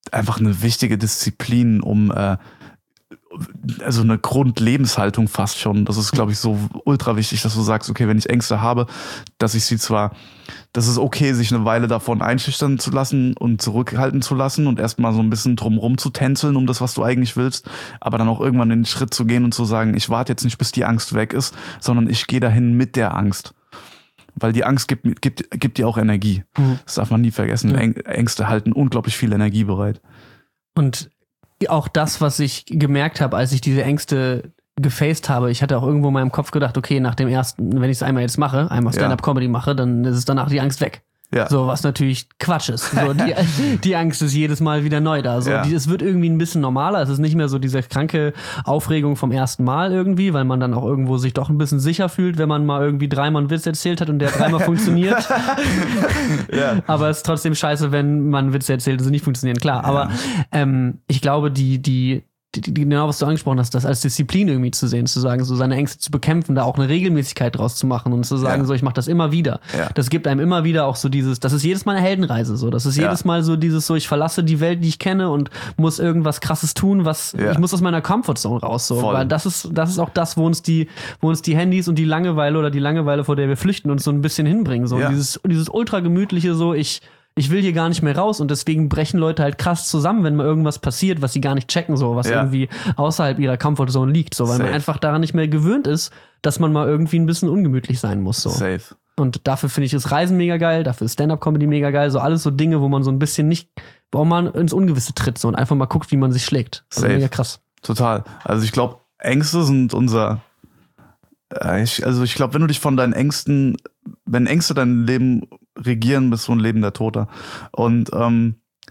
einfach eine wichtige Disziplin, um äh, also eine Grundlebenshaltung fast schon. Das ist, glaube ich, so ultra wichtig, dass du sagst, okay, wenn ich Ängste habe, dass ich sie zwar, das ist okay, sich eine Weile davon einschüchtern zu lassen und zurückhalten zu lassen und erstmal so ein bisschen drumrum zu tänzeln um das, was du eigentlich willst, aber dann auch irgendwann den Schritt zu gehen und zu sagen, ich warte jetzt nicht, bis die Angst weg ist, sondern ich gehe dahin mit der Angst. Weil die Angst gibt, gibt, gibt dir auch Energie. Mhm. Das darf man nie vergessen. Ja. Ängste halten unglaublich viel Energie bereit. Und auch das, was ich gemerkt habe, als ich diese Ängste gefaced habe, ich hatte auch irgendwo in meinem Kopf gedacht, okay, nach dem ersten, wenn ich es einmal jetzt mache, einmal Stand-Up-Comedy mache, dann ist es danach die Angst weg. Ja. So, was natürlich Quatsch ist. So, die, die Angst ist jedes Mal wieder neu da. So, ja. die, es wird irgendwie ein bisschen normaler. Es ist nicht mehr so diese kranke Aufregung vom ersten Mal irgendwie, weil man dann auch irgendwo sich doch ein bisschen sicher fühlt, wenn man mal irgendwie dreimal einen Witz erzählt hat und der dreimal funktioniert. Ja. Aber es ist trotzdem scheiße, wenn man Witze erzählt und sie nicht funktionieren. Klar, aber ja. ähm, ich glaube, die, die Die, die, genau, was du angesprochen hast, das als Disziplin irgendwie zu sehen, zu sagen, so seine Ängste zu bekämpfen, da auch eine Regelmäßigkeit draus zu machen und zu sagen, ja. so, ich mache das immer wieder. Ja. Das gibt einem immer wieder auch so dieses, das ist jedes Mal eine Heldenreise, so, das ist ja. jedes Mal so dieses, so, ich verlasse die Welt, die ich kenne und muss irgendwas Krasses tun, was, ja. ich muss aus meiner Comfortzone raus, so, Voll. Weil das ist, das ist auch das, wo uns die, wo uns die Handys und die Langeweile oder die Langeweile, vor der wir flüchten, uns so ein bisschen hinbringen, so, ja. dieses, dieses ultra gemütliche, so, ich, ich will hier gar nicht mehr raus und deswegen brechen Leute halt krass zusammen, wenn mal irgendwas passiert, was sie gar nicht checken, so, was ja. irgendwie außerhalb ihrer Comfortzone liegt, so, weil Safe. Man einfach daran nicht mehr gewöhnt ist, dass man mal irgendwie ein bisschen ungemütlich sein muss, so. Safe. Und dafür finde ich das Reisen mega geil, dafür ist Stand-Up-Comedy mega geil, so alles so Dinge, wo man so ein bisschen nicht, wo man ins Ungewisse tritt, so, und einfach mal guckt, wie man sich schlägt. Also Safe. Mega krass. Total. Also ich glaube, Ängste sind unser, äh, ich, also ich glaube, wenn du dich von deinen Ängsten, wenn Ängste dein Leben regieren, bist du ein lebender Toter. Und ähm,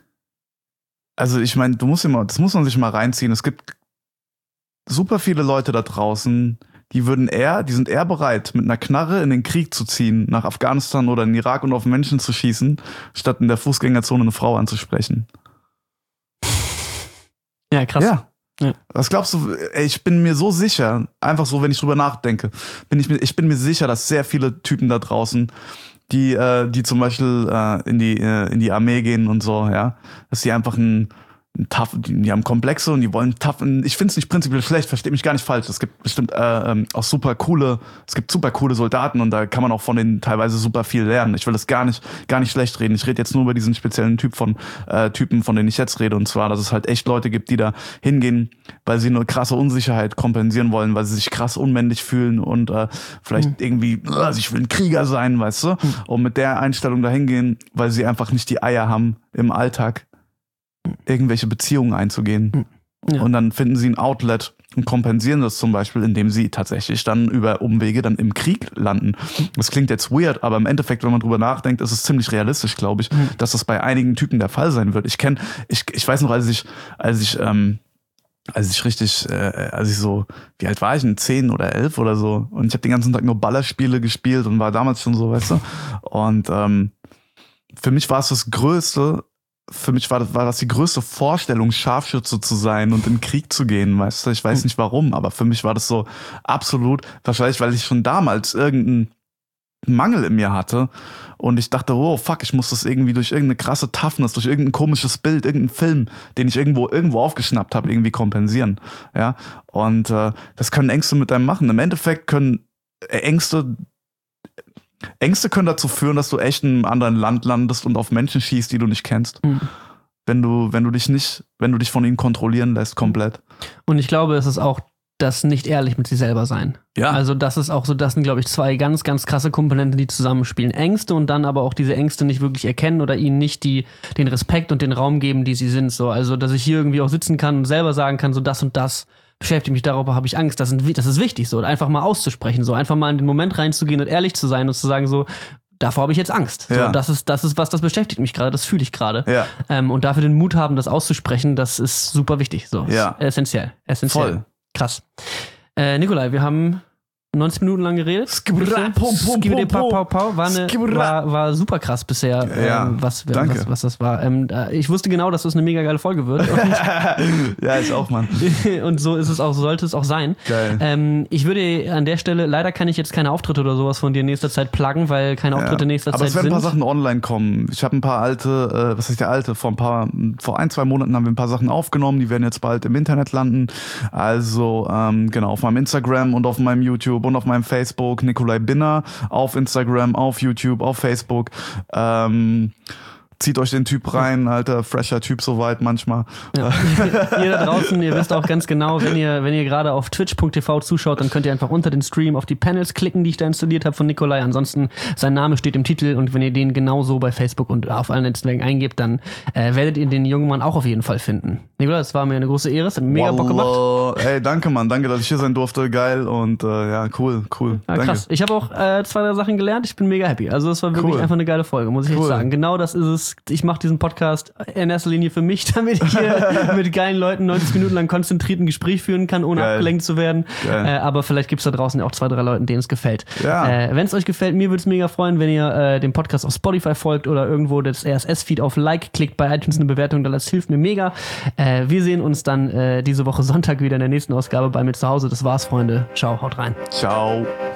also ich meine, du musst immer, das muss man sich mal reinziehen. Es gibt super viele Leute da draußen, die würden eher, die sind eher bereit, mit einer Knarre in den Krieg zu ziehen, nach Afghanistan oder in Irak und auf Menschen zu schießen, statt in der Fußgängerzone eine Frau anzusprechen. Ja, krass. Ja. Ja. Was glaubst du, ey, ich bin mir so sicher, einfach so, wenn ich drüber nachdenke, bin ich mir, ich bin mir sicher, dass sehr viele Typen da draußen, die, äh, die zum Beispiel äh, in die äh, in die Armee gehen und so, ja, dass die einfach ein, ein tough, die, die haben Komplexe und die wollen tough. Ich finde es nicht prinzipiell schlecht, versteht mich gar nicht falsch. Es gibt bestimmt äh, auch super coole, es gibt super coole Soldaten und da kann man auch von denen teilweise super viel lernen. Ich will das gar nicht gar nicht schlecht reden. Ich rede jetzt nur über diesen speziellen Typ von äh, Typen, von denen ich jetzt rede, und zwar, dass es halt echt Leute gibt, die da hingehen, weil sie eine krasse Unsicherheit kompensieren wollen, weil sie sich krass unmännlich fühlen und äh, vielleicht mhm. irgendwie, also ich will ein Krieger sein, weißt du, mhm. und mit der Einstellung da hingehen, weil sie einfach nicht die Eier haben, im Alltag irgendwelche Beziehungen einzugehen. Ja. Und dann finden sie ein Outlet und kompensieren das zum Beispiel, indem sie tatsächlich dann über Umwege dann im Krieg landen. Das klingt jetzt weird, aber im Endeffekt, wenn man drüber nachdenkt, ist es ziemlich realistisch, glaube ich, mhm. dass das bei einigen Typen der Fall sein wird. Ich kenne, ich, ich weiß noch, als ich, als ich, ähm, als ich richtig, äh, als ich so, wie alt war ich denn? Zehn oder elf oder so. Und ich habe den ganzen Tag nur Ballerspiele gespielt und war damals schon so, weißt du. Und ähm, für mich war es das Größte, Für mich war das, war das die größte Vorstellung, Scharfschütze zu sein und in den Krieg zu gehen, weißt du? Ich weiß nicht warum, aber für mich war das so absolut, wahrscheinlich, weil ich schon damals irgendeinen Mangel in mir hatte und ich dachte, oh fuck, ich muss das irgendwie durch irgendeine krasse Toughness, durch irgendein komisches Bild, irgendeinen Film, den ich irgendwo irgendwo aufgeschnappt habe, irgendwie kompensieren, ja? Und äh, das können Ängste mit einem machen. Im Endeffekt können Ängste Ängste können dazu führen, dass du echt in einem anderen Land landest und auf Menschen schießt, die du nicht kennst. Mhm. Wenn du, wenn du dich nicht, wenn du dich von ihnen kontrollieren lässt, komplett. Und ich glaube, es ist auch das nicht ehrlich mit sich selber sein. Ja. Also das ist auch so, das sind, glaube ich, zwei ganz, ganz krasse Komponenten, die zusammenspielen. Ängste und dann aber auch diese Ängste nicht wirklich erkennen oder ihnen nicht die, den Respekt und den Raum geben, die sie sind. So, also, dass ich hier irgendwie auch sitzen kann und selber sagen kann, so das und das beschäftigt mich, darüber habe ich Angst. Das, sind, das ist wichtig, so einfach mal auszusprechen, so einfach mal in den Moment reinzugehen und ehrlich zu sein und zu sagen, so davor habe ich jetzt Angst. Ja. So, das ist, das ist was, das beschäftigt mich gerade, das fühle ich gerade. Ja. Ähm, und dafür den Mut haben, das auszusprechen, das ist super wichtig. So, ja. essentiell, essentiell. Voll. Krass. Äh, Nikolai, wir haben neunzig Minuten lang geredet. Skibra, pum, pum, Skibidi, pum, pau, pau, pau. War, eine, war, war super krass bisher, Ja, ähm, was, danke. was, was das war. Ähm, ich wusste genau, dass das eine mega geile Folge wird. Und, ja, ich auch, Mann. und so ist es auch, so sollte es auch sein. Geil. Ähm, ich würde an der Stelle, leider kann ich jetzt keine Auftritte oder sowas von dir in nächster Zeit pluggen, weil keine Auftritte in nächster Aber Zeit es werden sind. ein paar Sachen online kommen. Ich habe ein paar alte, äh, was heißt der alte, vor ein paar, vor ein, zwei Monaten haben wir ein paar Sachen aufgenommen, die werden jetzt bald im Internet landen. Also ähm, genau, auf meinem Instagram und auf meinem YouTube und auf meinem Facebook, Nikolai Binner, auf Instagram, auf YouTube, auf Facebook. Ähm, Zieht euch den Typ rein, alter, fresher Typ soweit manchmal. Ja. Ihr da draußen, ihr wisst auch ganz genau, wenn ihr, wenn ihr gerade auf twitch punkt t v zuschaut, dann könnt ihr einfach unter den Stream auf die Panels klicken, die ich da installiert habe von Nikolai. Ansonsten, sein Name steht im Titel und wenn ihr den genauso bei Facebook und auf allen Netzwerken eingebt, dann äh, werdet ihr den jungen Mann auch auf jeden Fall finden. Nikolai, das war mir eine große Ehre, es hat mir mega Bock gemacht. Ey, danke, Mann, danke, dass ich hier sein durfte, geil und äh, ja, cool, cool. Ja, danke. krass. Ich habe auch äh, zwei, drei Sachen gelernt, ich bin mega happy. Also es war wirklich Cool. einfach eine geile Folge, muss ich Cool. echt sagen. Genau das ist es. Ich mache diesen Podcast in erster Linie für mich, damit ich hier mit geilen Leuten neunzig Minuten lang konzentriert ein Gespräch führen kann, ohne Geil. abgelenkt zu werden. Geil. Äh, aber vielleicht gibt's da draußen auch zwei, drei Leuten, denen es gefällt. Ja. Äh, wenn es euch gefällt, mir würde es mega freuen, wenn ihr äh, dem Podcast auf Spotify folgt oder irgendwo das R S S-Feed auf Like klickt, bei iTunes eine Bewertung, das hilft mir mega. Äh, wir sehen uns dann äh, diese Woche Sonntag wieder in der nächsten Ausgabe bei mir zu Hause. Das war's, Freunde. Ciao, haut rein. Ciao.